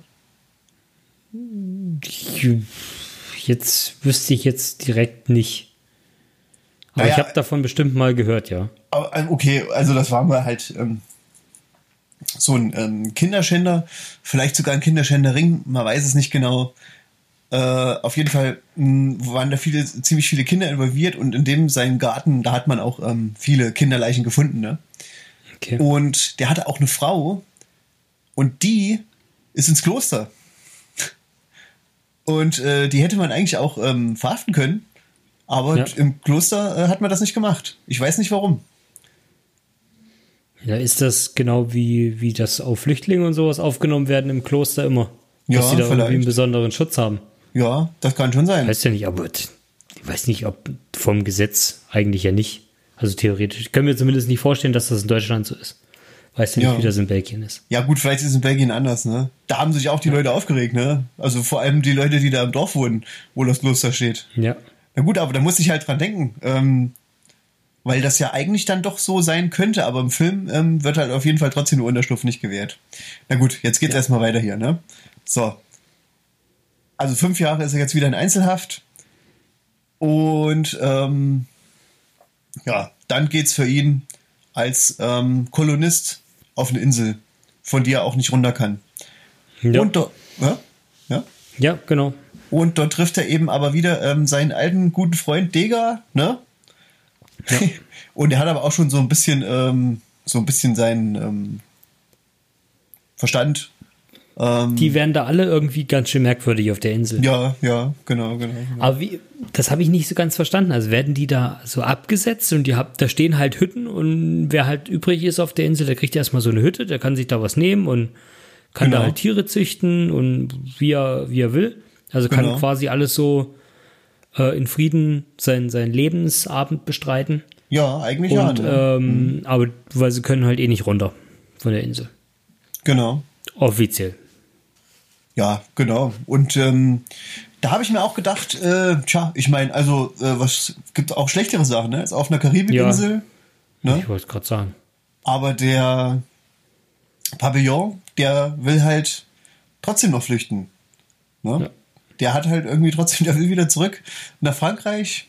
Jetzt wüsste ich jetzt direkt nicht. Aber Naja, ich habe davon bestimmt mal gehört, ja. Aber, ähm, okay, also das war mal halt ähm, so ein ähm, Kinderschänder, vielleicht sogar ein Kinderschänderring, man weiß es nicht genau. Äh, auf jeden Fall mh, waren da viele, ziemlich viele Kinder involviert und in dem seinen Garten, da hat man auch ähm, viele Kinderleichen gefunden, ne? Okay. Und der hatte auch eine Frau und die ist ins Kloster. Und äh, die hätte man eigentlich auch ähm, verhaften können, aber Ja. im Kloster äh, hat man das nicht gemacht. Ich weiß nicht warum. Ja, ist das genau wie, wie das auf Flüchtlinge und sowas aufgenommen werden im Kloster immer? Ja, Dass sie da irgendwie einen vielleicht. besonderen Schutz haben. Ja, das kann schon sein. Weiß ja nicht, aber t- ich weiß nicht, ob vom Gesetz eigentlich ja nicht. Also theoretisch. Ich kann mir zumindest nicht vorstellen, dass das in Deutschland so ist. Weiß ja nicht, Ja. wie das in Belgien ist. Ja gut, vielleicht ist es in Belgien anders, ne? Da haben sich auch die Leute aufgeregt, ne? Also vor allem die Leute, die da im Dorf wohnen, wo das Kloster steht. Ja. Na gut, aber da muss ich halt dran denken, ähm, weil das ja eigentlich dann doch so sein könnte, aber im Film ähm, wird halt auf jeden Fall trotzdem der Unterschlupf nicht gewährt. Na gut, jetzt geht's erstmal weiter hier, ne? So. Also fünf Jahre ist er jetzt wieder in Einzelhaft und ähm, ja, dann geht's für ihn als ähm, Kolonist auf eine Insel, von der er auch nicht runter kann. Ja, Und dort, ja, ja. ja genau. Und dort trifft er eben aber wieder ähm, seinen alten guten Freund Degar, ne? Ja. Und er hat aber auch schon so ein bisschen, ähm, so ein bisschen seinen ähm, Verstand. Ähm, Die werden da alle irgendwie ganz schön merkwürdig auf der Insel. ja, ja, genau, genau. genau. Aber wie, das habe ich nicht so ganz verstanden. Also werden die da so abgesetzt und die hab, da stehen halt Hütten und wer halt übrig ist auf der Insel, der kriegt erstmal so eine Hütte, der kann sich da was nehmen und kann Genau. da halt Tiere züchten und wie er, wie er will. Also kann Genau. quasi alles so äh, in Frieden seinen, seinen Lebensabend bestreiten. Ja, eigentlich Und, ja. Ne? ähm, aber weil sie können halt eh nicht runter von der Insel. Genau. Offiziell. Ja, genau. Und ähm, da habe ich mir auch gedacht, äh, tja, ich meine, also äh, was gibt auch schlechtere Sachen, ne? Ist auf einer Karibikinsel, ne? Ich wollte gerade sagen. Aber der Pavillon, der will halt trotzdem noch flüchten. Ne? Ja. Der hat halt irgendwie trotzdem, der will wieder zurück nach Frankreich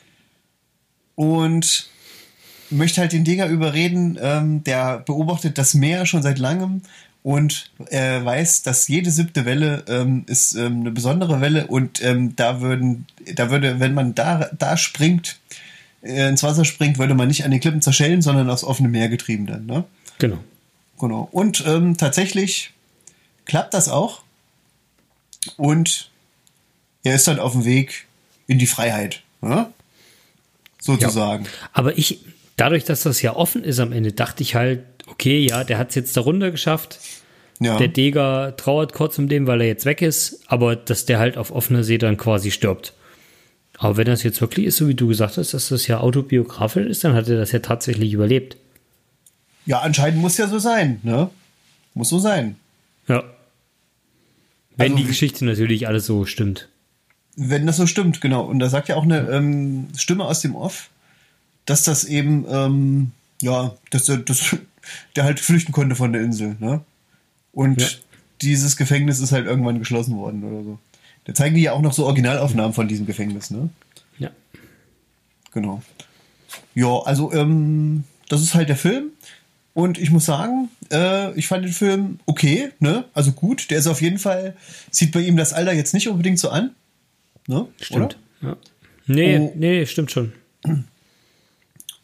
und möchte halt den Digger überreden. Ähm, der beobachtet das Meer schon seit langem und er weiß, dass jede siebte Welle ähm, ist ähm, eine besondere Welle und ähm, da würden, da würde, wenn man da, da springt, äh, ins Wasser springt, würde man nicht an den Klippen zerschellen, sondern aufs offene Meer getrieben dann. Ne? Genau. Genau. Und ähm, tatsächlich klappt das auch. Und er ist dann auf dem Weg in die Freiheit. Ne? Sozusagen. Aber ich, dadurch, dass das ja offen ist am Ende, dachte ich halt, okay, ja, der hat es jetzt da runter geschafft. Ja. Der Deger trauert kurz um den, weil er jetzt weg ist, aber dass der halt auf offener See dann quasi stirbt. Aber wenn das jetzt wirklich ist, so wie du gesagt hast, dass das ja autobiografisch ist, dann hat er das ja tatsächlich überlebt. Ja, anscheinend muss ja so sein. Ne? Muss so sein. Ja. Wenn Also die wie- Geschichte natürlich alles so stimmt. Wenn das so stimmt, genau. Und da sagt ja auch eine ähm, Stimme aus dem Off, dass das eben, ähm, ja, dass der, dass der halt flüchten konnte von der Insel. Ne? Und Ja. dieses Gefängnis ist halt irgendwann geschlossen worden oder so. Da zeigen die ja auch noch so Originalaufnahmen von diesem Gefängnis, ne? Ja. Genau. Ja, also ähm, das ist halt der Film. Und ich muss sagen, äh, ich fand den Film okay, ne? Also gut. Der ist auf jeden Fall, sieht bei ihm das Alter jetzt nicht unbedingt so an. Ne? Stimmt. Oder? Ja. Nee, Oh. nee, stimmt schon.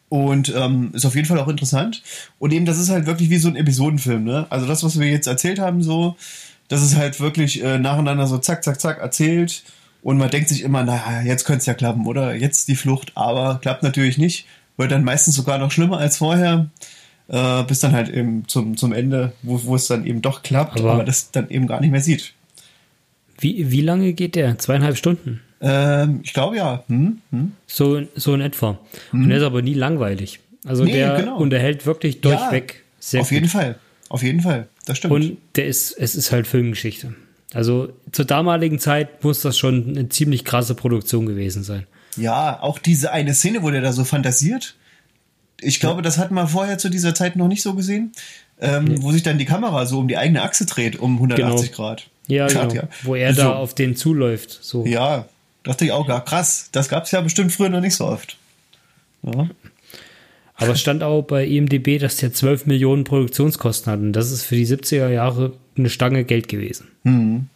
Und ähm, ist auf jeden Fall auch interessant. Und eben, das ist halt wirklich wie so ein Episodenfilm, ne? Also das, was wir jetzt erzählt haben, so, das ist halt wirklich äh, nacheinander so zack, zack, zack erzählt. Und man denkt sich immer, naja, jetzt könnte es ja klappen, oder? Jetzt die Flucht, aber klappt natürlich nicht. Wird dann meistens sogar noch schlimmer als vorher. Äh, bis dann halt eben zum, zum Ende, wo, wo es dann eben doch klappt, aber, aber das dann eben gar nicht mehr sieht. Wie, wie lange geht der? Zweieinhalb Stunden? Ähm, ich glaube ja. Hm, hm. So, so in etwa. Hm. Und der ist aber nie langweilig. Also Nee, der genau. unterhält wirklich durchweg Ja, sehr Auf gut. jeden Fall. Auf jeden Fall. Das stimmt. Und der ist, es ist halt Filmgeschichte. Also zur damaligen Zeit muss das schon eine ziemlich krasse Produktion gewesen sein. Ja, auch diese eine Szene, wo der da so fantasiert. Ich glaube, das hat man vorher zu dieser Zeit noch nicht so gesehen. Ähm, Nee. Wo sich dann die Kamera so um die eigene Achse dreht, um hundertachtzig Grad. Ja, Grad, genau. ja. Wo er So. da auf den zuläuft. So. Ja, dachte ich auch, ja, krass. Das gab es ja bestimmt früher noch nicht so oft. Ja. Aber es stand auch bei I M D B, dass der zwölf Millionen Produktionskosten hat. Und das ist für die siebziger Jahre eine Stange Geld gewesen. Mhm.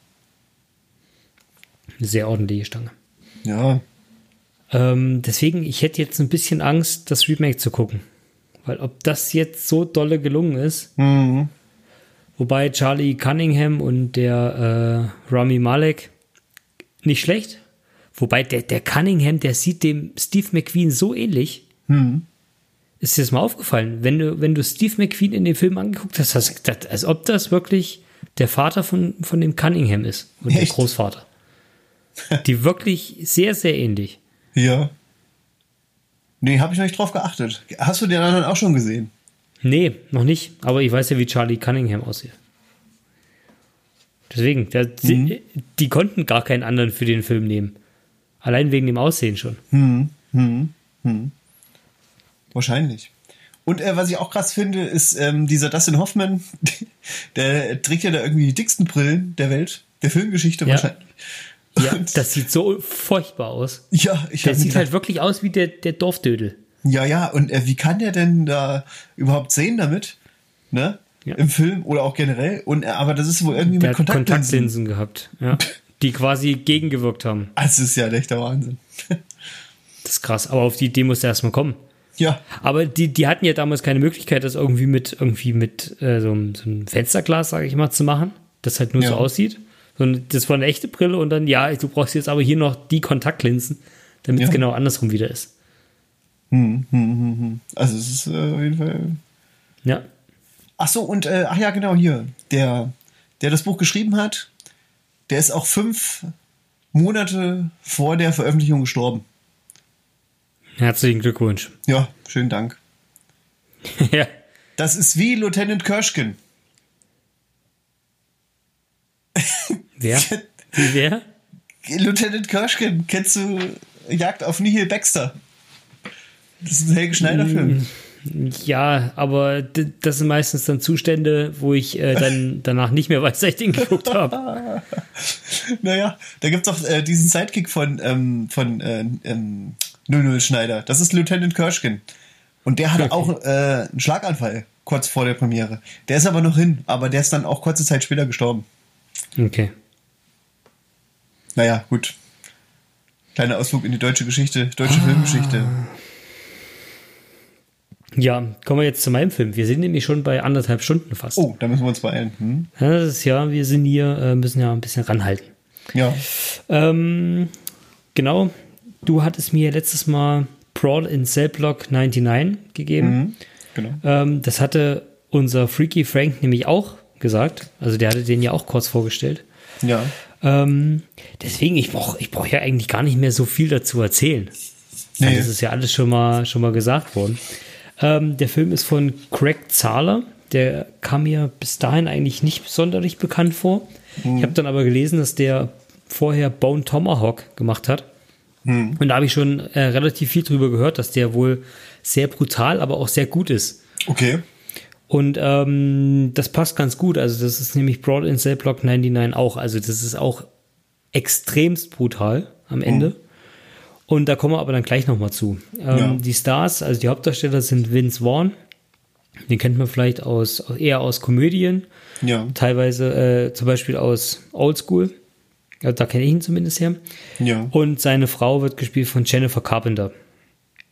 Eine sehr ordentliche Stange. Ja. Ähm, deswegen, ich hätte jetzt ein bisschen Angst, das Remake zu gucken. Weil ob das jetzt so dolle gelungen ist, Mhm. wobei Charlie Cunningham und der äh, Rami Malek nicht schlecht. Wobei der, der Cunningham, der sieht dem Steve McQueen so ähnlich. Mhm. Ist dir das mal aufgefallen? Wenn du, wenn du Steve McQueen in dem Film angeguckt hast, hast du gedacht, als ob das wirklich der Vater von, von dem Cunningham ist. Und der Echt? Großvater. Die wirklich sehr, sehr ähnlich. Ja. Nee, habe ich noch nicht drauf geachtet. Hast du den anderen auch schon gesehen? Nee, noch nicht. Aber ich weiß ja, wie Charlie Cunningham aussieht. Deswegen, der, Mhm. die, die konnten gar keinen anderen für den Film nehmen. Allein wegen dem Aussehen schon. Hm, hm, hm. Wahrscheinlich. Und äh, was ich auch krass finde, ist ähm, dieser Dustin Hoffman, der trägt ja da irgendwie die dicksten Brillen der Welt, der Filmgeschichte Ja. wahrscheinlich. Ja, Und- das sieht so furchtbar aus. Ja, ich Der hab mir sieht halt gedacht, wirklich aus wie der, der Dorfdödel. ja, ja, und äh, wie kann der denn da überhaupt sehen damit? Ne? Ja. Im Film oder auch generell. Und äh, aber das ist wohl irgendwie Der mit hat Kontaktlinsen. Kontaktlinsen gehabt, ja. Die quasi gegengewirkt haben. Das ist ja echt der Wahnsinn. Das ist krass, aber auf die Idee muss er erstmal kommen. Ja, Aber die, die hatten ja damals keine Möglichkeit, das irgendwie mit irgendwie mit äh, so, einem- so einem Fensterglas, sage ich mal, zu machen, das halt nur Ja. so aussieht. Sondern das war eine echte Brille und dann, ja, du brauchst jetzt aber hier noch die Kontaktlinsen, damit es Ja. genau andersrum wieder ist. hm, hm, hm, hm. Also es ist äh, auf jeden Fall. Ja. Ach so, und äh, ach ja, genau hier, der, der das Buch geschrieben hat, der ist auch fünf Monate vor der Veröffentlichung gestorben. Herzlichen Glückwunsch. Ja, schönen Dank. Ja. Das ist wie Lieutenant Kershkin. Wer? Wie wer? Lieutenant Kershkin, kennst du Jagd auf Nihil Baxter? Das ist ein Helge Schneider-Film. Ja, aber d- das sind meistens dann Zustände, wo ich äh, dann danach nicht mehr weiß, dass ich den geguckt habe. Naja, da gibt's doch äh, diesen Sidekick von, ähm, von äh, ähm, null null Schneider. Das ist Lieutenant Kershkin. Und der hatte Okay. auch äh, einen Schlaganfall kurz vor der Premiere. Der ist aber noch hin, aber der ist dann auch kurze Zeit später gestorben. Okay. Naja, gut. Kleiner Ausflug in die deutsche Geschichte, deutsche Filmgeschichte. Ja, kommen wir jetzt zu meinem Film. Wir sind nämlich schon bei anderthalb Stunden fast. Oh, da müssen wir uns beeilen. Hm? Ja, das ist ja, wir sind hier, äh, müssen ja ein bisschen ranhalten. Ja. Ähm, genau, du hattest mir letztes Mal Brawl in Cell Block neunundneunzig gegeben. Mhm. Genau. Ähm, das hatte unser Freaky Frank nämlich auch gesagt. Also der hatte den ja auch kurz vorgestellt. Ja. Ähm, deswegen, ich brauche ich brauch ja eigentlich gar nicht mehr so viel dazu erzählen. Nee. Weil das ist ja alles schon mal, schon mal gesagt worden. Ähm, der Film ist von Craig Zahler. Der kam mir bis dahin eigentlich nicht sonderlich bekannt vor. Mhm. Ich habe dann aber gelesen, dass der vorher Bone Tomahawk gemacht hat. Mhm. Und da habe ich schon äh, relativ viel drüber gehört, dass der wohl sehr brutal, aber auch sehr gut ist. Okay. Und ähm, das passt ganz gut. Also das ist nämlich Brawl in Cell Block neunundneunzig auch. Also das ist auch extremst brutal am Ende. Mhm. Und da kommen wir aber dann gleich nochmal zu. Ähm, Ja. Die Stars, also die Hauptdarsteller sind Vince Vaughn. Den kennt man vielleicht aus eher aus Komödien. Ja. Teilweise äh, zum Beispiel aus Old School. Ja, da kenne ich ihn zumindest her. Ja. Und seine Frau wird gespielt von Jennifer Carpenter.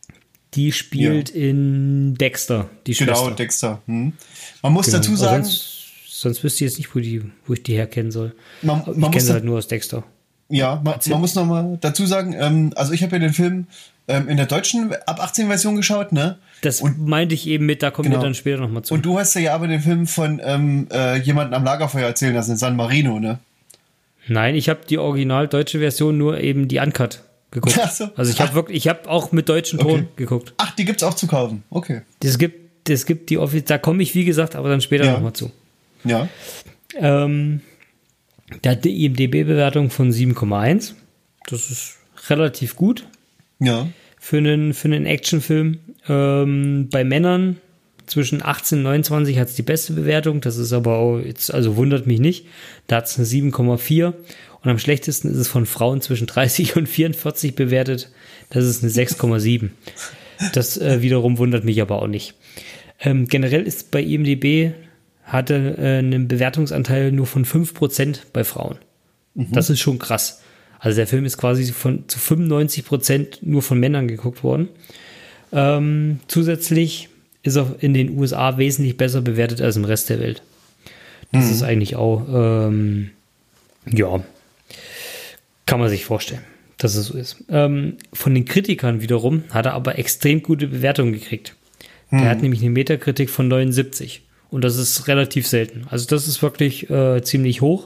Die spielt ja. in Dexter, die Genau, Schwester. Dexter. Hm. Man muss Genau. dazu sagen... Sonst, sonst wüsste ich jetzt nicht, wo, die, wo ich die herkennen soll. Man, ich man kenne sie da, halt nur aus Dexter. Ja, man, man muss noch mal dazu sagen, ähm, also ich habe ja den Film ähm, in der deutschen ab achtzehn Version geschaut, ne? Das und, meinte ich eben mit, da kommen genau. wir dann später noch mal zu. Und du hast ja aber den Film von ähm, äh, jemandem am Lagerfeuer erzählen lassen, in San Marino, ne? Nein, ich habe die original deutsche Version nur eben die Uncut geguckt. Ach so. Also ich habe wirklich, ich habe auch mit deutschem Ton okay. geguckt. Ach, die gibt's auch zu kaufen. Okay. Das gibt, das gibt die Office, da komme ich wie gesagt, aber dann später ja. noch mal zu. Ja. Ähm, der hat die I M D B-Bewertung von sieben Komma eins. Das ist relativ gut. Ja. Für einen, für einen Actionfilm. Ähm, bei Männern zwischen achtzehn und neunundzwanzig hat es die beste Bewertung. Das ist aber auch jetzt, also wundert mich nicht. Da hat es eine sieben Komma vier. Und am schlechtesten ist es von Frauen zwischen dreißig und vierundvierzig bewertet. Das ist eine sechs Komma sieben. Das äh, wiederum wundert mich aber auch nicht. Ähm, generell ist bei I M D B hatte äh, einen Bewertungsanteil nur von fünf Prozent bei Frauen. Mhm. Das ist schon krass. Also der Film ist quasi von zu fünfundneunzig Prozent nur von Männern geguckt worden. Ähm, zusätzlich ist er in den U S A wesentlich besser bewertet als im Rest der Welt. Das mhm. ist eigentlich auch, ähm, ja, kann man sich vorstellen, dass es so ist. Ähm, von den Kritikern wiederum hat er aber extrem gute Bewertungen gekriegt. Mhm. Der hat nämlich eine Metakritik von neunundsiebzig. Und das ist relativ selten. Also das ist wirklich äh, ziemlich hoch.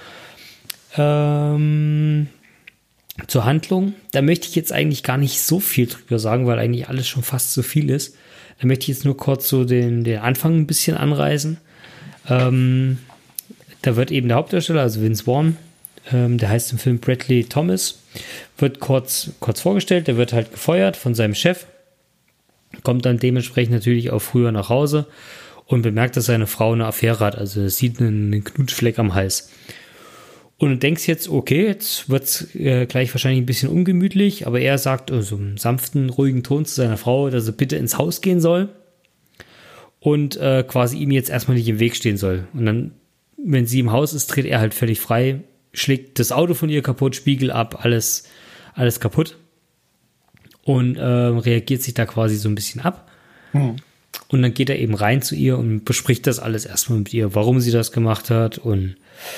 Ähm, zur Handlung, da möchte ich jetzt eigentlich gar nicht so viel drüber sagen, weil eigentlich alles schon fast so viel ist. Da möchte ich jetzt nur kurz so den, den Anfang ein bisschen anreißen. Ähm, da wird eben der Hauptdarsteller, also Vince Vaughn, ähm, der heißt im Film Bradley Thomas, wird kurz, kurz vorgestellt. Der wird halt gefeuert von seinem Chef, kommt dann dementsprechend natürlich auch früher nach Hause und bemerkt, dass seine Frau eine Affäre hat. Also er sieht einen, einen Knutschfleck am Hals. Und du denkst jetzt, okay, jetzt wird es äh, gleich wahrscheinlich ein bisschen ungemütlich, aber er sagt in so einem sanften, ruhigen Ton zu seiner Frau, dass er bitte ins Haus gehen soll und äh, quasi ihm jetzt erstmal nicht im Weg stehen soll. Und dann, wenn sie im Haus ist, dreht er halt völlig frei, schlägt das Auto von ihr kaputt, Spiegel ab, alles, alles kaputt und äh, reagiert sich da quasi so ein bisschen ab. Hm. Und dann geht er eben rein zu ihr und bespricht das alles erstmal mit ihr, warum sie das gemacht hat und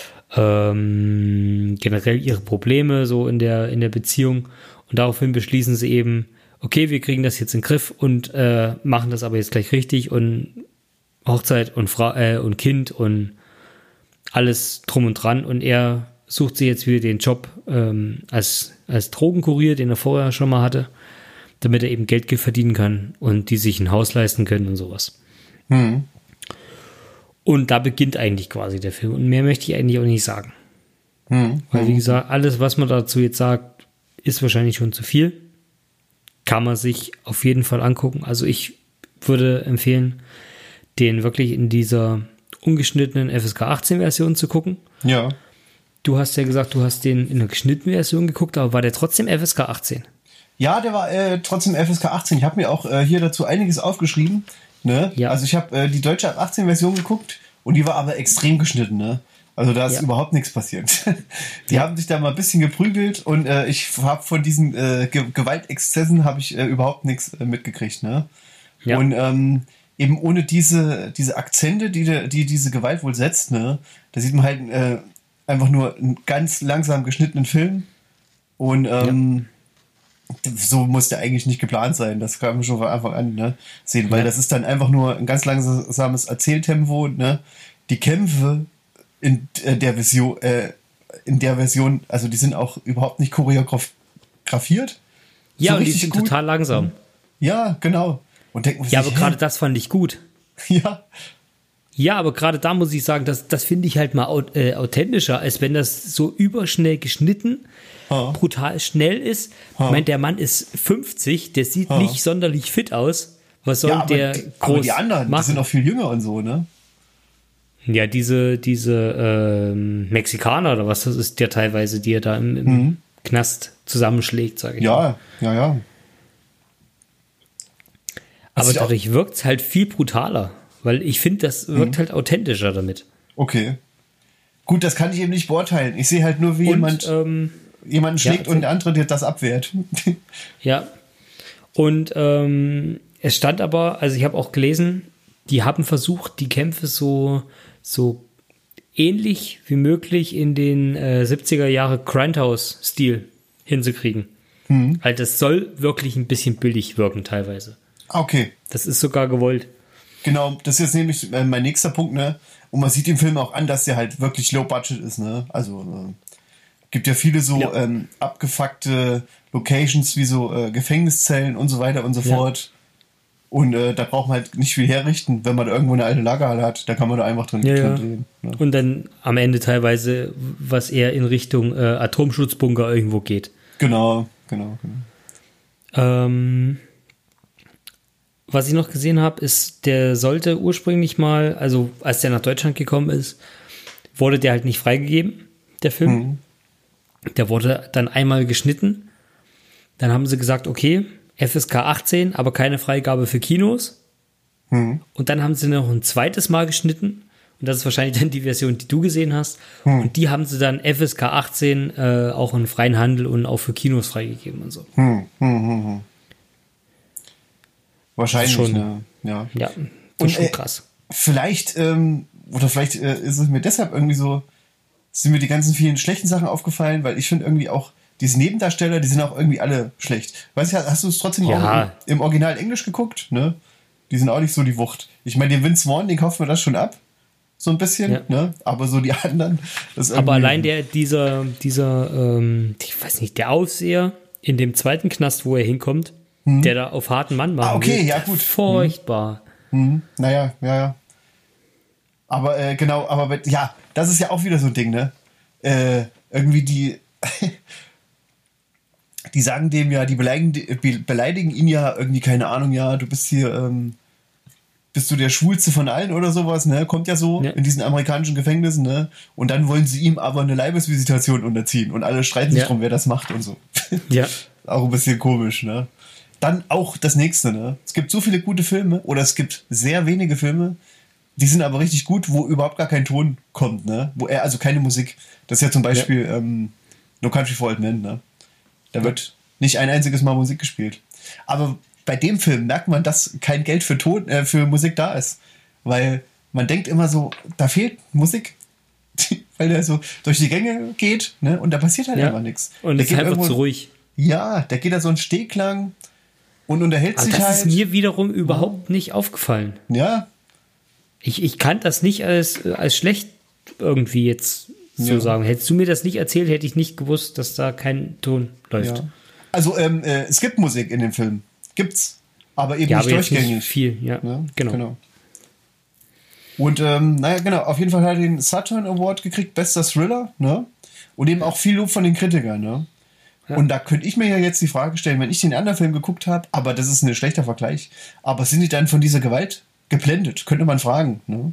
ähm, generell ihre Probleme so in der, in der Beziehung. Und daraufhin beschließen sie eben, okay, wir kriegen das jetzt in den Griff und äh, machen das aber jetzt gleich richtig und Hochzeit und, Fra- äh, und Kind und alles drum und dran. Und er sucht sich jetzt wieder den Job ähm, als, als Drogenkurier, den er vorher schon mal hatte, damit er eben Geld verdienen kann und die sich ein Haus leisten können und sowas. Mhm. Und da beginnt eigentlich quasi der Film. Und mehr möchte ich eigentlich auch nicht sagen. Mhm. Weil, wie gesagt, alles, was man dazu jetzt sagt, ist wahrscheinlich schon zu viel. Kann man sich auf jeden Fall angucken. Also ich würde empfehlen, den wirklich in dieser ungeschnittenen F S K achtzehn Version zu gucken. Ja. Du hast ja gesagt, du hast den in der geschnittenen Version geguckt, aber war der trotzdem F S K achtzehn? Ja, der war äh, trotzdem F S K achtzehn. Ich habe mir auch äh, hier dazu einiges aufgeschrieben. Ne? Ja. Also ich habe äh, die deutsche ab achtzehn Version geguckt und die war aber extrem geschnitten. Ne? Also da ist ja. überhaupt nichts passiert. Die ja. haben sich da mal ein bisschen geprügelt und äh, ich habe von diesen äh, Ge- Gewaltexzessen habe ich äh, überhaupt nichts äh, mitgekriegt. Ne? Ja. Und ähm, eben ohne diese, diese Akzente, die, de, die diese Gewalt wohl setzt, ne? Da sieht man halt äh, einfach nur einen ganz langsam geschnittenen Film und ähm, ja. so muss der eigentlich nicht geplant sein. Das kann man schon von Anfang an ne, sehen, weil ja. das ist dann einfach nur ein ganz langsames Erzähltempo. Ne? Die Kämpfe in der Version, äh, in der Version, also die sind auch überhaupt nicht choreografiert. Ja, so und die sind gut. Total langsam. Ja, genau. Und denkt man ja, sich, aber gerade das fand ich gut. Ja. Ja, aber gerade da muss ich sagen, das, das finde ich halt mal äh, authentischer, als wenn das so überschnell geschnitten, ha. brutal schnell ist. Ha. Ich meine, der Mann ist fünfzig, der sieht ha. nicht sonderlich fit aus. Was soll ja, der die, groß aber die anderen, machen? Die sind auch viel jünger und so, ne? Ja, diese, diese ähm, Mexikaner oder was das ist, der teilweise, die er da im, im mhm. Knast zusammenschlägt, sage ich ja, mal. Ja, ja, ja. Aber dadurch wirkt es halt viel brutaler, weil ich finde, das wirkt mhm. halt authentischer damit. Okay. Gut, das kann ich eben nicht beurteilen. Ich sehe halt nur, wie und, jemand ähm, jemanden schlägt ja, und der andere der das abwehrt. Ja. Und ähm, es stand aber, also ich habe auch gelesen, die haben versucht, die Kämpfe so, so ähnlich wie möglich in den äh, siebziger Jahre Grindhouse-Stil hinzukriegen. Mhm. Weil das soll wirklich ein bisschen billig wirken teilweise. Okay. Das ist sogar gewollt. Genau, das ist jetzt nämlich äh, mein nächster Punkt, ne? Und man sieht im Film auch an, dass der halt wirklich low budget ist, ne? Also äh, gibt ja viele so ja. ähm, abgefuckte Locations wie so äh, Gefängniszellen und so weiter und so ja. fort. Und äh, da braucht man halt nicht viel herrichten, wenn man da irgendwo eine alte Lagerhalle hat, da kann man da einfach drin, ja, drin ja. drehen. Ne? Und dann am Ende teilweise, was eher in Richtung äh, Atomschutzbunker irgendwo geht. Genau, genau, genau. Ähm, was ich noch gesehen habe, ist, der sollte ursprünglich mal, also als der nach Deutschland gekommen ist, wurde der halt nicht freigegeben, der Film. Mhm. Der wurde dann einmal geschnitten. Dann haben sie gesagt, okay, F S K achtzehn, aber keine Freigabe für Kinos. Mhm. Und dann haben sie noch ein zweites Mal geschnitten. Und das ist wahrscheinlich dann die Version, die du gesehen hast. Mhm. Und die haben sie dann F S K achtzehn äh, auch in freien Handel und auch für Kinos freigegeben und so. Mhm. Mhm. Wahrscheinlich schon, ne? Ja, ja das und, ist schon äh, krass. Vielleicht, ähm, oder vielleicht äh, ist es mir deshalb irgendwie so, sind mir die ganzen vielen schlechten Sachen aufgefallen, weil ich finde irgendwie auch, diese Nebendarsteller, die sind auch irgendwie alle schlecht. Weißt du, hast du es trotzdem ja. auch im, im Original Englisch geguckt? Ne? Die sind auch nicht so die Wucht. Ich meine, den Vince Vaughn, den kauft man das schon ab. So ein bisschen, ja. ne? Aber so die anderen. Das ist aber allein der, dieser, dieser, ähm, ich weiß nicht, der Aufseher in dem zweiten Knast, wo er hinkommt, hm. der da auf harten Mann macht. Ah, okay, will, ja, gut. Furchtbar. Hm. Hm. Naja, ja, ja. Aber äh, genau, aber ja, das ist ja auch wieder so ein Ding, ne? Äh, irgendwie die. Die sagen dem ja, die beleidigen, beleidigen ihn ja irgendwie, keine Ahnung, ja, du bist hier, ähm, bist du der Schwulste von allen oder sowas, ne? Kommt ja so ja. in diesen amerikanischen Gefängnissen, ne? Und dann wollen sie ihm aber eine Leibesvisitation unterziehen und alle streiten sich ja. drum, wer das macht und so. Ja. Auch ein bisschen komisch, ne? Dann auch das nächste, ne? Es gibt so viele gute Filme oder es gibt sehr wenige Filme, die sind aber richtig gut, wo überhaupt gar kein Ton kommt, ne? Wo er, also keine Musik. Das ist ja zum Beispiel ja. Ähm, No Country for Old Men, ne? Da wird nicht ein einziges Mal Musik gespielt. Aber bei dem Film merkt man, dass kein Geld für Ton, äh, für Musik da ist. Weil man denkt immer so, da fehlt Musik. Weil der so durch die Gänge geht, ne? Und da passiert halt ja. einfach nichts. Und es ist einfach irgendwo, zu ruhig. Ja, da geht da so ein Stehklang und unterhält aber sich das halt. Das ist mir wiederum überhaupt nicht aufgefallen. Ja. Ich, ich kann das nicht als, als schlecht irgendwie jetzt so ja. sagen. Hättest du mir das nicht erzählt, hätte ich nicht gewusst, dass da kein Ton läuft. Ja. Also ähm, äh, es gibt Musik in dem Film. Gibt's. Aber eben ja, nicht aber durchgängig. Nicht viel, ja. ja genau. genau. Und ähm, naja, genau, auf jeden Fall hat er den Saturn Award gekriegt, bester Thriller, ne? Und eben auch viel Lob von den Kritikern, ne? Ja. Und da könnte ich mir ja jetzt die Frage stellen, wenn ich den anderen Film geguckt habe, aber das ist ein schlechter Vergleich, aber sind die dann von dieser Gewalt geblendet? Könnte man fragen, ne?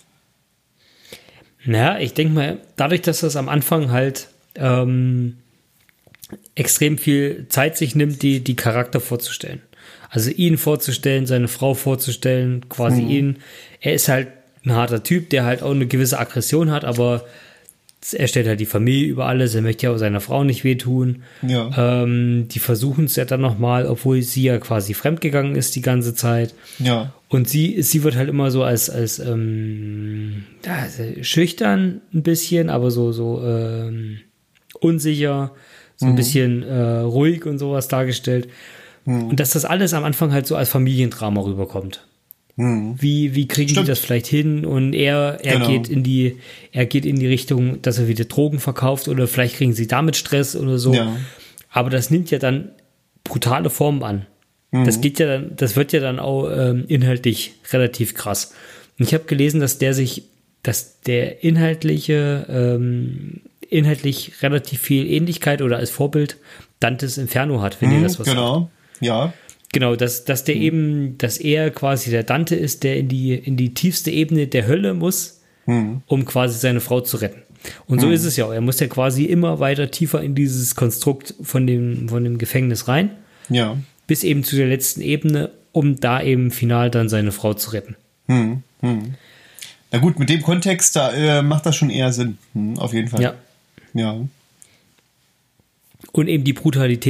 Naja, ich denke mal, dadurch, dass das am Anfang halt ähm, extrem viel Zeit sich nimmt, die, die Charakter vorzustellen. Also ihn vorzustellen, seine Frau vorzustellen, quasi mhm. ihn. Er ist halt ein harter Typ, der halt auch eine gewisse Aggression hat, aber er stellt halt die Familie über alles, er möchte ja auch seiner Frau nicht wehtun. Ja. Ähm, die versuchen es ja dann nochmal, obwohl sie ja quasi fremdgegangen ist die ganze Zeit. Ja. Und sie, sie wird halt immer so als, als ähm, ja, schüchtern ein bisschen, aber so, so ähm, unsicher, so ein mhm. bisschen äh, ruhig und sowas dargestellt. Mhm. Und dass das alles am Anfang halt so als Familiendrama rüberkommt. Mhm. Wie, wie kriegen Stimmt. die das vielleicht hin? Und er, er genau. geht in die, er geht in die Richtung, dass er wieder Drogen verkauft oder vielleicht kriegen sie damit Stress oder so. Ja. Aber das nimmt ja dann brutale Formen an. Mhm. Das geht ja dann, das wird ja dann auch ähm, inhaltlich relativ krass. Und ich habe gelesen, dass der sich, dass der inhaltliche, ähm, inhaltlich relativ viel Ähnlichkeit oder als Vorbild Dantes Inferno hat, wenn mhm, ihr das was genau, sagt. ja. Genau, dass, dass der mhm. eben, dass er quasi der Dante ist, der in die, in die tiefste Ebene der Hölle muss, mhm. um quasi seine Frau zu retten. Und so mhm. ist es ja auch. Er muss ja quasi immer weiter tiefer in dieses Konstrukt von dem, von dem Gefängnis rein. Ja. Bis eben zu der letzten Ebene, um da eben final dann seine Frau zu retten. Mhm. Mhm. Na gut, mit dem Kontext, da äh, macht das schon eher Sinn. Mhm, auf jeden Fall. Ja. Ja. Und eben die Brutalität,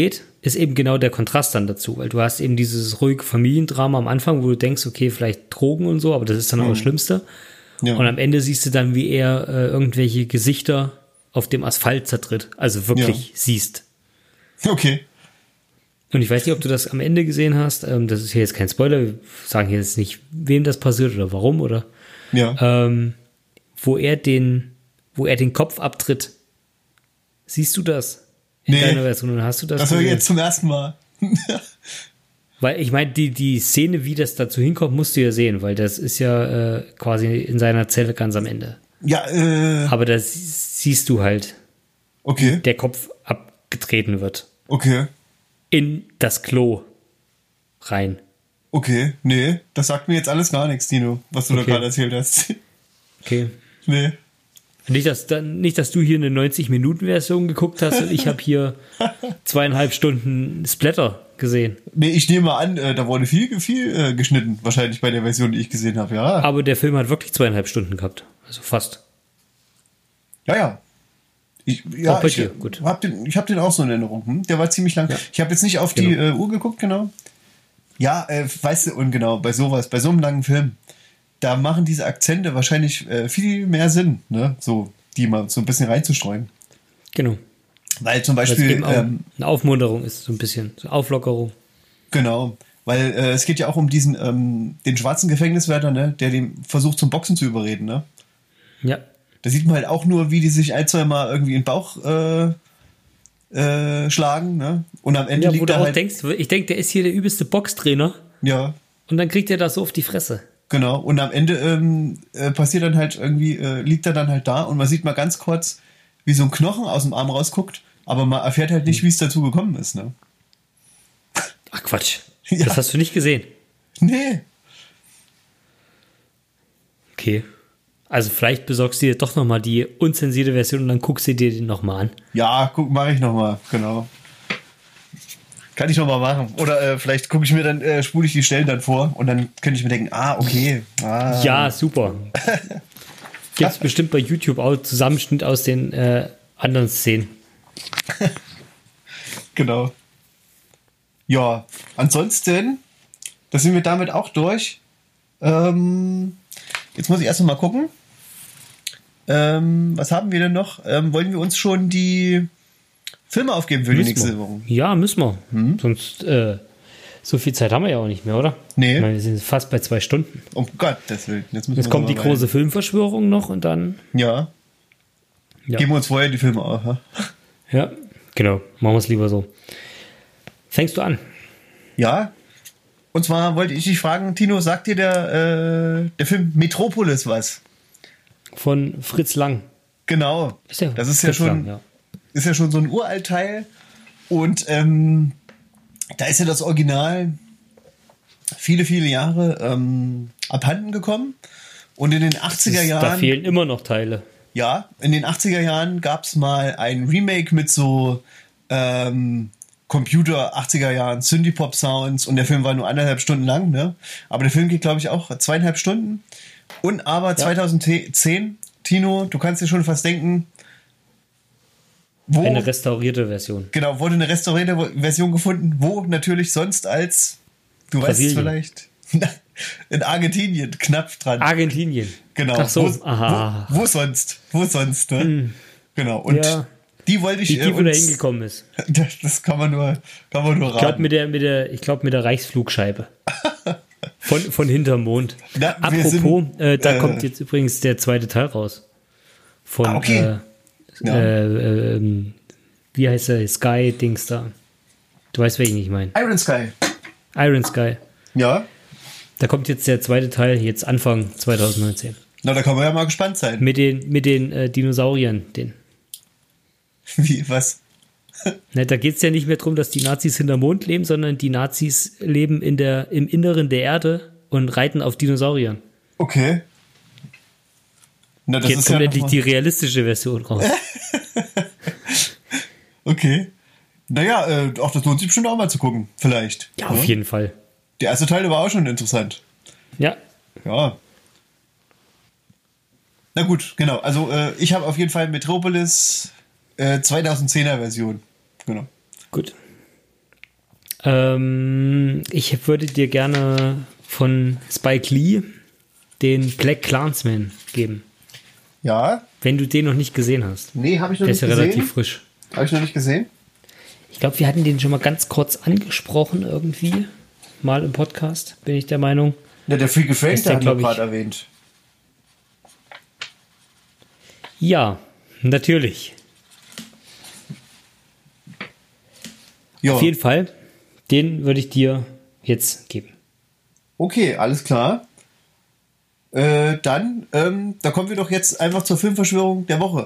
ist eben genau der Kontrast dann dazu, weil du hast eben dieses ruhige Familiendrama am Anfang, wo du denkst, okay, vielleicht Drogen und so, aber das ist dann auch das Schlimmste. Ja. Und am Ende siehst du dann, wie er äh, irgendwelche Gesichter auf dem Asphalt zertritt. Also wirklich Ja. siehst. Okay. Und ich weiß nicht, ob du das am Ende gesehen hast. Ähm, das ist hier jetzt kein Spoiler. Wir sagen hier jetzt nicht, wem das passiert oder warum oder Ja. ähm, wo er den, wo er den Kopf abtritt. Siehst du das in Nee. deiner Version? Und hast du das? Das höre ich gesehen? jetzt zum ersten Mal. Weil ich meine, die, die Szene, wie das dazu hinkommt, musst du ja sehen, weil das ist ja äh, quasi in seiner Zelle ganz am Ende. Ja, äh, Aber da sie- siehst du halt, okay. der Kopf abgetreten wird. Okay. In das Klo rein. Okay. Nee, das sagt mir jetzt alles gar nichts, Dino, was du Okay. da gerade erzählt hast. Okay. Nee. Nicht, dass, dann, nicht, dass du hier eine neunzig-Minuten-Version geguckt hast und ich habe hier zweieinhalb Stunden Splatter gesehen. Nee, ich nehme an, äh, da wurde viel, viel äh, geschnitten, wahrscheinlich bei der Version, die ich gesehen habe, ja. Aber der Film hat wirklich zweieinhalb Stunden gehabt. Also fast. Ja, ja. Ich, ja, Auch bei ich dir, gut. hab den, ich habe den auch so in Erinnerung. Hm? Der war ziemlich lang. Ich habe jetzt nicht auf die Genau. äh, Uhr geguckt, genau. Ja, äh, weißt du, und genau, bei sowas, bei so einem langen Film, da machen diese Akzente wahrscheinlich äh, viel mehr Sinn, ne? So, die mal so ein bisschen reinzustreuen. Genau. Weil zum Weil es Beispiel, eben auch ähm, eine Aufmunterung ist, so ein bisschen. So Auflockerung. genau, weil äh, es geht ja auch um diesen, ähm, den schwarzen Gefängniswärter, ne? Der den versucht zum Boxen zu überreden, ne? Ja. Da sieht man halt auch nur, wie die sich ein, zwei Mal irgendwie in den Bauch äh, äh, schlagen, ne? Und am Ende Ja, wo liegt du er auch halt, denkst, ich denke, der ist hier der übelste Boxtrainer ja, und dann kriegt er das so auf die Fresse. genau. Und am Ende ähm, äh, passiert dann halt irgendwie, äh, liegt er dann halt da und man sieht mal ganz kurz, wie so ein Knochen aus dem Arm rausguckt, aber man erfährt halt nicht, wie es dazu gekommen ist, ne? Ach Quatsch. Ja. Das hast du nicht gesehen. Nee. Okay. Also vielleicht besorgst du dir doch nochmal die unzensierte Version und dann guckst du dir den nochmal an. Ja, guck, mache ich nochmal, genau. Kann ich nochmal machen. Oder äh, vielleicht gucke ich mir dann, äh, spule ich die Stellen dann vor und dann könnte ich mir denken, ah, okay. Ah. Ja, super. Gibt es bestimmt bei YouTube auch Zusammenschnitt aus den äh, anderen Szenen. Genau. Ja, ansonsten, da sind wir damit auch durch. Ähm, jetzt muss ich erst mal gucken. Ähm, was haben wir denn noch? Ähm, wollen wir uns schon die Filme aufgeben für die Müssen nächste wir. Woche? Ja, müssen wir. Sonst, äh, so viel Zeit haben wir ja auch nicht mehr, oder? Nee. Ich meine, wir sind fast bei zwei Stunden. Um Gottes Willen. Jetzt, müssen Jetzt wir kommt die noch mal große Filmverschwörung noch und dann. rein. Ja. Ja. Geben wir uns vorher die Filme auf. ha? Ja, genau. Machen wir es lieber so. Fängst du an? Ja. Und zwar wollte ich dich fragen, Tino, sagt dir der, äh, der Film Metropolis was? Von Fritz Lang. Genau. Ist ja das ist ja Fritz schon, Lang, ja. ist ja schon so ein Uraltteil. Und ähm, da ist ja das Original viele, viele Jahre ähm, abhanden gekommen. Und in den achtziger Da Jahren, fehlen immer noch Teile. ja, in den achtziger Jahren gab es mal ein Remake mit so ähm, Computer achtziger Jahren Synthie-Pop Sounds und der Film war nur anderthalb Stunden lang, ne? Aber der Film geht, glaube ich, auch zweieinhalb Stunden. Und aber zweitausendzehn, Tino, du kannst dir schon fast denken, wo Eine restaurierte Version. genau, wurde eine restaurierte Version gefunden, wo natürlich sonst als, du weißt es Brasilien. vielleicht, in Argentinien, knapp dran. Argentinien. Genau. Ach so, wo, aha. Wo, wo sonst? Wo sonst, ne? Genau. Und Ja. die wollte ich Wie äh, die, wo der uns- hingekommen ist. Das, das kann man nur, kann man nur Ich glaube raten. mit der, mit der, ich glaub, mit der Reichsflugscheibe. Von, von hinterm Mond. Na, wir Apropos, sind, äh, da äh, kommt jetzt übrigens der zweite Teil raus. Von, Ah, okay. äh, Ja. äh, ähm, wie heißt der? Sky-Dings da. Du weißt, welchen ich meine. Iron Sky. Iron Sky. Ja. Da kommt jetzt der zweite Teil, jetzt Anfang zwanzig neunzehn. Na, da kann man ja mal gespannt sein. Mit den, mit den äh, Dinosauriern. Den. Wie, was? Ne, da geht es ja nicht mehr darum, dass die Nazis hinterm Mond leben, sondern die Nazis leben in der, im Inneren der Erde und reiten auf Dinosauriern. Okay. Na, das Jetzt ist kommt ja endlich noch die mal, realistische Version raus. okay. Naja, äh, auch das lohnt sich bestimmt auch mal zu gucken. Vielleicht. Ja, auf jeden Fall. Der erste Teil der war auch schon interessant. Ja, Ja. Na gut, genau. Also äh, ich habe auf jeden Fall Metropolis äh, zweitausendzehner Version. Genau. gut. Ähm, ich würde dir gerne von Spike Lee den Black Klansman geben. Ja. Wenn du den noch nicht gesehen hast. Nee, habe ich noch Der nicht ist ja gesehen. relativ frisch. Habe ich noch nicht gesehen. Ich glaube, wir hatten den schon mal ganz kurz angesprochen irgendwie. Mal im Podcast, bin ich der Meinung. Ja, der Freaky Frank, Ist der der, hat noch glaub ich- gerade erwähnt. Ja, natürlich. Ja, Auf jeden Fall, den würde ich dir jetzt geben. okay, alles klar. Äh, dann, ähm, da kommen wir doch jetzt einfach zur Filmverschwörung der Woche.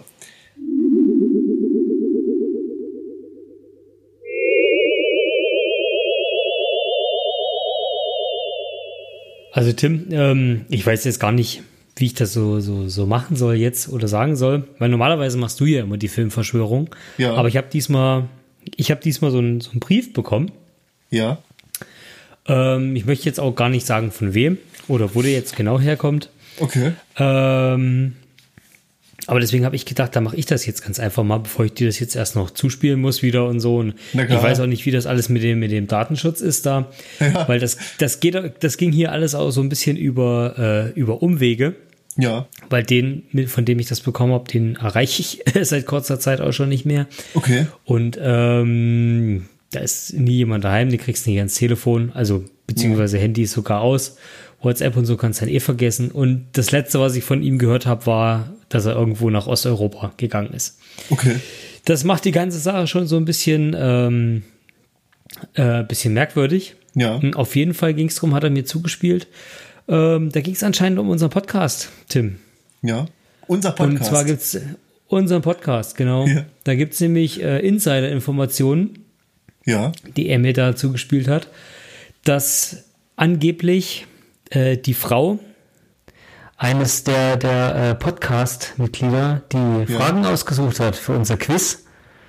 Also Tim, ähm, ich weiß jetzt gar nicht, wie ich das so, so, so machen soll jetzt oder sagen soll, weil normalerweise machst du ja immer die Filmverschwörung. Ja. Aber ich habe diesmal, ich habe diesmal so einen, so einen Brief bekommen. Ja. Ähm, ich möchte jetzt auch gar nicht sagen, von wem oder wo der jetzt genau herkommt. Okay. Ähm, aber deswegen habe ich gedacht, da mache ich das jetzt ganz einfach mal, bevor ich dir das jetzt erst noch zuspielen muss wieder und so. Und Na ich klar. weiß auch nicht, wie das alles mit dem, mit dem Datenschutz ist da. Ja. Weil das, das geht, das ging hier alles auch so ein bisschen über, äh, über Umwege. Ja. Weil den, mit- von dem ich das bekommen habe, den erreiche ich seit kurzer Zeit auch schon nicht mehr. Okay. Und ähm, da ist nie jemand daheim, den kriegst du nicht ans Telefon, also beziehungsweise Handy ist sogar aus. WhatsApp und so kannst du dann eh vergessen. Und das Letzte, was ich von ihm gehört habe, war, dass er irgendwo nach Osteuropa gegangen ist. Okay. Das macht die ganze Sache schon so ein bisschen, ähm, äh, bisschen merkwürdig. Ja. Und auf jeden Fall ging es darum, hat er mir zugespielt. Ähm, da ging es anscheinend um unseren Podcast, Tim. Ja. Unser Podcast. Und zwar gibt es unseren Podcast, genau. Ja. Da gibt es nämlich äh, Insider-Informationen, Ja. die er mir da zugespielt hat, dass angeblich äh, die Frau eines der, der äh, Podcast-Mitglieder die Ja. Fragen ausgesucht hat für unser Quiz.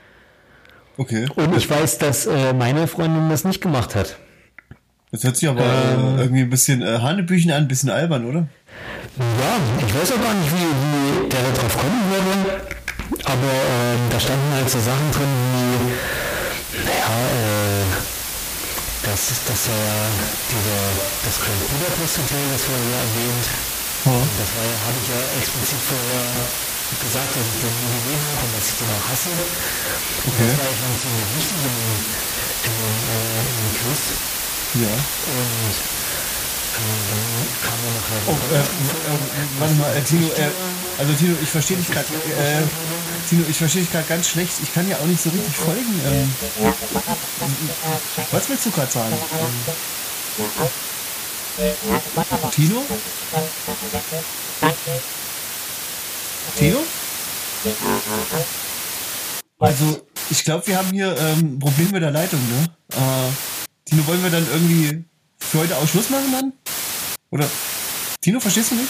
Okay. Und ich weiß, dass äh, meine Freundin das nicht gemacht hat. Das hört sich aber Ähm. äh, irgendwie ein bisschen äh, Hanebüchen an, ein bisschen albern, oder? Ja, ich weiß auch gar nicht, wie, wie der darauf kommen würde. Aber ähm, da standen halt so Sachen drin wie, naja, äh, das ist das ja dieser, das Grand Budapest Hotel, das wurde ja erwähnt. Das war ja, habe ich ja explizit vorher gesagt, dass ich den nie gesehen habe und dass ich den auch hasse. Und Okay. das war ja schon ziemlich wichtig in dem, in dem, äh, in dem Quiz. Ja. Und ähm, dann kam ja noch Oh, äh, äh, warte mal, äh, Tino, äh, also Tino, ich verstehe dich gerade, äh, Tino, ich verstehe dich gerade ganz schlecht. Ich kann ja auch nicht so richtig folgen. Ähm, was willst du gerade sagen? Ähm, Tino? Tino? Also, ich glaube, wir haben hier ähm, ein Problem mit der Leitung, ne? Äh, Tino, wollen wir dann irgendwie für heute auch Schluss machen dann? Oder? Tino, verstehst du mich?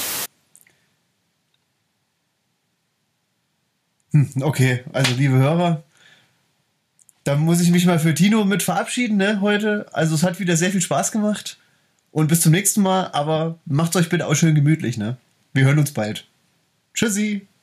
Hm, okay, also liebe Hörer, dann muss ich mich mal für Tino mit verabschieden, ne, heute. Also es hat wieder sehr viel Spaß gemacht. Und bis zum nächsten Mal, aber macht's euch bitte auch schön gemütlich, ne? Wir hören uns bald. Tschüssi!